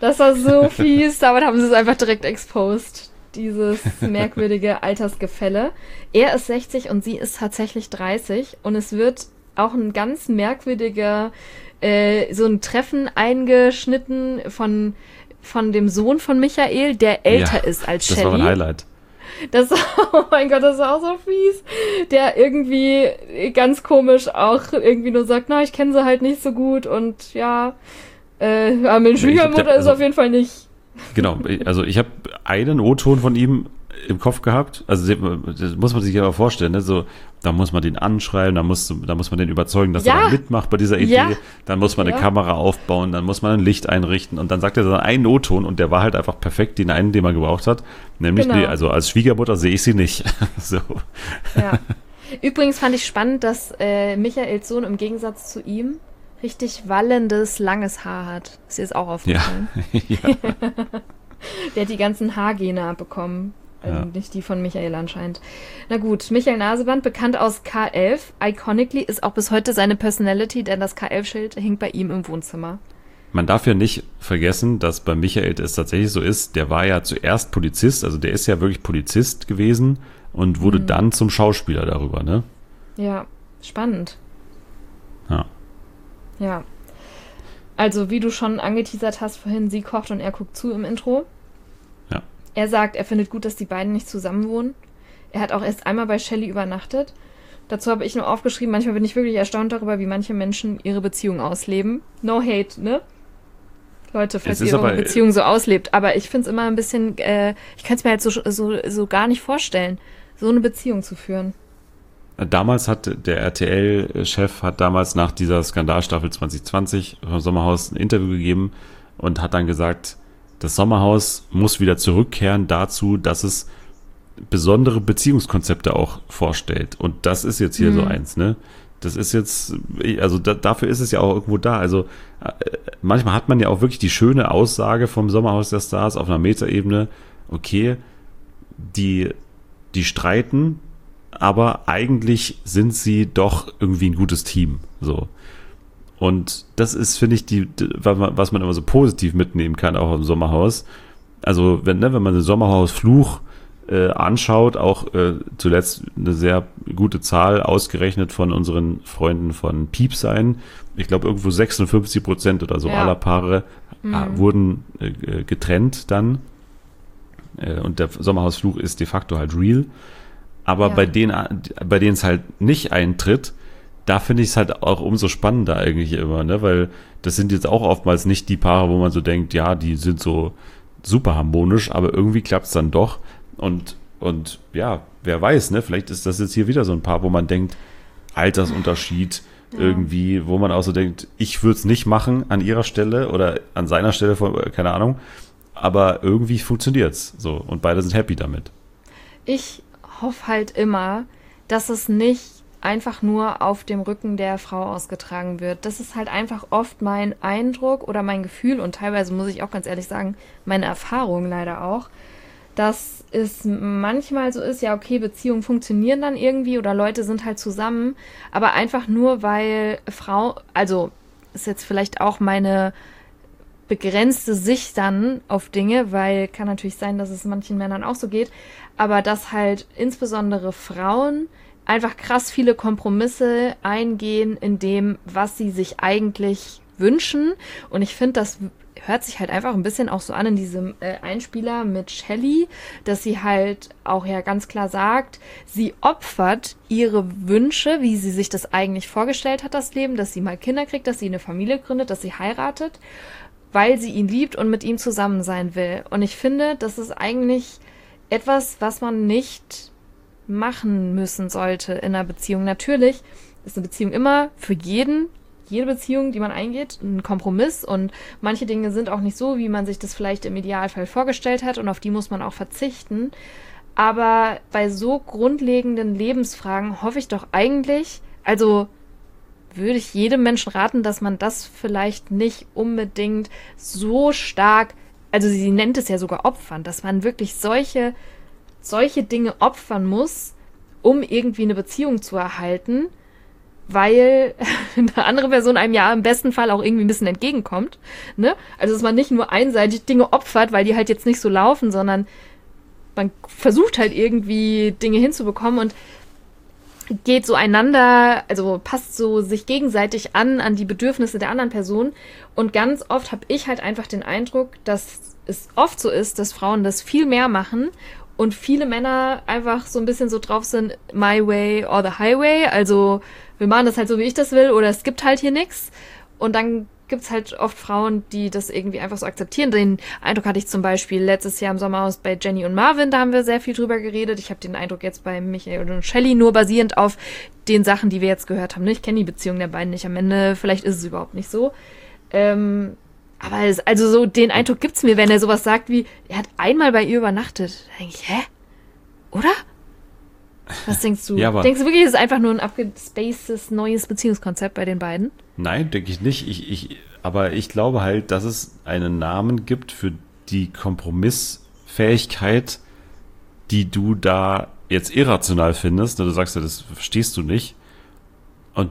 Damit haben sie es einfach direkt exposed. Dieses merkwürdige Altersgefälle. Er ist 60 und sie ist tatsächlich 30. Und es wird auch ein ganz merkwürdiger, so ein Treffen eingeschnitten von dem Sohn von Michael, der älter ist als Shelley. Das war ein Highlight. Oh mein Gott, das war auch so fies. Der irgendwie ganz komisch auch irgendwie nur sagt, na, ich kenne sie halt nicht so gut und ja, Aber meine Schwiegermutter ist auf jeden Fall nicht. Genau, also ich habe einen O-Ton von ihm im Kopf gehabt. Also das muss man sich ja mal vorstellen, ne? So, da muss man den anschreiben, da muss man den überzeugen, dass er da mitmacht bei dieser Idee. Ja. Dann muss man eine Kamera aufbauen, dann muss man ein Licht einrichten und dann sagt er dann einen O-Ton und der war halt einfach perfekt, den einen, den man gebraucht hat. Nämlich, nee, also als Schwiegermutter sehe ich sie nicht. So. Ja. Übrigens fand ich spannend, dass Michaels Sohn im Gegensatz zu ihm richtig wallendes, langes Haar hat. Ist dir jetzt auch aufgefallen? Ja. Der hat die ganzen Haargene abbekommen. Nicht die von Michael anscheinend. Na gut, Michael Naseband, bekannt aus K11. Iconically ist auch bis heute seine Personality, denn das K11-Schild hängt bei ihm im Wohnzimmer. Man darf ja nicht vergessen, dass bei Michael es tatsächlich so ist, der war ja zuerst Polizist, also der ist ja wirklich Polizist gewesen und wurde dann zum Schauspieler darüber, ne? Ja, spannend. Ja. Ja. Also, wie du schon angeteasert hast vorhin, sie kocht und er guckt zu im Intro. Ja. Er sagt, er findet gut, dass die beiden nicht zusammen wohnen. Er hat auch erst einmal bei Shelley übernachtet. Dazu habe ich nur aufgeschrieben, manchmal bin ich wirklich erstaunt darüber, wie manche Menschen ihre Beziehung ausleben. No hate, ne? Leute, falls ihr eure Beziehung so auslebt. Aber ich finde es immer ein bisschen, ich kann es mir halt so gar nicht vorstellen, so eine Beziehung zu führen. Damals hat der RTL-Chef nach dieser Skandalstaffel 2020 vom Sommerhaus ein Interview gegeben und hat dann gesagt, das Sommerhaus muss wieder zurückkehren dazu, dass es besondere Beziehungskonzepte auch vorstellt. Und das ist jetzt hier so eins, ne? Das ist jetzt, also dafür ist es ja auch irgendwo da. Also manchmal hat man ja auch wirklich die schöne Aussage vom Sommerhaus der Stars auf einer Metaebene, okay, die streiten, aber eigentlich sind sie doch irgendwie ein gutes Team. So. Und das ist, finde ich, was man immer so positiv mitnehmen kann, auch im Sommerhaus. Also, wenn man den Sommerhaus-Fluch anschaut, auch zuletzt eine sehr gute Zahl ausgerechnet von unseren Freunden von Piepsein. Ich glaube, irgendwo 56% oder so aller Paare wurden getrennt dann. Und der Sommerhausfluch ist de facto halt real. Aber bei denen es halt nicht eintritt, da finde ich es halt auch umso spannender eigentlich immer, ne? Weil das sind jetzt auch oftmals nicht die Paare, wo man so denkt, ja, die sind so super harmonisch, aber irgendwie klappt es dann doch. Und ja, wer weiß, ne? Vielleicht ist das jetzt hier wieder so ein Paar, wo man denkt, Altersunterschied irgendwie, wo man auch so denkt, ich würde es nicht machen an ihrer Stelle oder an seiner Stelle, keine Ahnung, aber irgendwie funktioniert's so und beide sind happy damit. Ich hoffe halt immer, dass es nicht einfach nur auf dem Rücken der Frau ausgetragen wird. Das ist halt einfach oft mein Eindruck oder mein Gefühl und teilweise muss ich auch ganz ehrlich sagen, meine Erfahrung leider auch, dass es manchmal so ist, ja okay, Beziehungen funktionieren dann irgendwie oder Leute sind halt zusammen, aber einfach nur, weil also ist jetzt vielleicht auch meine begrenzte Sicht dann auf Dinge, weil kann natürlich sein, dass es manchen Männern auch so geht, aber dass halt insbesondere Frauen einfach krass viele Kompromisse eingehen in dem, was sie sich eigentlich wünschen und ich finde, das hört sich halt einfach ein bisschen auch so an in diesem Einspieler mit Shelley, dass sie halt auch ja ganz klar sagt, sie opfert ihre Wünsche, wie sie sich das eigentlich vorgestellt hat, das Leben, dass sie mal Kinder kriegt, dass sie eine Familie gründet, dass sie heiratet, weil sie ihn liebt und mit ihm zusammen sein will. Und ich finde, das ist eigentlich etwas, was man nicht machen müssen sollte in einer Beziehung. Natürlich ist eine Beziehung immer für jede Beziehung, die man eingeht, ein Kompromiss und manche Dinge sind auch nicht so, wie man sich das vielleicht im Idealfall vorgestellt hat und auf die muss man auch verzichten. Aber bei so grundlegenden Lebensfragen hoffe ich doch eigentlich, also würde ich jedem Menschen raten, dass man das vielleicht nicht unbedingt so stark, also sie nennt es ja sogar opfern, dass man wirklich solche Dinge opfern muss, um irgendwie eine Beziehung zu erhalten, weil eine andere Person einem ja im besten Fall auch irgendwie ein bisschen entgegenkommt, ne? Also dass man nicht nur einseitig Dinge opfert, weil die halt jetzt nicht so laufen, sondern man versucht halt irgendwie Dinge hinzubekommen und geht so einander, also passt so sich gegenseitig an die Bedürfnisse der anderen Person und ganz oft habe ich halt einfach den Eindruck, dass es oft so ist, dass Frauen das viel mehr machen und viele Männer einfach so ein bisschen so drauf sind, my way or the highway, also wir machen das halt so, wie ich das will oder es gibt halt hier nichts und dann gibt es halt oft Frauen, die das irgendwie einfach so akzeptieren. Den Eindruck hatte ich zum Beispiel letztes Jahr im Sommerhaus bei Jenny und Marvin, da haben wir sehr viel drüber geredet. Ich habe den Eindruck jetzt bei Michael und Shelley nur basierend auf den Sachen, die wir jetzt gehört haben. Ich kenne die Beziehung der beiden nicht am Ende, vielleicht ist es überhaupt nicht so. Aber also so den Eindruck gibt es mir, wenn er sowas sagt wie, er hat einmal bei ihr übernachtet. Da denke ich, hä? Oder? Was denkst du? Ja, aber Denkst du wirklich, es ist einfach nur ein abgespacedes neues Beziehungskonzept bei den beiden? nein, denke ich nicht. Aber ich glaube halt, dass es einen Namen gibt für die Kompromissfähigkeit, die du da jetzt irrational findest. Du sagst ja, das verstehst du nicht. Und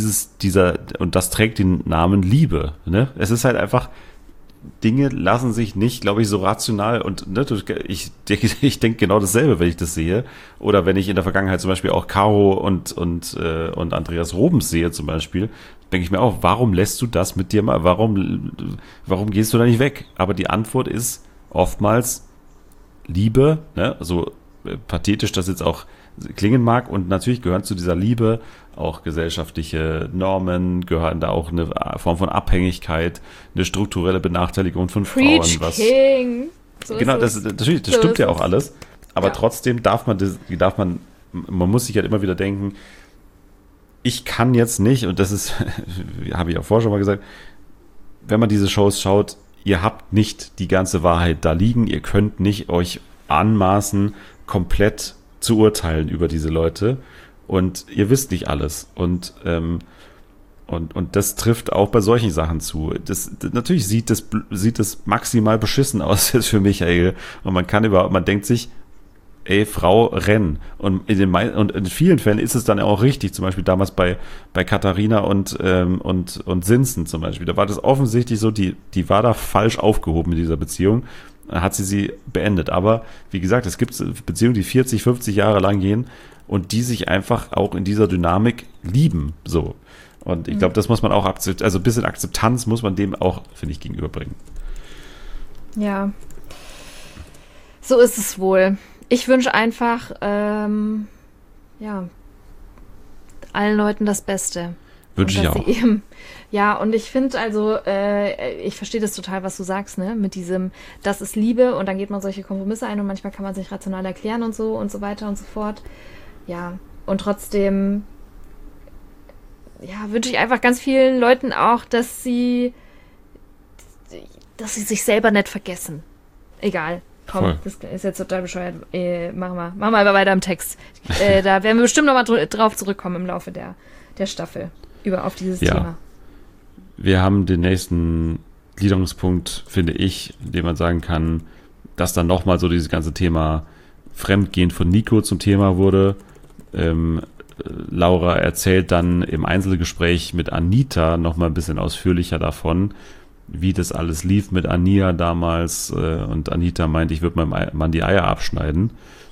das trägt den Namen Liebe. Ne? Es ist halt einfach, Dinge lassen sich nicht, glaube ich, so rational und ne, ich denke genau dasselbe, wenn ich das sehe. Oder wenn ich in der Vergangenheit zum Beispiel auch Caro und Andreas Robens sehe zum Beispiel, denke ich mir auch, warum lässt du das mit dir mal? Warum gehst du da nicht weg? Aber die Antwort ist oftmals Liebe, ne? So pathetisch das jetzt auch klingen mag. Und natürlich gehören zu dieser Liebe auch gesellschaftliche Normen, gehören da auch eine Form von Abhängigkeit, eine strukturelle Benachteiligung von Preach, Frauen. King. So Genau, ist es. natürlich, das So stimmt ist ja es. auch alles. Aber Ja. trotzdem man muss sich halt immer wieder denken, ich kann jetzt nicht, und das ist, habe ich auch vorher schon mal gesagt, wenn man diese Shows schaut, ihr habt nicht die ganze Wahrheit da liegen, ihr könnt nicht euch anmaßen, komplett zu urteilen über diese Leute und ihr wisst nicht alles und das trifft auch bei solchen Sachen zu. Natürlich sieht es maximal beschissen aus jetzt für Michael und man denkt sich, ey, Frau, renn. Und in vielen Fällen ist es dann auch richtig, zum Beispiel damals bei Katharina und Sinsen zum Beispiel. Da war das offensichtlich so, die war da falsch aufgehoben in dieser Beziehung. Dann hat sie beendet. Aber wie gesagt, es gibt Beziehungen, die 40, 50 Jahre lang gehen und die sich einfach auch in dieser Dynamik lieben. So. Und ich glaube, das muss man auch also ein bisschen Akzeptanz muss man dem auch, finde ich, gegenüberbringen. Ja. So ist es wohl. Ich wünsche einfach, allen Leuten das Beste. Wünsche ich auch. Und ich finde also, ich verstehe das total, was du sagst, ne? Mit diesem, das ist Liebe und dann geht man solche Kompromisse ein und manchmal kann man sich rational erklären und so weiter und so fort. Ja, und trotzdem, wünsche ich einfach ganz vielen Leuten auch, dass sie sich selber nicht vergessen. Egal. Komm, Voll. das ist jetzt total bescheuert. Machen wir aber weiter im Text. Da werden wir bestimmt nochmal drauf zurückkommen im Laufe der Staffel. Auf dieses Thema. Wir haben den nächsten Gliederungspunkt, finde ich, in dem man sagen kann, dass dann nochmal so dieses ganze Thema Fremdgehen von Nico zum Thema wurde. Laura erzählt dann im Einzelgespräch mit Anita nochmal ein bisschen ausführlicher davon, wie das alles lief mit Ania damals. Und Anita meint, ich würde meinem Mann die Eier abschneiden.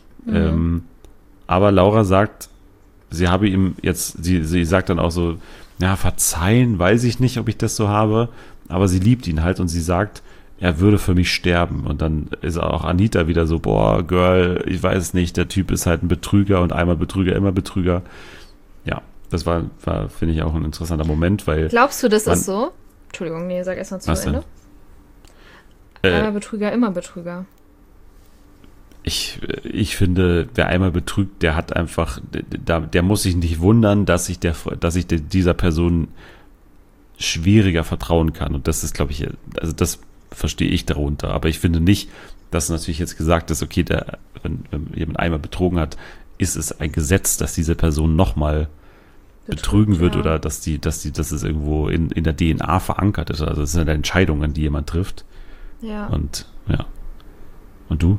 Aber Laura sagt, sie habe ihm jetzt, sie sagt dann auch so, ja, verzeihen, weiß ich nicht, ob ich das so habe, aber sie liebt ihn halt und sie sagt, er würde für mich sterben. Und dann ist auch Anita wieder so, boah, Girl, ich weiß nicht, der Typ ist halt ein Betrüger und einmal Betrüger, immer Betrüger. Ja, das war finde ich, auch ein interessanter Moment, weil... Glaubst du, das ist so? Entschuldigung, nee, sag erst mal zu Ende. Einmal Betrüger, immer Betrüger. Ich finde, wer einmal betrügt, der hat einfach, der muss sich nicht wundern, dass ich dieser Person schwieriger vertrauen kann. Und das ist, glaube ich, also das verstehe ich darunter. Aber ich finde nicht, dass natürlich jetzt gesagt ist, okay, wenn jemand einmal betrogen hat, ist es ein Gesetz, dass diese Person nochmal betrügen wird oder dass es irgendwo in der DNA verankert ist. Also es sind Entscheidungen, die jemand trifft. Ja. Und ja. Und du?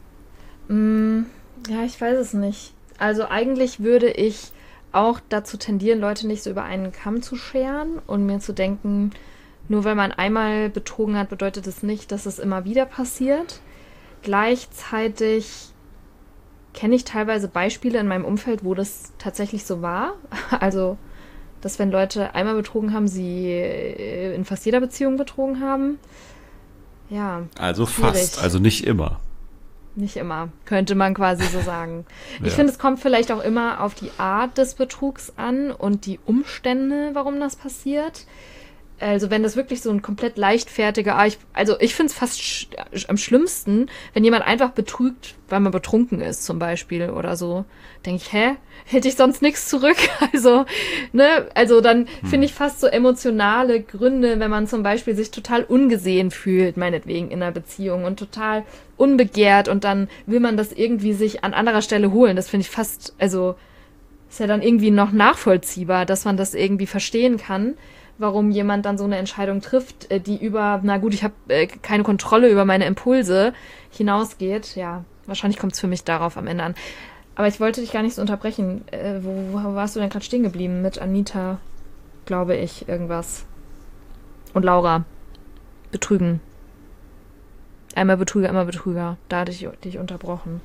Ja, ich weiß es nicht. Also eigentlich würde ich auch dazu tendieren, Leute nicht so über einen Kamm zu scheren und mir zu denken, nur weil man einmal betrogen hat, bedeutet es nicht, dass es immer wieder passiert. Gleichzeitig kenne ich teilweise Beispiele in meinem Umfeld, wo das tatsächlich so war. Also, dass wenn Leute einmal betrogen haben, sie in fast jeder Beziehung betrogen haben. Ja. Also schwierig. fast, also nicht immer. Nicht immer, könnte man quasi so sagen. Ja. Ich finde, es kommt vielleicht auch immer auf die Art des Betrugs an und die Umstände, warum das passiert. Also wenn das wirklich so ein komplett leichtfertiger, ich finde es fast am schlimmsten, wenn jemand einfach betrügt, weil man betrunken ist zum Beispiel oder so. Denke ich, hätte ich sonst nichts zurück? Also dann finde ich fast so emotionale Gründe, wenn man zum Beispiel sich total ungesehen fühlt, meinetwegen in einer Beziehung und total unbegehrt und dann will man das irgendwie sich an anderer Stelle holen. Das finde ich fast, also ist ja dann irgendwie noch nachvollziehbar, dass man das irgendwie verstehen kann, warum jemand dann so eine Entscheidung trifft, die über, na gut, ich habe keine Kontrolle über meine Impulse hinausgeht. Ja, wahrscheinlich kommt es für mich darauf am Ende an. Aber ich wollte dich gar nicht so unterbrechen. Wo warst du denn gerade stehen geblieben? Mit Anita, glaube ich, irgendwas. Und Laura. Betrügen. Einmal Betrüger, immer Betrüger. Da hatte ich dich unterbrochen.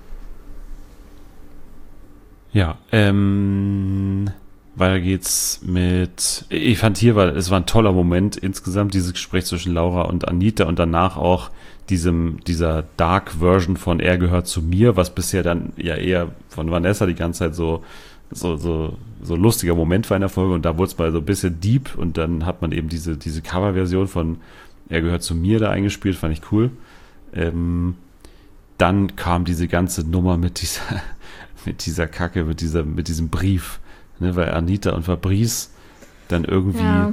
Ja, weiter geht's mit, ich fand es war ein toller Moment insgesamt, dieses Gespräch zwischen Laura und Anita und danach auch dieser Dark-Version von Er gehört zu mir, was bisher dann ja eher von Vanessa die ganze Zeit so lustiger Moment war in der Folge und da wurde es mal so ein bisschen deep und dann hat man eben diese Cover-Version von Er gehört zu mir da eingespielt, fand ich cool. Dann kam diese ganze Nummer mit dieser Kacke, mit diesem Brief, ne, weil Anita und Fabrice dann irgendwie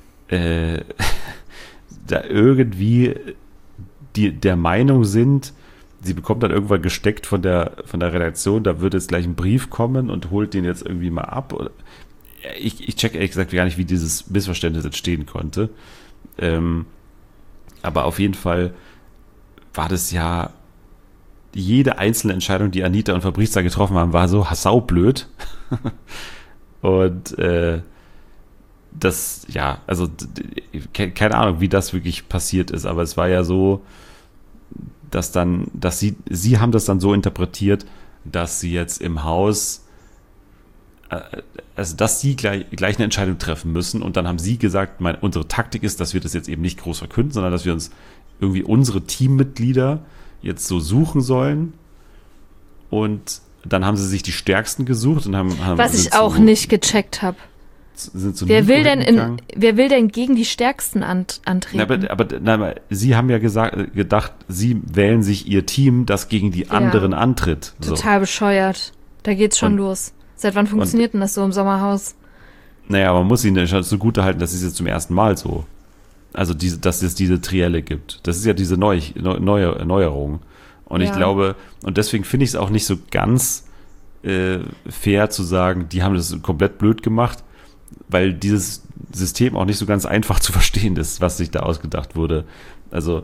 da irgendwie der Meinung sind, sie bekommt dann irgendwann gesteckt von der Redaktion, da wird jetzt gleich ein Brief kommen und holt den jetzt irgendwie mal ab. Ich check ehrlich gesagt gar nicht, wie dieses Missverständnis entstehen konnte. Aber auf jeden Fall war das ja jede einzelne Entscheidung, die Anita und Fabrice da getroffen haben, war so saublöd. Und das, ja, also keine Ahnung, wie das wirklich passiert ist, aber es war ja so, dass sie haben das dann so interpretiert, dass sie jetzt im Haus, also dass sie gleich eine Entscheidung treffen müssen und dann haben sie gesagt, unsere Taktik ist, dass wir das jetzt eben nicht groß verkünden, sondern dass wir uns irgendwie unsere Teammitglieder jetzt so suchen sollen und dann haben sie sich die Stärksten gesucht und haben was ich auch nicht gecheckt habe. Wer will denn gegen die Stärksten antreten? Aber sie haben ja gedacht, sie wählen sich ihr Team, das gegen die anderen antritt. So. Total bescheuert. Da geht's schon los. Seit wann funktioniert denn das so im Sommerhaus? Naja, man muss ihnen schon zugute halten, das ist jetzt zum ersten Mal so. Also, dass es diese Trielle gibt. Das ist ja diese Neuerung. Und ich glaube, und deswegen finde ich es auch nicht so ganz fair zu sagen, die haben das komplett blöd gemacht, weil dieses System auch nicht so ganz einfach zu verstehen ist, was sich da ausgedacht wurde. Also,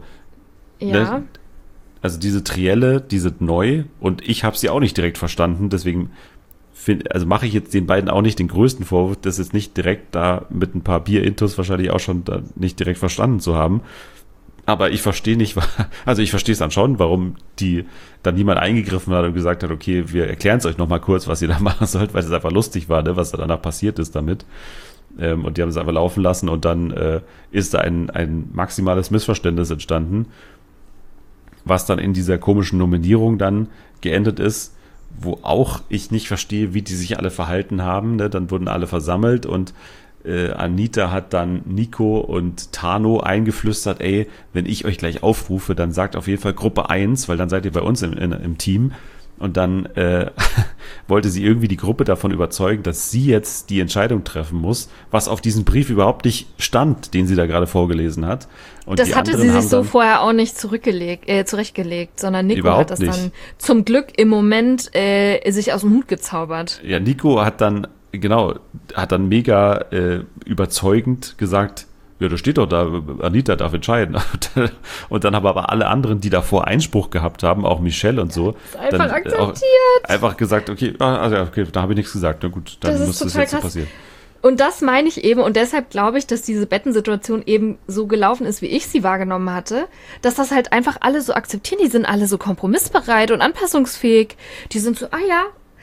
also diese Trielle, die sind neu und ich habe sie auch nicht direkt verstanden, deswegen mache ich jetzt den beiden auch nicht den größten Vorwurf, das jetzt nicht direkt da mit ein paar Bier-Intos wahrscheinlich auch schon da nicht direkt verstanden zu haben. Aber ich verstehe nicht, also ich verstehe es dann schon, warum dann niemand eingegriffen hat und gesagt hat, okay, wir erklären es euch nochmal kurz, was ihr da machen sollt, weil es einfach lustig war, ne, was da danach passiert ist damit. Und die haben es einfach laufen lassen und dann ist da ein maximales Missverständnis entstanden, was dann in dieser komischen Nominierung dann geendet ist, wo auch ich nicht verstehe, wie die sich alle verhalten haben. Ne? Dann wurden alle versammelt und Anita hat dann Nico und Tano eingeflüstert, ey, wenn ich euch gleich aufrufe, dann sagt auf jeden Fall Gruppe 1, weil dann seid ihr bei uns im Team. Und dann wollte sie irgendwie die Gruppe davon überzeugen, dass sie jetzt die Entscheidung treffen muss, was auf diesem Brief überhaupt nicht stand, den sie da gerade vorgelesen hat. Und das hatte sie sich so vorher auch nicht zurechtgelegt, sondern Nico hat das dann zum Glück im Moment sich aus dem Hut gezaubert. Ja, Nico hat dann mega überzeugend gesagt, ja, da steht doch da, Anita darf entscheiden. Und dann haben aber alle anderen, die davor Einspruch gehabt haben, auch Michelle und so, einfach akzeptiert. Einfach gesagt, okay, da habe ich nichts gesagt. Na gut, dann muss das jetzt so passieren. Und das meine ich eben und deshalb glaube ich, dass diese Bettensituation eben so gelaufen ist, wie ich sie wahrgenommen hatte, dass das halt einfach alle so akzeptieren. Die sind alle so kompromissbereit und anpassungsfähig. Die sind so,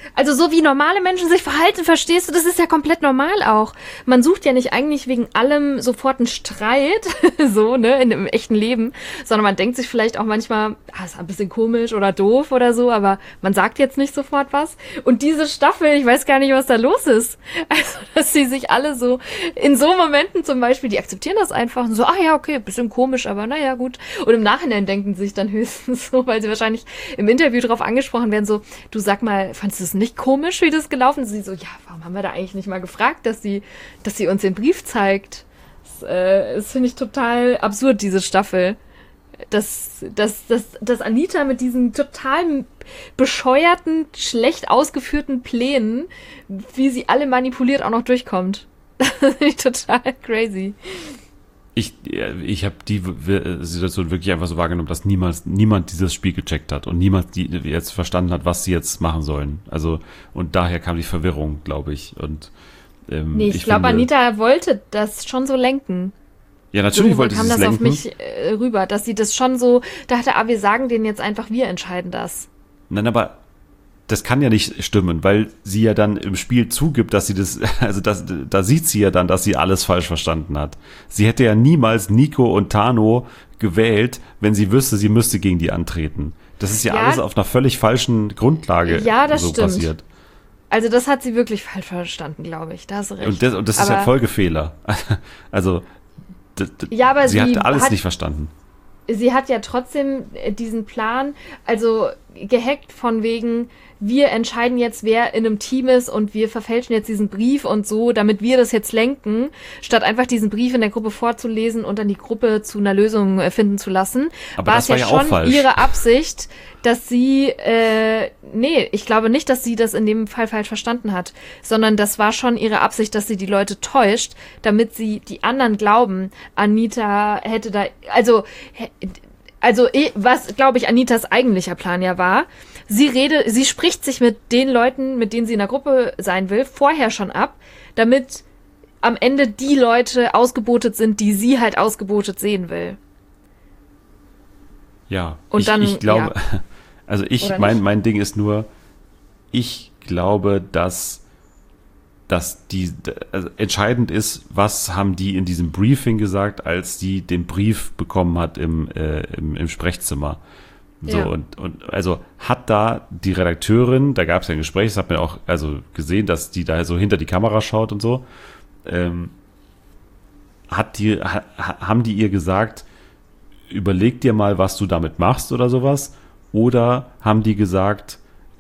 Also so wie normale Menschen sich verhalten, verstehst du, das ist ja komplett normal auch. Man sucht ja nicht eigentlich wegen allem sofort einen Streit, so, ne, im echten Leben, sondern man denkt sich vielleicht auch manchmal, ist ein bisschen komisch oder doof oder so, aber man sagt jetzt nicht sofort was. Und diese Staffel, ich weiß gar nicht, was da los ist. Also, dass sie sich alle so, in so Momenten zum Beispiel, die akzeptieren das einfach und so, ja, okay, bisschen komisch, aber naja, gut. Und im Nachhinein denken sie sich dann höchstens so, weil sie wahrscheinlich im Interview drauf angesprochen werden, so, du sag mal, fandest du es nicht komisch, wie das gelaufen ist? Sie so, ja, warum haben wir da eigentlich nicht mal gefragt, dass sie uns den Brief zeigt? Das finde ich total absurd, diese Staffel. Dass Anita mit diesen total bescheuerten, schlecht ausgeführten Plänen, wie sie alle manipuliert, auch noch durchkommt. Das finde ich total crazy. Ich habe die Situation wirklich einfach so wahrgenommen, dass niemand dieses Spiel gecheckt hat und niemand jetzt verstanden hat, was sie jetzt machen sollen. Also, und daher kam die Verwirrung, glaube ich. Und ich glaube, Anita wollte das schon so lenken. Ja, natürlich wollte sie es lenken. Kam das auf mich rüber, dass sie das schon so dachte, wir sagen denen jetzt einfach, wir entscheiden das. Nein, aber das kann ja nicht stimmen, weil sie ja dann im Spiel zugibt, dass sie da sieht sie ja dann, dass sie alles falsch verstanden hat. Sie hätte ja niemals Nico und Tano gewählt, wenn sie wüsste, sie müsste gegen die antreten. Das ist ja alles auf einer völlig falschen Grundlage das so stimmt. Passiert. Also das hat sie wirklich falsch verstanden, glaube ich. Da hast du recht. Und das ist ja Folgefehler. Also aber sie hat alles nicht verstanden. Sie hat ja trotzdem diesen Plan, also gehackt von wegen, wir entscheiden jetzt, wer in einem Team ist und wir verfälschen jetzt diesen Brief und so, damit wir das jetzt lenken, statt einfach diesen Brief in der Gruppe vorzulesen und dann die Gruppe zu einer Lösung finden zu lassen. Aber das war ja schon falsch. Ihre Absicht, dass sie, ich glaube nicht, dass sie das in dem Fall falsch verstanden hat, sondern das war schon ihre Absicht, dass sie die Leute täuscht, damit sie die anderen glauben, Anita hätte da, was, glaube ich, Anitas eigentlicher Plan ja war, sie spricht sich mit den Leuten, mit denen sie in der Gruppe sein will, vorher schon ab, damit am Ende die Leute ausgebotet sind, die sie halt ausgebotet sehen will. Ja, und ich glaube, also mein Ding ist nur, ich glaube, dass entscheidend ist, was haben die in diesem Briefing gesagt, als die den Brief bekommen hat im Sprechzimmer. So, ja. und also hat da die Redakteurin, da gab es ja ein Gespräch, das hat man auch gesehen, dass die da so hinter die Kamera schaut und so, haben die ihr gesagt, überleg dir mal, was du damit machst oder sowas, oder haben die gesagt,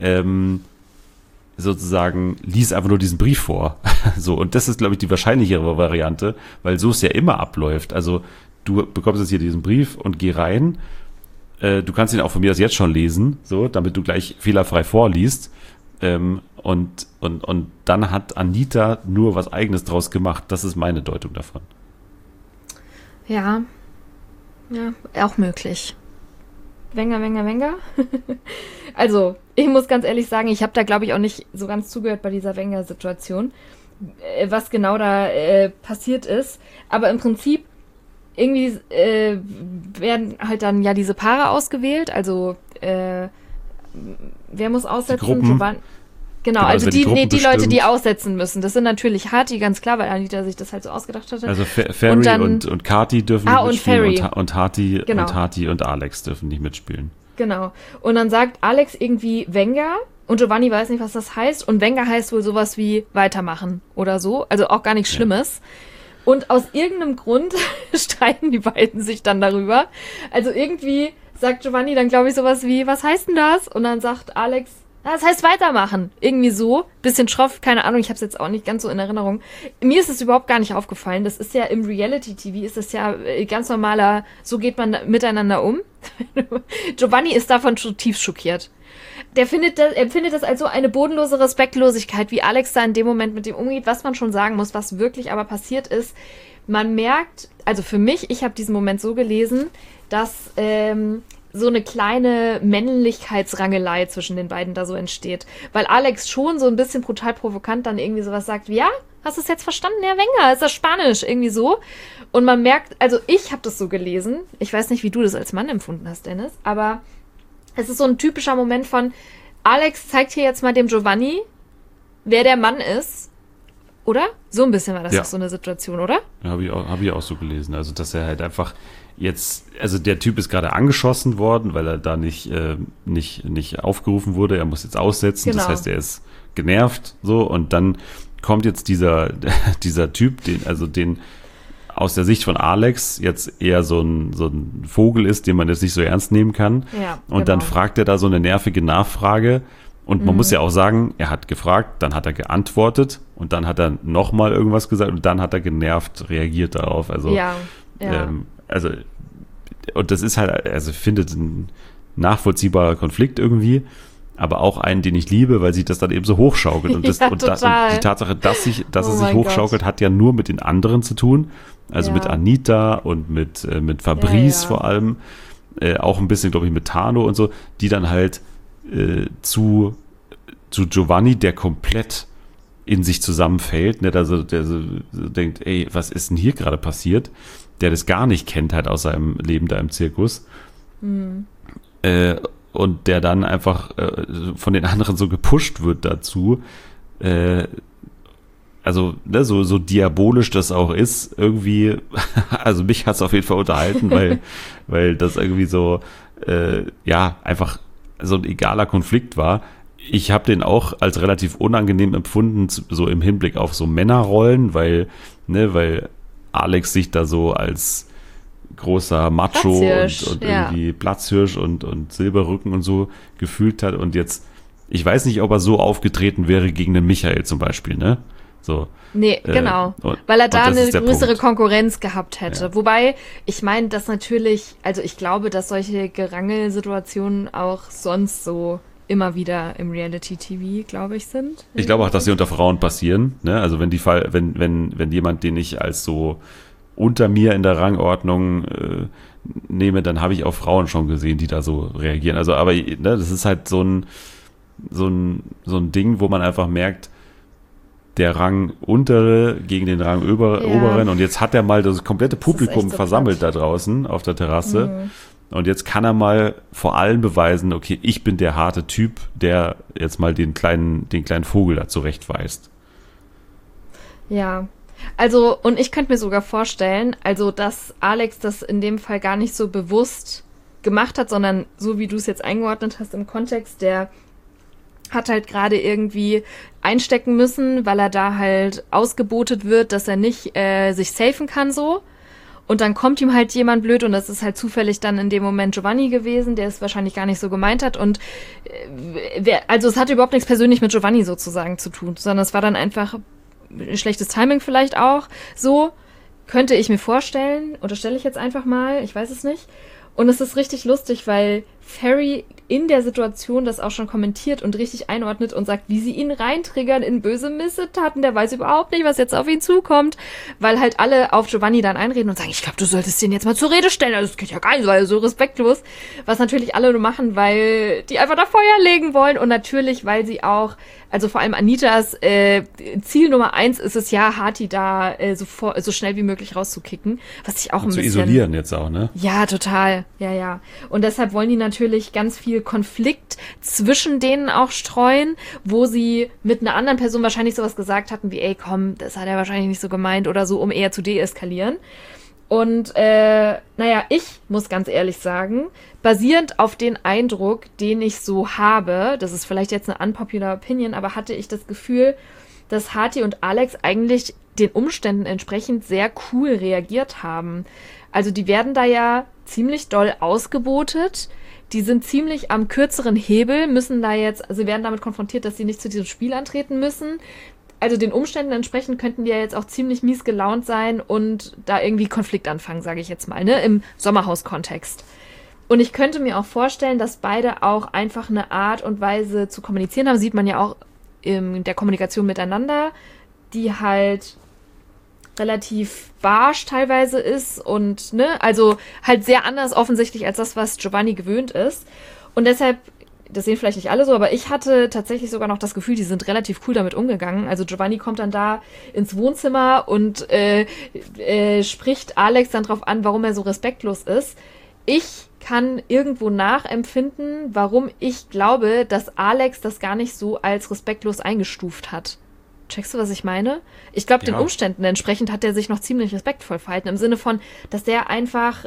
sozusagen, lies einfach nur diesen Brief vor. So, und das ist, glaube ich, die wahrscheinlichere Variante, weil so es ja immer abläuft. Also, du bekommst jetzt hier diesen Brief und geh rein. Du kannst ihn auch von mir aus jetzt schon lesen, so, damit du gleich fehlerfrei vorliest. Und dann hat Anita nur was Eigenes draus gemacht. Das ist meine Deutung davon. Ja, auch möglich. Wenger. Also, ich muss ganz ehrlich sagen, ich habe da, glaube ich, auch nicht so ganz zugehört bei dieser Wenger-Situation, was genau da passiert ist. Aber im Prinzip, irgendwie werden halt dann ja diese Paare ausgewählt. Also, wer muss aussetzen? Giovanni. Genau, also die Leute, die aussetzen müssen. Das sind natürlich Hati, ganz klar, weil Anita sich das halt so ausgedacht hatte. Also Ferry und Kati dürfen nicht mitspielen und Hati genau. Und Hati und Alex dürfen nicht mitspielen. Genau. Und dann sagt Alex irgendwie Wenger und Giovanni weiß nicht, was das heißt. Und Wenger heißt wohl sowas wie weitermachen oder so. Also auch gar nichts Schlimmes. Und aus irgendeinem Grund streiten die beiden sich dann darüber. Also irgendwie sagt Giovanni dann, glaube ich, sowas wie, was heißt denn das? Und dann sagt Alex, das heißt weitermachen. Irgendwie so. Bisschen schroff, keine Ahnung, ich habe es jetzt auch nicht ganz so in Erinnerung. Mir ist es überhaupt gar nicht aufgefallen. Das ist ja im Reality-TV, ist das ja ganz normaler, so geht man miteinander um. Giovanni ist davon zutiefst schockiert. Er empfindet das als so eine bodenlose Respektlosigkeit, wie Alex da in dem Moment mit dem umgeht, was man schon sagen muss, was wirklich aber passiert ist. Man merkt, also für mich, ich habe diesen Moment so gelesen, dass so eine kleine Männlichkeitsrangelei zwischen den beiden da so entsteht. Weil Alex schon so ein bisschen brutal provokant dann irgendwie sowas sagt, wie, ja, hast du es jetzt verstanden, Herr Wenger? Ist das Spanisch? Irgendwie so. Und man merkt, also ich habe das so gelesen, ich weiß nicht, wie du das als Mann empfunden hast, Dennis, aber es ist so ein typischer Moment von, Alex zeigt hier jetzt mal dem Giovanni, wer der Mann ist. Oder? So ein bisschen war das doch so eine Situation, oder? Ja, hab ich auch so gelesen. Also, dass er halt einfach jetzt, also der Typ ist gerade angeschossen worden, weil er da nicht aufgerufen wurde. Er muss jetzt aussetzen. Genau. Das heißt, er ist genervt, so. Und dann kommt jetzt dieser Typ, den aus der Sicht von Alex jetzt eher so ein Vogel ist, den man jetzt nicht so ernst nehmen kann. Ja, und dann fragt er da so eine nervige Nachfrage. Und man muss ja auch sagen, er hat gefragt, dann hat er geantwortet und dann hat er nochmal irgendwas gesagt und dann hat er genervt reagiert darauf. Also, und das ist halt, also ich finde, ein nachvollziehbarer Konflikt irgendwie, aber auch einen, den ich liebe, weil sich das dann eben so hochschaukelt. Und, und die Tatsache, dass es sich hochschaukelt, hat ja nur mit den anderen zu tun. Also mit Anita und mit Fabrice vor allem. Auch ein bisschen, glaube ich, mit Tano und so, die dann halt zu Giovanni, der komplett in sich zusammenfällt, ne, der so denkt, ey, was ist denn hier gerade passiert? Der das gar nicht kennt halt aus seinem Leben da im Zirkus. Und der dann einfach von den anderen so gepusht wird dazu. Also, ne, so diabolisch das auch ist, irgendwie, also mich hat es auf jeden Fall unterhalten, weil das irgendwie so, einfach so ein egaler Konflikt war. Ich habe den auch als relativ unangenehm empfunden, so im Hinblick auf so Männerrollen, weil Alex sich da so als großer Macho und irgendwie Platzhirsch und Silberrücken und so gefühlt hat. Und jetzt, ich weiß nicht, ob er so aufgetreten wäre gegen den Michael zum Beispiel, ne? So. Nee, genau. Weil er da eine größere Konkurrenz gehabt hätte. Ja. Wobei, ich meine, dass natürlich, also ich glaube, dass solche Gerangelsituationen auch sonst so immer wieder im Reality-TV, glaube ich, sind. Ich glaube auch, dass sie unter Frauen passieren. Ne? Also wenn jemand, den ich als so unter mir in der Rangordnung nehme, dann habe ich auch Frauen schon gesehen, die da so reagieren. Also, aber ne, das ist halt so ein Ding, wo man einfach merkt, der Rang untere gegen den Rang oberen und jetzt hat er mal das komplette Publikum versammelt da draußen auf der Terrasse und jetzt kann er mal vor allen beweisen, okay, ich bin der harte Typ, der jetzt mal den kleinen Vogel da zurechtweist. Ja, also und ich könnte mir sogar vorstellen, also dass Alex das in dem Fall gar nicht so bewusst gemacht hat, sondern so wie du es jetzt eingeordnet hast im Kontext, der hat halt gerade irgendwie einstecken müssen, weil er da halt ausgebotet wird, dass er nicht sich safen kann so. Und dann kommt ihm halt jemand blöd und das ist halt zufällig dann in dem Moment Giovanni gewesen, der es wahrscheinlich gar nicht so gemeint hat. Und also es hatte überhaupt nichts persönlich mit Giovanni sozusagen zu tun, sondern es war dann einfach ein schlechtes Timing vielleicht auch so. Könnte ich mir vorstellen, unterstelle ich jetzt einfach mal, ich weiß es nicht. Und es ist richtig lustig, weil Ferry in der Situation das auch schon kommentiert und richtig einordnet und sagt, wie sie ihn reintriggern in böse Missetaten. Der weiß überhaupt nicht, was jetzt auf ihn zukommt, weil halt alle auf Giovanni dann einreden und sagen, ich glaube, du solltest den jetzt mal zur Rede stellen. Also das geht ja gar nicht, weil so respektlos. Was natürlich alle nur machen, weil die einfach da Feuer legen wollen und natürlich, weil sie auch, also vor allem Anitas Ziel Nummer 1 ist es ja, Hati da so schnell wie möglich rauszukicken, was ich auch ein bisschen... Zu isolieren jetzt auch, ne? Ja, total. Ja. Und deshalb wollen die natürlich ganz viel Konflikt zwischen denen auch streuen, wo sie mit einer anderen Person wahrscheinlich sowas gesagt hatten wie, ey, komm, das hat er wahrscheinlich nicht so gemeint oder so, um eher zu deeskalieren. Und ich muss ganz ehrlich sagen, basierend auf den Eindruck, den ich so habe, das ist vielleicht jetzt eine unpopular Opinion, aber hatte ich das Gefühl, dass Hati und Alex eigentlich den Umständen entsprechend sehr cool reagiert haben. Also die werden da ja ziemlich doll ausgebotet. Die sind ziemlich am kürzeren Hebel, sie werden damit konfrontiert, dass sie nicht zu diesem Spiel antreten müssen. Also den Umständen entsprechend könnten die ja jetzt auch ziemlich mies gelaunt sein und da irgendwie Konflikt anfangen, sage ich jetzt mal, ne, im Sommerhaus-Kontext. Und ich könnte mir auch vorstellen, dass beide auch einfach eine Art und Weise zu kommunizieren haben, sieht man ja auch in der Kommunikation miteinander, die halt relativ barsch teilweise ist und, ne, also halt sehr anders offensichtlich als das, was Giovanni gewöhnt ist. Und deshalb, das sehen vielleicht nicht alle so, aber ich hatte tatsächlich sogar noch das Gefühl, die sind relativ cool damit umgegangen. Also Giovanni kommt dann da ins Wohnzimmer und spricht Alex dann drauf an, warum er so respektlos ist. ich kann irgendwo nachempfinden, warum ich glaube, dass Alex das gar nicht so als respektlos eingestuft hat. Checkst du, was ich meine? Ich glaube, den Umständen entsprechend hat er sich noch ziemlich respektvoll verhalten. Im Sinne von, dass der einfach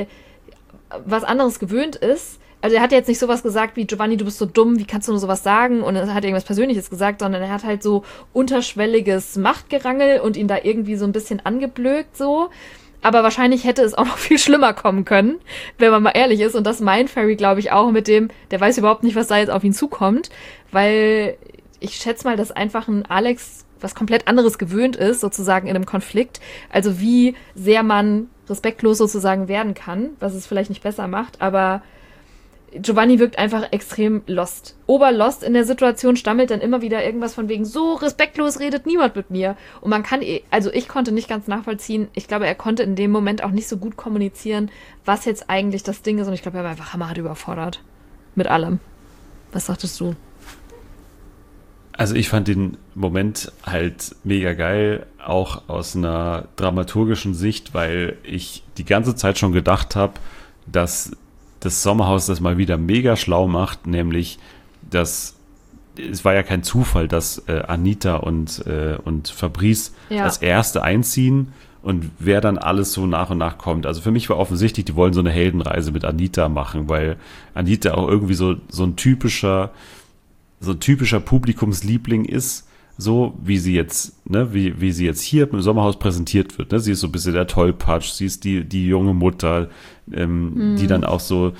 was anderes gewöhnt ist. Also er hat jetzt nicht sowas gesagt wie, Giovanni, du bist so dumm, wie kannst du nur sowas sagen? Und er hat irgendwas Persönliches gesagt, sondern er hat halt so unterschwelliges Machtgerangel und ihn da irgendwie so ein bisschen angeblökt so. Aber wahrscheinlich hätte es auch noch viel schlimmer kommen können, wenn man mal ehrlich ist. Und das meint Ferry, glaube ich, auch mit dem, der weiß überhaupt nicht, was da jetzt auf ihn zukommt. Weil ich schätze mal, dass einfach ein Alex was komplett anderes gewöhnt ist, sozusagen in einem Konflikt. Also wie sehr man respektlos sozusagen werden kann, was es vielleicht nicht besser macht. Aber Giovanni wirkt einfach extrem lost. Oberlost in der Situation, stammelt dann immer wieder irgendwas von wegen, so respektlos redet niemand mit mir. Und man kann, also ich konnte nicht ganz nachvollziehen, ich glaube, er konnte in dem Moment auch nicht so gut kommunizieren, was jetzt eigentlich das Ding ist. Und ich glaube, er war einfach hammerhart überfordert. Mit allem. Was sagtest du? Also ich fand den Moment halt mega geil, auch aus einer dramaturgischen Sicht, weil ich die ganze Zeit schon gedacht habe, dass das Sommerhaus das mal wieder mega schlau macht, nämlich, dass es war ja kein Zufall, dass Anita und Fabrice als Erste einziehen und wer dann alles so nach und nach kommt. Also für mich war offensichtlich, die wollen so eine Heldenreise mit Anita machen, weil Anita auch irgendwie so ein typischer Publikumsliebling ist, so wie sie jetzt, ne, wie sie jetzt hier im Sommerhaus präsentiert wird. Ne? Sie ist so ein bisschen der Tollpatsch, sie ist die junge Mutter, die dann auch so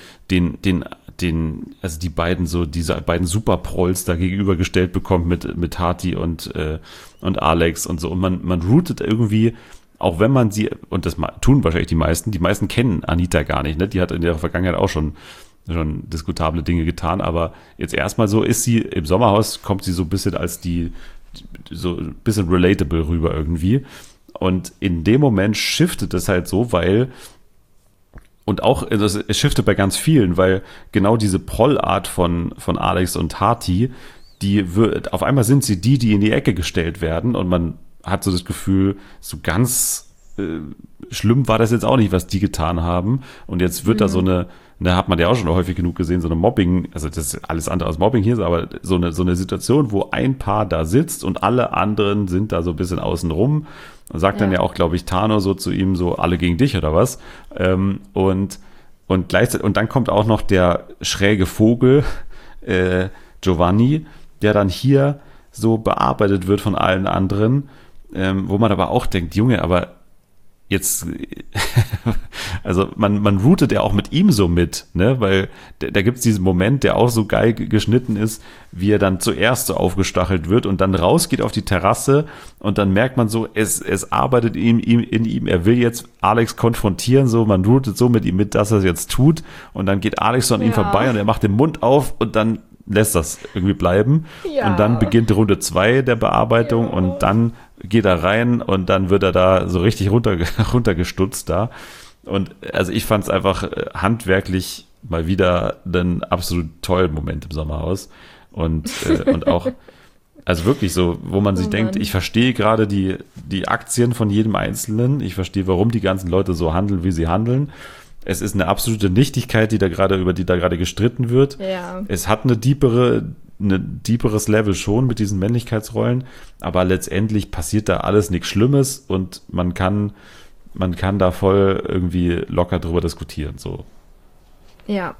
also die beiden so, diese beiden Superprolls da gegenübergestellt bekommt mit Hati und Alex und so. Und man rootet irgendwie, auch wenn man sie, und das tun wahrscheinlich die meisten kennen Anita gar nicht, ne? Die hat in der Vergangenheit auch schon diskutable Dinge getan, aber jetzt erstmal so ist sie im Sommerhaus, kommt sie so ein bisschen als so ein bisschen relatable rüber irgendwie. Und in dem Moment shiftet es halt so, weil, und auch, also es shiftet bei ganz vielen, weil genau diese Prollart von Alex und Hati, auf einmal sind sie die in die Ecke gestellt werden und man hat so das Gefühl, so ganz schlimm war das jetzt auch nicht, was die getan haben. Und jetzt wird da so eine, da hat man ja auch schon häufig genug gesehen, so eine Mobbing, also das ist alles andere als Mobbing hier, aber so eine Situation, wo ein Paar da sitzt und alle anderen sind da so ein bisschen außen rum. Und sagt dann ja auch, glaube ich, Tano so zu ihm, so alle gegen dich oder was. Und gleichzeitig, und dann kommt auch noch der schräge Vogel, Giovanni, der dann hier so bearbeitet wird von allen anderen, wo man aber auch denkt, Junge, aber jetzt, also man rootet ja auch mit ihm so mit, ne, weil da gibt es diesen Moment, der auch so geil geschnitten ist, wie er dann zuerst so aufgestachelt wird und dann rausgeht auf die Terrasse und dann merkt man so, es arbeitet in ihm, er will jetzt Alex konfrontieren, so, man rootet so mit ihm mit, dass er es jetzt tut und dann geht Alex so an ihm vorbei und er macht den Mund auf und dann lässt das irgendwie bleiben und dann beginnt Runde 2 der Bearbeitung und dann geht er rein und dann wird er da so richtig runtergestutzt da. Und also ich fand es einfach handwerklich mal wieder einen absolut tollen Moment im Sommerhaus. Und auch, also wirklich so, wo man sich denkt, ich verstehe gerade die Aktien von jedem Einzelnen. Ich verstehe, warum die ganzen Leute so handeln, wie sie handeln. Es ist eine absolute Nichtigkeit, über die da gerade gestritten wird. Ja. Es hat ein deeperes Level schon mit diesen Männlichkeitsrollen, aber letztendlich passiert da alles nichts Schlimmes und man kann da voll irgendwie locker drüber diskutieren, so. Ja.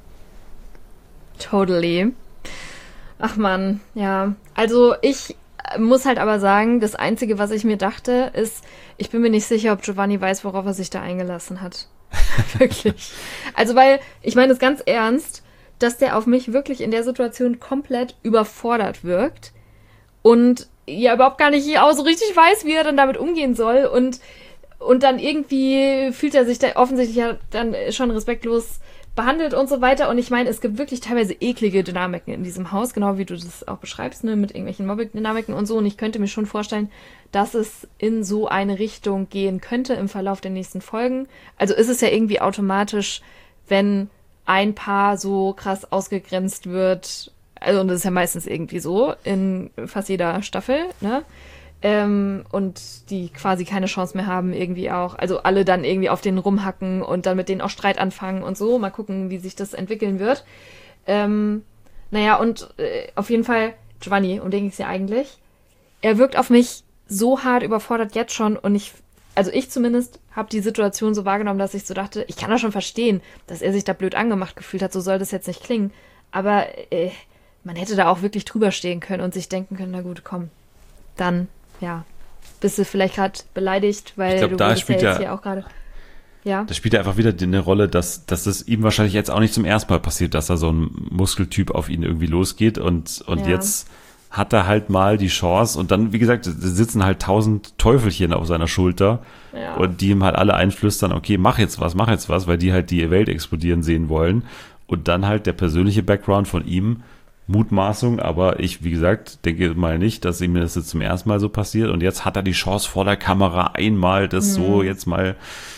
Totally. Ach man, ja. Also ich muss halt aber sagen, das Einzige, was ich mir dachte, ist, ich bin mir nicht sicher, ob Giovanni weiß, worauf er sich da eingelassen hat. Wirklich. Also weil, ich meine es ganz ernst, dass der auf mich wirklich in der Situation komplett überfordert wirkt und ja überhaupt gar nicht auch so richtig weiß, wie er dann damit umgehen soll und dann irgendwie fühlt er sich da offensichtlich ja dann schon respektlos behandelt und so weiter und ich meine, es gibt wirklich teilweise eklige Dynamiken in diesem Haus, genau wie du das auch beschreibst, ne, mit irgendwelchen Mobbing-Dynamiken und so und ich könnte mir schon vorstellen, dass es in so eine Richtung gehen könnte im Verlauf der nächsten Folgen. Also ist es ja irgendwie automatisch, wenn ein Paar so krass ausgegrenzt wird, also und das ist ja meistens irgendwie so in fast jeder Staffel, ne, und die quasi keine Chance mehr haben, irgendwie auch, also alle dann irgendwie auf denen rumhacken und dann mit denen auch Streit anfangen und so. Mal gucken, wie sich das entwickeln wird. Naja, und auf jeden Fall, Giovanni, um den ging es ja eigentlich, er wirkt auf mich so hart überfordert jetzt schon und ich zumindest habe die Situation so wahrgenommen, dass ich so dachte, ich kann das schon verstehen, dass er sich da blöd angemacht gefühlt hat, so soll das jetzt nicht klingen, aber man hätte da auch wirklich drüber stehen können und sich denken können, na gut, komm, dann, ja, bist du vielleicht gerade beleidigt, weil ich glaub, du da wurdest spielt ja jetzt ja hier auch gerade, ja. Da spielt er einfach wieder eine Rolle, dass es ihm wahrscheinlich jetzt auch nicht zum ersten Mal passiert, dass da so ein Muskeltyp auf ihn irgendwie losgeht und Ja. jetzt hat er halt mal die Chance und dann, wie gesagt, sitzen halt 1000 Teufelchen auf seiner Schulter Ja. und die ihm halt alle einflüstern, okay, mach jetzt was, weil die halt die Welt explodieren sehen wollen und dann halt der persönliche Background von ihm, Mutmaßung, aber ich, wie gesagt, denke mal nicht, dass ihm das jetzt zum ersten Mal so passiert und jetzt hat er die Chance vor der Kamera einmal das so jetzt mal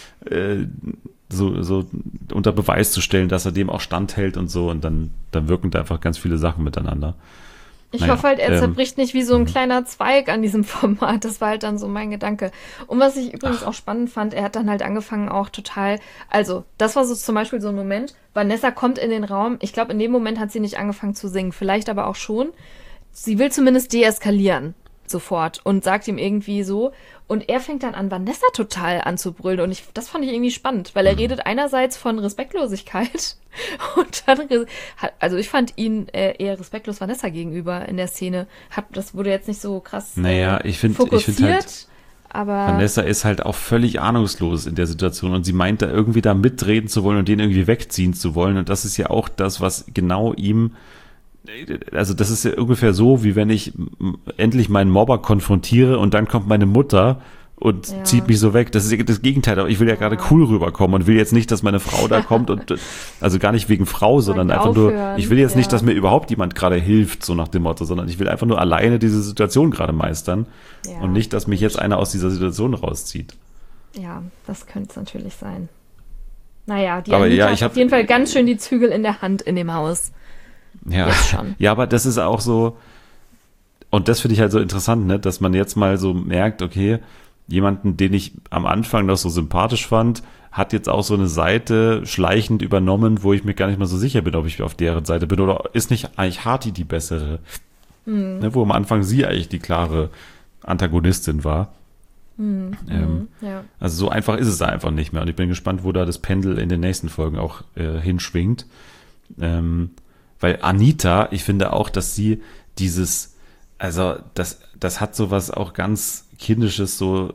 so unter Beweis zu stellen, dass er dem auch standhält und so und dann wirken da einfach ganz viele Sachen miteinander. Ich Naja, hoffe halt, er zerbricht nicht wie so ein kleiner Zweig an diesem Format. Das war halt dann so mein Gedanke. Und was ich übrigens auch spannend fand, er hat dann halt angefangen auch total, also das war so zum Beispiel so ein Moment, Vanessa kommt in den Raum, ich glaube in dem Moment hat sie nicht angefangen zu singen, vielleicht aber auch schon. Sie will zumindest deeskalieren sofort und sagt ihm irgendwie so und er fängt dann an, Vanessa total anzubrüllen und das fand ich irgendwie spannend, weil er redet einerseits von Respektlosigkeit und dann, also ich fand ihn eher respektlos Vanessa gegenüber in der Szene. Das wurde jetzt nicht so krass Naja, ich find fokussiert, halt, aber Vanessa ist halt auch völlig ahnungslos in der Situation und sie meint da irgendwie da mitreden zu wollen und den irgendwie wegziehen zu wollen und das ist ja auch das, was genau ihm, also das ist ja ungefähr so, wie wenn ich endlich meinen Mobber konfrontiere und dann kommt meine Mutter und Ja. zieht mich so weg. Das ist ja das Gegenteil, aber ich will ja gerade cool rüberkommen und will jetzt nicht, dass meine Frau da kommt und also gar nicht wegen Frau, sondern Wollte einfach nur, aufhören, ich will jetzt nicht, ja. dass mir überhaupt jemand gerade hilft, so nach dem Motto, sondern ich will einfach nur alleine diese Situation gerade meistern Ja. und nicht, dass mich jetzt einer aus dieser Situation rauszieht. ja, das könnte es natürlich sein. Naja, die Aber Anita ja, hat ich hab- auf jeden Fall ganz schön die Zügel in der Hand in dem Haus. Ja. Jetzt schon. Ja, aber das ist auch so, und das finde ich halt so interessant, ne, dass man jetzt mal so merkt, okay, jemanden, den ich am Anfang noch so sympathisch fand, hat jetzt auch so eine Seite schleichend übernommen, wo ich mir gar nicht mal so sicher bin, ob ich auf deren Seite bin oder ist nicht eigentlich Harty die bessere? Ne, wo am Anfang sie eigentlich die klare Antagonistin war. Ja. Also so einfach ist es da einfach nicht mehr. Und ich bin gespannt, wo da das Pendel in den nächsten Folgen auch hinschwingt. Weil Anita, ich finde auch, dass sie dieses, also das hat sowas auch ganz Kindisches, so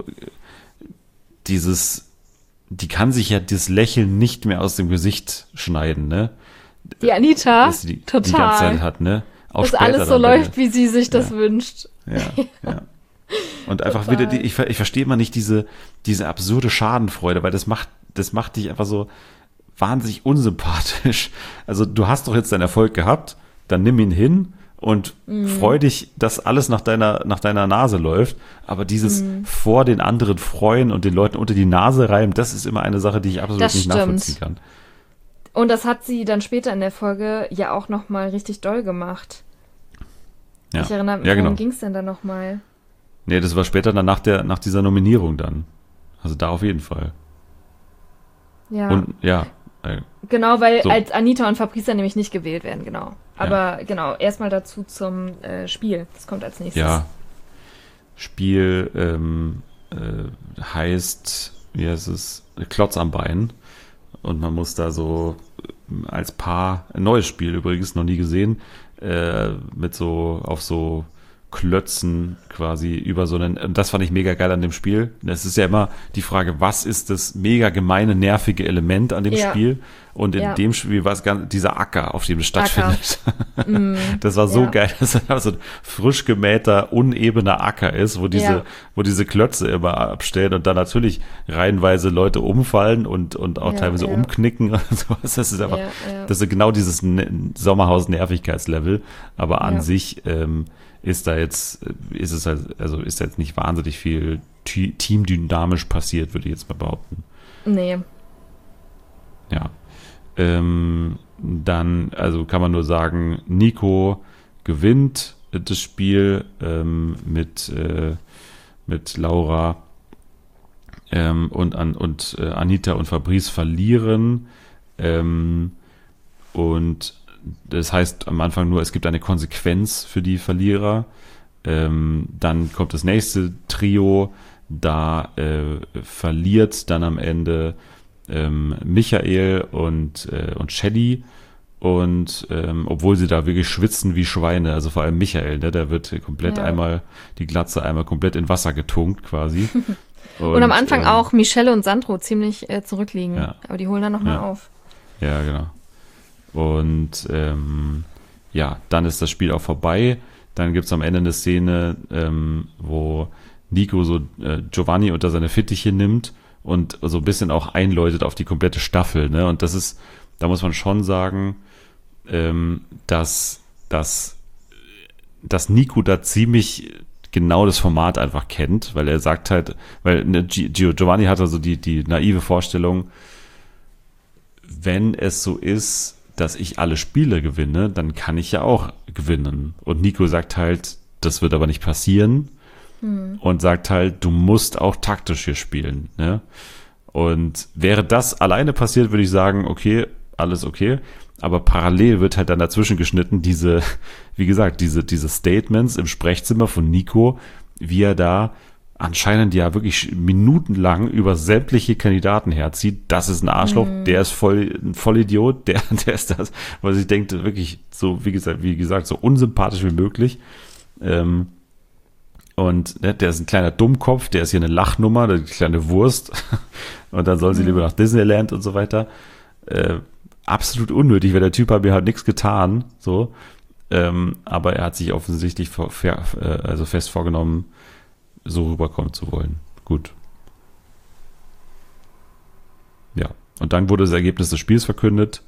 dieses, die kann sich ja das Lächeln nicht mehr aus dem Gesicht schneiden, ne? Die Anita, Das sie die total. ganze Zeit hat, ne? Auch dass später alles so dann bei läuft, wie sie sich das wünscht. ja. Und einfach Total. wieder, ich verstehe mal nicht diese absurde Schadenfreude, weil das macht dich einfach so wahnsinnig unsympathisch. Also du hast doch jetzt deinen Erfolg gehabt, dann nimm ihn hin und freu dich, dass alles nach deiner Nase läuft. Aber dieses vor den anderen freuen und den Leuten unter die Nase reiben, das ist immer eine Sache, die ich absolut Das nicht stimmt. nachvollziehen kann. Und das hat sie dann später in der Folge ja auch nochmal richtig doll gemacht. Ja, Ich erinnere mich, ja, genau. worum ging es denn da nochmal? Nee, das war später dann nach dieser Nominierung dann. Also da auf jeden Fall. Ja, Und ja, genau, weil so. als Anita und Fabrice nämlich nicht gewählt werden, genau. Aber genau, erstmal dazu zum Spiel. Das kommt als nächstes. ja. Spiel heißt, wie heißt es, Klotz am Bein. Und man muss da so als Paar, ein neues Spiel übrigens, noch nie gesehen, mit so, auf so Klötzen quasi über so einen, und das fand ich mega geil an dem Spiel. Es ist ja immer die Frage, was ist das mega gemeine, nervige Element an dem Ja. Spiel? Und in Ja. dem Spiel war es dieser Acker, auf dem es stattfindet. Das war so Ja. geil, dass da so ein frisch gemähter, unebener Acker ist, wo diese Klötze immer abstellen und dann natürlich reihenweise Leute umfallen und auch Ja, teilweise ja. umknicken und sowas. Das ist einfach, Ja. das ist genau dieses Sommerhaus-Nervigkeitslevel. Aber an Ja. sich ist da jetzt nicht wahnsinnig viel teamdynamisch passiert, würde ich jetzt mal behaupten. Nee. Ja. Dann, also kann man nur sagen, Nico gewinnt das Spiel mit Laura und Anita und Fabrice verlieren. Und das heißt am Anfang nur, es gibt eine Konsequenz für die Verlierer. Dann kommt das nächste Trio, da verliert dann am Ende Michael und Shelly. Und obwohl sie da wirklich schwitzen wie Schweine, also vor allem Michael, ne, der wird komplett die Glatze einmal komplett in Wasser getunkt quasi. Und am Anfang auch Michelle und Sandro ziemlich zurückliegen, ja. Aber die holen dann nochmal auf. Ja, genau. Und dann ist das Spiel auch vorbei. Dann gibt es am Ende eine Szene, wo Nico so Giovanni unter seine Fittiche nimmt und so ein bisschen auch einläutet auf die komplette Staffel. Ne? Und das ist, da muss man schon sagen, dass Nico da ziemlich genau das Format einfach kennt, weil er sagt halt, weil Giovanni hat also die naive Vorstellung, wenn es so ist, dass ich alle Spiele gewinne, dann kann ich ja auch gewinnen. Und Nico sagt halt, das wird aber nicht passieren und sagt halt, du musst auch taktisch hier spielen. Ne? Und wäre das alleine passiert, würde ich sagen, okay, alles okay. Aber parallel wird halt dann dazwischen geschnitten diese Statements im Sprechzimmer von Nico, wie er da anscheinend ja wirklich minutenlang über sämtliche Kandidaten herzieht. Das ist ein Arschloch, der ist ein Vollidiot, der ist das, weil ich denke, wirklich so, wie gesagt, so unsympathisch wie möglich. Und ne, der ist ein kleiner Dummkopf, der ist hier eine Lachnummer, eine kleine Wurst. Und dann soll sie lieber nach Disneyland und so weiter. Absolut unnötig, weil der Typ hat mir halt nichts getan, so. Aber er hat sich offensichtlich fest vorgenommen, so rüberkommen zu wollen. Gut. Ja. Und dann wurde das Ergebnis des Spiels verkündet.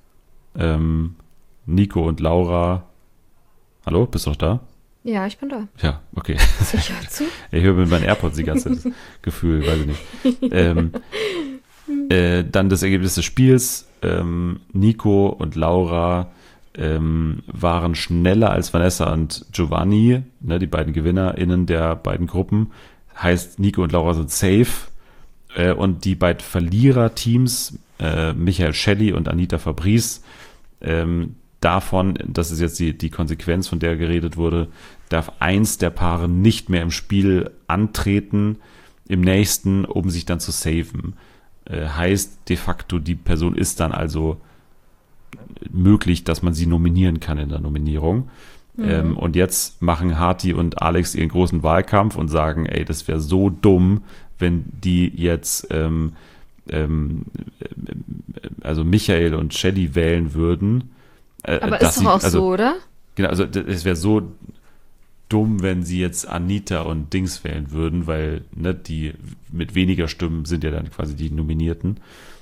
Nico und Laura. Hallo, bist du noch da? Ja, ich bin da. Ja, okay. Ich höre zu. Ich höre mit meinen AirPods die ganze Zeit das Gefühl, weiß ich nicht. Dann das Ergebnis des Spiels. Nico und Laura waren schneller als Vanessa und Giovanni, ne, die beiden GewinnerInnen der beiden Gruppen. Heißt, Nico und Laura sind safe. Und die beiden Verliererteams, Michael Shelly und Anita Fabrice, davon, das ist jetzt die Konsequenz, von der geredet wurde, darf eins der Paare nicht mehr im Spiel antreten, im nächsten, um sich dann zu saven. Heißt de facto, die Person ist dann also möglich, dass man sie nominieren kann in der Nominierung. Und jetzt machen Harti und Alex ihren großen Wahlkampf und sagen, ey, das wäre so dumm, wenn die jetzt also Michael und Shelly wählen würden. Aber ist doch auch so, oder? Genau, also es wäre so dumm, wenn sie jetzt Anita und Dings wählen würden, weil ne, die mit weniger Stimmen sind ja dann quasi die Nominierten.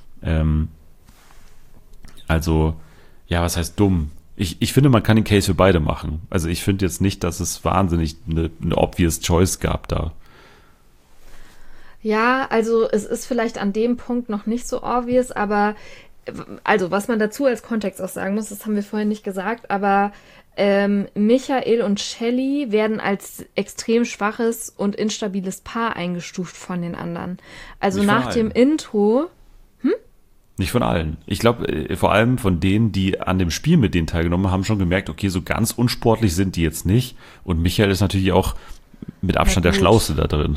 Also, ja, was heißt dumm? Ich finde, man kann den Case für beide machen. Also ich finde jetzt nicht, dass es wahnsinnig eine obvious choice gab da. Ja, also es ist vielleicht an dem Punkt noch nicht so obvious, aber also was man dazu als Kontext auch sagen muss, das haben wir vorhin nicht gesagt, aber Michael und Shelly werden als extrem schwaches und instabiles Paar eingestuft von den anderen. Also Nicht von nach dem allen. Intro. Nicht von allen. Ich glaube, vor allem von denen, die an dem Spiel mit denen teilgenommen haben, schon gemerkt, okay, so ganz unsportlich sind die jetzt nicht. Und Michael ist natürlich auch mit Abstand Ja, der gut. Schlauste da drin.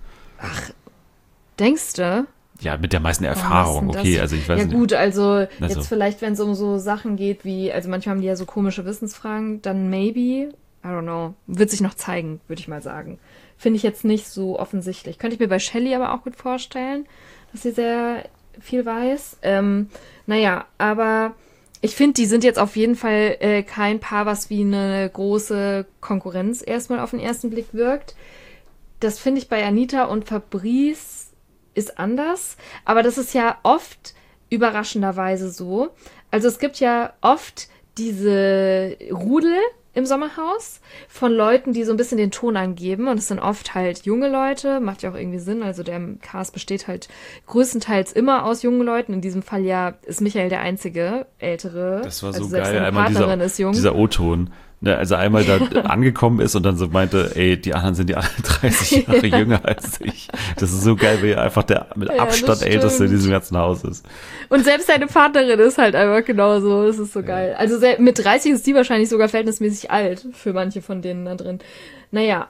Denkst du? Ja, mit der meisten Erfahrung, was ist denn okay, das? also ich weiß Ja nicht. gut, also Also. jetzt vielleicht, wenn es um so Sachen geht wie, also manchmal haben die ja so komische Wissensfragen, dann maybe, I don't know, wird sich noch zeigen, würde ich mal sagen. Finde ich jetzt nicht so offensichtlich. Könnte ich mir bei Shelly aber auch gut vorstellen, dass sie sehr viel weiß. Naja, aber ich finde, die sind jetzt auf jeden Fall kein Paar, was wie eine große Konkurrenz erstmal auf den ersten Blick wirkt. Das finde ich bei Anita und Fabrice ist anders, aber das ist ja oft überraschenderweise so. Also es gibt ja oft diese Rudel im Sommerhaus von Leuten, die so ein bisschen den Ton angeben, und es sind oft halt junge Leute, macht ja auch irgendwie Sinn, also der Cast besteht halt größtenteils immer aus jungen Leuten, in diesem Fall ja ist Michael der einzige ältere. Das war so also selbst geil, seine einmal Partnerin ist jung. dieser O-Ton, Ne, also einmal da angekommen ist und dann so meinte, ey, die anderen sind ja alle 30 Jahre jünger als ich. Das ist so geil, weil er einfach der mit Abstand älteste in diesem ganzen Haus ist. Und selbst seine Partnerin ist halt einfach genauso. Das ist so geil. Also mit 30 ist die wahrscheinlich sogar verhältnismäßig alt für manche von denen da drin. Naja,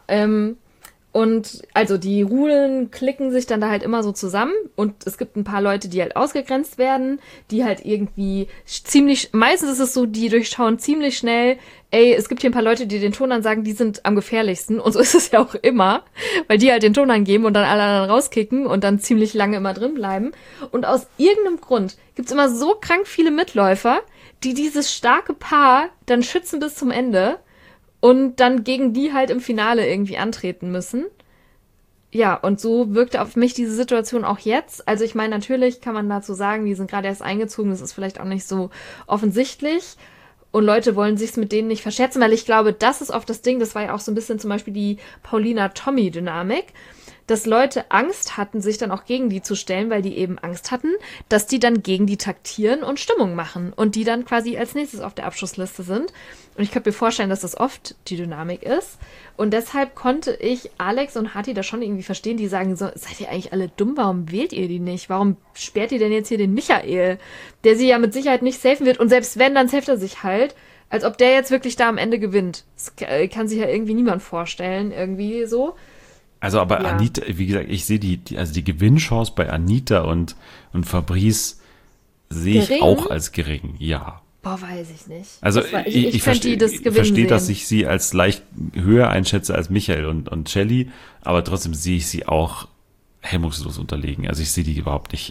und also die Rudeln klicken sich dann da halt immer so zusammen und es gibt ein paar Leute, die halt ausgegrenzt werden, die halt irgendwie meistens ist es so, die durchschauen ziemlich schnell, ey, es gibt hier ein paar Leute, die den Ton ansagen, die sind am gefährlichsten und so ist es ja auch immer, weil die halt den Ton angeben und dann alle anderen rauskicken und dann ziemlich lange immer drin bleiben. Und aus irgendeinem Grund gibt's immer so krank viele Mitläufer, die dieses starke Paar dann schützen bis zum Ende. Und dann gegen die halt im Finale irgendwie antreten müssen. Ja, und so wirkte auf mich diese Situation auch jetzt. Also ich meine, natürlich kann man dazu sagen, die sind gerade erst eingezogen, das ist vielleicht auch nicht so offensichtlich. Und Leute wollen sich's mit denen nicht verscherzen, weil ich glaube, das ist oft das Ding, das war ja auch so ein bisschen zum Beispiel die Paulina-Tommy-Dynamik, dass Leute Angst hatten, sich dann auch gegen die zu stellen, weil die eben Angst hatten, dass die dann gegen die taktieren und Stimmung machen und die dann quasi als nächstes auf der Abschussliste sind. Und ich könnte mir vorstellen, dass das oft die Dynamik ist. Und deshalb konnte ich Alex und Hati da schon irgendwie verstehen, die sagen so, seid ihr eigentlich alle dumm, warum wählt ihr die nicht? Warum sperrt ihr denn jetzt hier den Michael, der sie ja mit Sicherheit nicht safen wird? Und selbst wenn, dann saft er sich halt, als ob der jetzt wirklich da am Ende gewinnt. Das kann sich ja irgendwie niemand vorstellen, irgendwie so. Also aber Ja. Anita, wie gesagt, ich sehe die Gewinnchance bei Anita und Fabrice sehe ich Gering? auch als gering, ja. Boah, weiß ich nicht. Also Das war- ich fänd die das Gewinnen verstehe, dass sehen. ich sie als leicht höher einschätze als Michael und Shelley, aber trotzdem sehe ich sie auch hemmungslos unterlegen. Also ich sehe die überhaupt nicht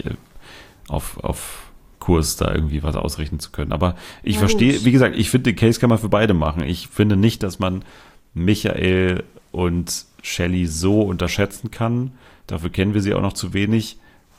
auf Kurs, da irgendwie was ausrichten zu können. Aber ich Na verstehe, gut. wie gesagt, ich finde, den Case kann man für beide machen. Ich finde nicht, dass man Michael und Shelley so unterschätzen kann. Dafür kennen wir sie auch noch zu wenig.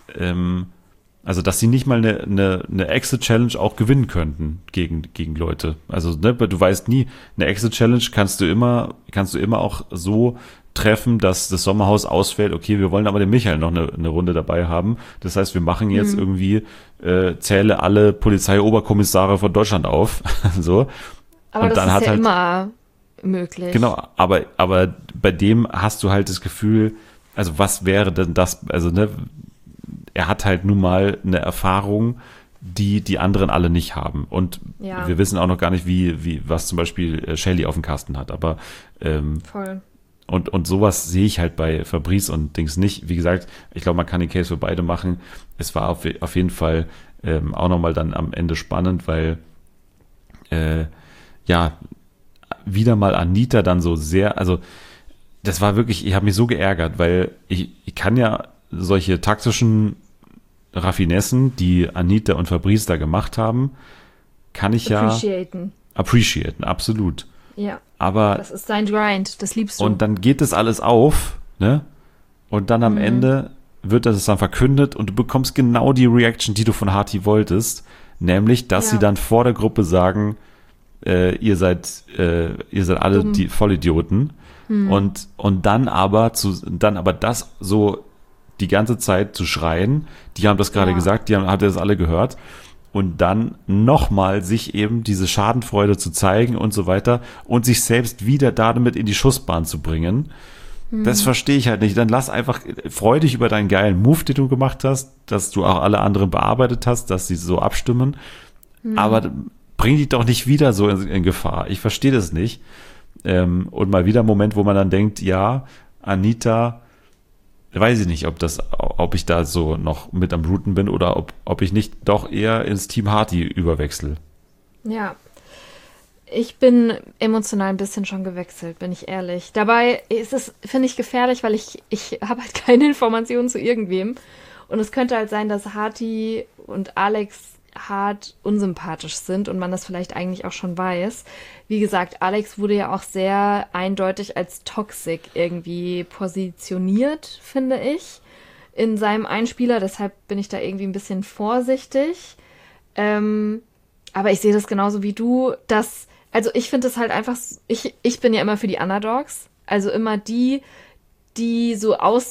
Also, dass sie nicht mal eine Exit-Challenge auch gewinnen könnten gegen Leute. Also, ne, du weißt nie, eine Exit-Challenge kannst du immer auch so treffen, dass das Sommerhaus ausfällt. Okay, wir wollen aber den Michael noch eine Runde dabei haben. Das heißt, wir machen jetzt irgendwie, zähle alle Polizeioberkommissare von Deutschland auf. So. Aber Und das dann ist hat ja halt- immer möglich. Genau, aber bei dem hast du halt das Gefühl, also was wäre denn das, also ne, er hat halt nun mal eine Erfahrung, die anderen alle nicht haben. Und Ja. wir wissen auch noch gar nicht, was zum Beispiel Shelley auf dem Kasten hat. Aber Voll. und sowas sehe ich halt bei Fabrice und Dings nicht. Wie gesagt, ich glaube, man kann den Case für beide machen. Es war auf jeden Fall auch nochmal dann am Ende spannend, weil ja, wieder mal Anita dann so sehr, also das war wirklich, ich habe mich so geärgert, weil ich kann ja solche taktischen Raffinessen, die Anita und Fabrice da gemacht haben, kann ich ja appreciaten, absolut. Ja, Aber das ist dein Grind, das liebst du. und dann geht das alles auf, ne? Und dann am Ende wird das dann verkündet und du bekommst genau die Reaction, die du von Hati wolltest, nämlich, dass Ja. sie dann vor der Gruppe sagen, ihr seid alle Dumm. die Vollidioten. Und dann aber das so die ganze Zeit zu schreien, die haben das gerade Ja. gesagt, hat das alle gehört. Und dann nochmal sich eben diese Schadenfreude zu zeigen und so weiter und sich selbst wieder damit in die Schussbahn zu bringen. Das verstehe ich halt nicht. Dann freu dich über deinen geilen Move, den du gemacht hast, dass du auch alle anderen bearbeitet hast, dass sie so abstimmen. Aber bring dich doch nicht wieder so in Gefahr. Ich verstehe das nicht. Und mal wieder ein Moment, wo man dann denkt, ja, Anita, weiß ich nicht, ob ich da so noch mit am Routen bin oder ob ich nicht doch eher ins Team Hati überwechsel. Ja. Ich bin emotional ein bisschen schon gewechselt, bin ich ehrlich. Dabei ist es, finde ich, gefährlich, weil ich habe halt keine Informationen zu irgendwem. Und es könnte halt sein, dass Hati und Alex hart unsympathisch sind und man das vielleicht eigentlich auch schon weiß. Wie gesagt, Alex wurde ja auch sehr eindeutig als toxic irgendwie positioniert, finde ich, in seinem Einspieler. Deshalb bin ich da irgendwie ein bisschen vorsichtig. Aber ich sehe das genauso wie du, also ich finde es halt einfach, ich bin ja immer für die Underdogs. Also immer die so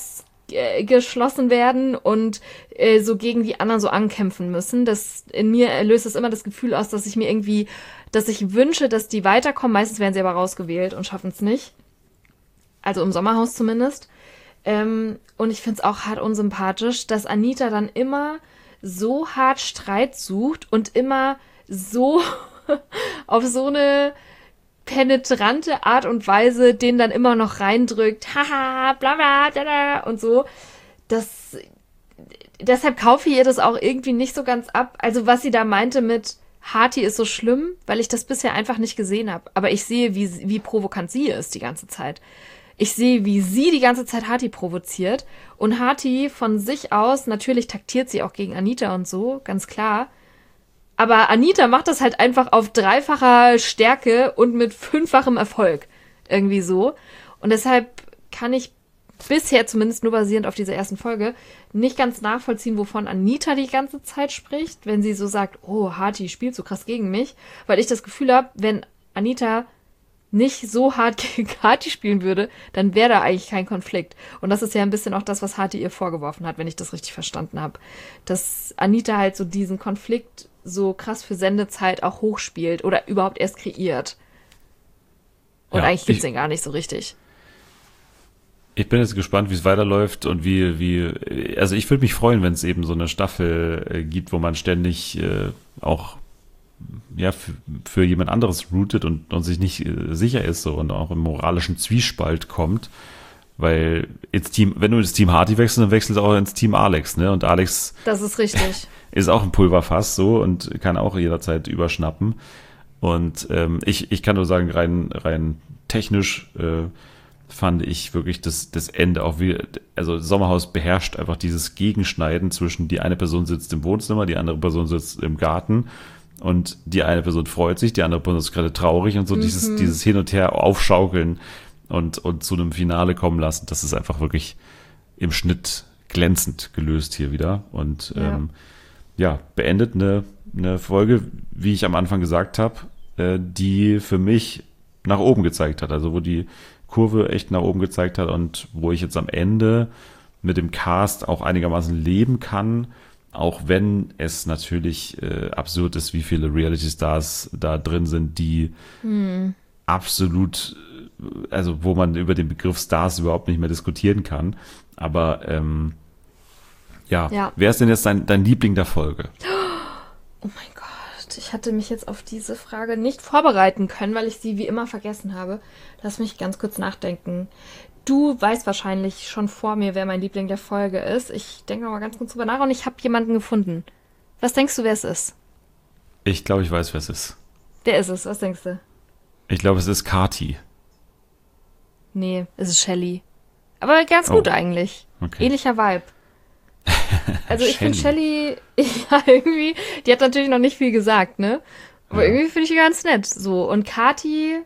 geschlossen werden und so gegen die anderen so ankämpfen müssen. Das in mir löst es immer das Gefühl aus, dass ich wünsche, dass die weiterkommen. Meistens werden sie aber rausgewählt und schaffen es nicht. Also im Sommerhaus zumindest. Und ich finde es auch hart unsympathisch, dass Anita dann immer so hart Streit sucht und immer so auf so eine penetrante Art und Weise den dann immer noch reindrückt, haha, bla bla, da, da, und so. Deshalb kaufe ich ihr das auch irgendwie nicht so ganz ab. Also was sie da meinte mit Hati ist so schlimm, weil ich das bisher einfach nicht gesehen habe. Aber ich sehe, wie provokant sie ist die ganze Zeit. Ich sehe, wie sie die ganze Zeit Hati provoziert. Und Hati von sich aus, natürlich taktiert sie auch gegen Anita und so, ganz klar. Aber Anita macht das halt einfach auf 3-facher Stärke und mit 5-fachem Erfolg. Irgendwie so. Und deshalb kann ich bisher, zumindest nur basierend auf dieser ersten Folge, nicht ganz nachvollziehen, wovon Anita die ganze Zeit spricht, wenn sie so sagt, oh, Hati spielt so krass gegen mich. Weil ich das Gefühl habe, wenn Anita nicht so hart gegen Hati spielen würde, dann wäre da eigentlich kein Konflikt. Und das ist ja ein bisschen auch das, was Hati ihr vorgeworfen hat, wenn ich das richtig verstanden habe. Dass Anita halt so diesen Konflikt so krass für Sendezeit auch hochspielt oder überhaupt erst kreiert. Und Ja, eigentlich gibt's den gar nicht so richtig. Ich bin jetzt gespannt, wie es weiterläuft und also ich würde mich freuen, wenn es eben so eine Staffel gibt, wo man ständig auch für jemand anderes rootet und sich nicht sicher ist so und auch im moralischen Zwiespalt kommt, weil wenn du ins Team Hati wechselst, dann wechselst du auch ins Team Alex, ne? Und Alex Das ist richtig. ist auch ein Pulverfass so und kann auch jederzeit überschnappen. Und ich kann nur sagen, rein technisch fand ich wirklich das Ende auch also Sommerhaus beherrscht einfach dieses Gegenschneiden zwischen die eine Person sitzt im Wohnzimmer, die andere Person sitzt im Garten und die eine Person freut sich, die andere Person ist gerade traurig und so dieses Hin und Her aufschaukeln und zu einem Finale kommen lassen, das ist einfach wirklich im Schnitt glänzend gelöst hier wieder und beendet eine Folge, wie ich am Anfang gesagt habe, die für mich nach oben gezeigt hat, also wo die Kurve echt nach oben gezeigt hat und wo ich jetzt am Ende mit dem Cast auch einigermaßen leben kann, auch wenn es natürlich absurd ist, wie viele Reality-Stars da drin sind, die absolut, also wo man über den Begriff Stars überhaupt nicht mehr diskutieren kann. Aber wer ist denn jetzt dein Liebling der Folge? Oh mein Gott, ich hatte mich jetzt auf diese Frage nicht vorbereiten können, weil ich sie wie immer vergessen habe. Lass mich ganz kurz nachdenken. Du weißt wahrscheinlich schon vor mir, wer mein Liebling der Folge ist. Ich denke noch mal ganz kurz drüber nach und ich habe jemanden gefunden. Was denkst du, wer es ist? Ich glaube, ich weiß, wer es ist. Wer ist es? Was denkst du? Ich glaube, es ist Kati. Nee, es ist Shelly. Aber ganz gut eigentlich. Okay. Ähnlicher Vibe. Also ich finde Shelly, ja irgendwie, die hat natürlich noch nicht viel gesagt, ne? Aber irgendwie finde ich die ganz nett. So, und Kati,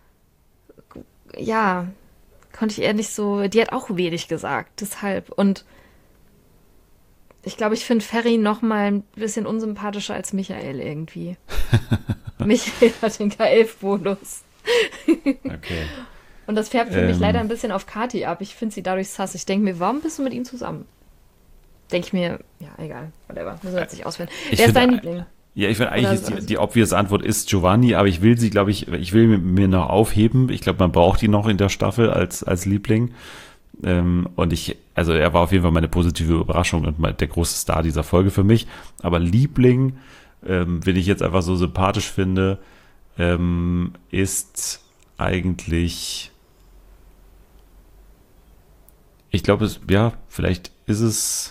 ja, konnte ich eher nicht so, die hat auch wenig gesagt, deshalb. Und ich glaube, ich finde Ferry noch mal ein bisschen unsympathischer als Michael irgendwie. Michael hat den K11-Bonus. Okay. Und das färbt für mich leider ein bisschen auf Kati ab. Ich finde sie dadurch sass. Ich denke mir, warum bist du mit ihm zusammen? Denke ich mir, ja, egal, whatever. Müssen wir jetzt nicht auswählen. Wer ist dein Liebling? Ja, ich finde eigentlich ist die obvious Antwort ist Giovanni, aber ich will sie, glaube ich mir noch aufheben. Ich glaube, man braucht die noch in der Staffel als Liebling. Und also er war auf jeden Fall meine positive Überraschung und der große Star dieser Folge für mich. Aber Liebling, wenn ich jetzt einfach so sympathisch finde, ist eigentlich, ich glaube, vielleicht ist es,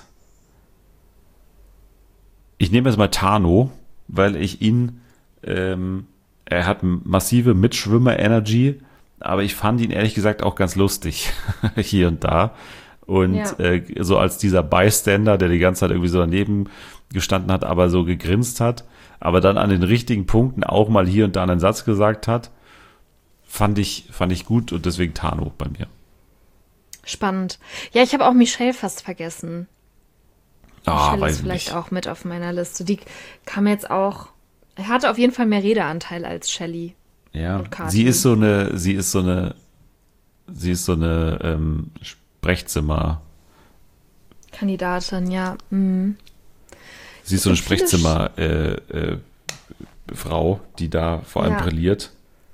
ich nehme jetzt mal Tano, weil ich ihn, er hat massive Mitschwimmer-Energy, aber ich fand ihn ehrlich gesagt auch ganz lustig hier und da. Und so als dieser Bystander, der die ganze Zeit irgendwie so daneben gestanden hat, aber so gegrinst hat, aber dann an den richtigen Punkten auch mal hier und da einen Satz gesagt hat, fand ich gut und deswegen Tano bei mir. Spannend. Ja, ich habe auch Michelle fast vergessen. Michelle weiß ist vielleicht nicht. auch mit auf meiner Liste. Die kam jetzt auch, er hatte auf jeden Fall mehr Redeanteil als Shelly. Ja, Und Kati. sie ist so eine Sprechzimmer Kandidatin, ja. Sie ist so eine Viele Sprechzimmer-Frau, die da vor allem Ja. brilliert.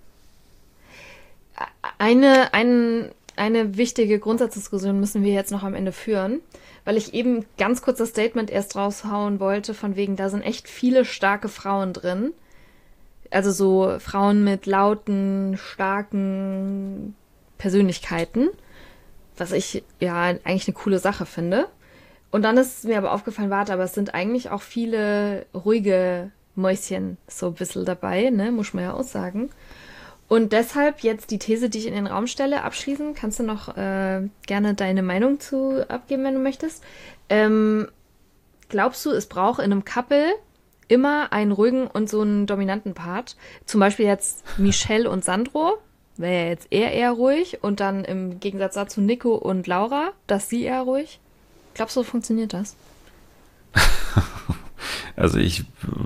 Eine wichtige Grundsatzdiskussion müssen wir jetzt noch am Ende führen, weil ich eben ganz kurz das Statement erst raushauen wollte, von wegen, da sind echt viele starke Frauen drin. Also so Frauen mit lauten, starken Persönlichkeiten, was ich ja eigentlich eine coole Sache finde. Und dann ist mir aber aufgefallen, warte, aber es sind eigentlich auch viele ruhige Mäuschen so ein bisschen dabei, ne, muss man ja auch sagen. Und deshalb jetzt die These, die ich in den Raum stelle, abschließen. Kannst du noch gerne deine Meinung zu abgeben, wenn du möchtest. Glaubst du, es braucht in einem Couple immer einen ruhigen und so einen dominanten Part? Zum Beispiel jetzt Michelle und Sandro, wäre ja jetzt eher ruhig. Und dann im Gegensatz dazu Nico und Laura, dass sie eher ruhig. Glaubst du, funktioniert das? Also ich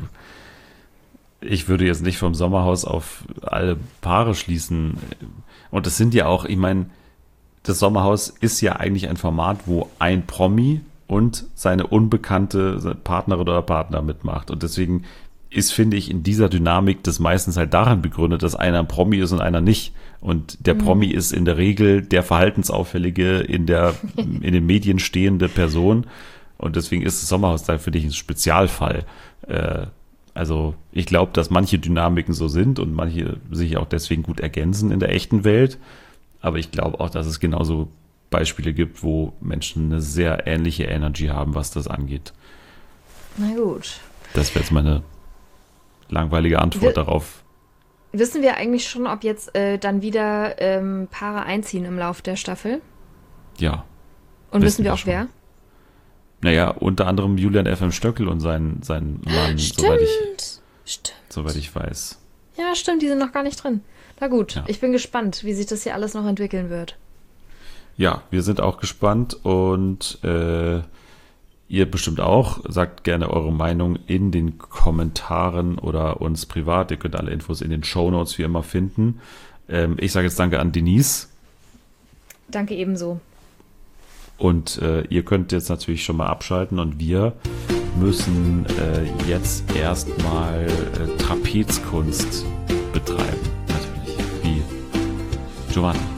würde jetzt nicht vom Sommerhaus auf alle Paare schließen. Und das sind ja auch, ich meine, das Sommerhaus ist ja eigentlich ein Format, wo ein Promi und seine unbekannte Partnerin oder Partner mitmacht. Und deswegen ist, finde ich, in dieser Dynamik das meistens halt daran begründet, dass einer ein Promi ist und einer nicht. Und der Promi ist in der Regel der verhaltensauffällige, in den Medien stehende Person. Und deswegen ist das Sommerhaus da für dich ein Spezialfall. Also ich glaube, dass manche Dynamiken so sind und manche sich auch deswegen gut ergänzen in der echten Welt. Aber ich glaube auch, dass es genauso Beispiele gibt, wo Menschen eine sehr ähnliche Energy haben, was das angeht. Na gut. Das wäre jetzt meine langweilige Antwort darauf. Wissen wir eigentlich schon, ob jetzt dann wieder Paare einziehen im Lauf der Staffel? Ja. Und wissen wir wir auch schon. wer? Naja, unter anderem Julian F.M. Stöckel und sein Mann, Stimmt. soweit ich weiß. Ja, stimmt, die sind noch gar nicht drin. Na gut, Ja. ich bin gespannt, wie sich das hier alles noch entwickeln wird. Ja, wir sind auch gespannt und ihr bestimmt auch. Sagt gerne eure Meinung in den Kommentaren oder uns privat. Ihr könnt alle Infos in den Shownotes wie immer finden. Ich sage jetzt danke an Denise. Danke ebenso. Und ihr könnt jetzt natürlich schon mal abschalten und wir müssen jetzt erstmal Trapezkunst betreiben. Natürlich. Wie Giovanna.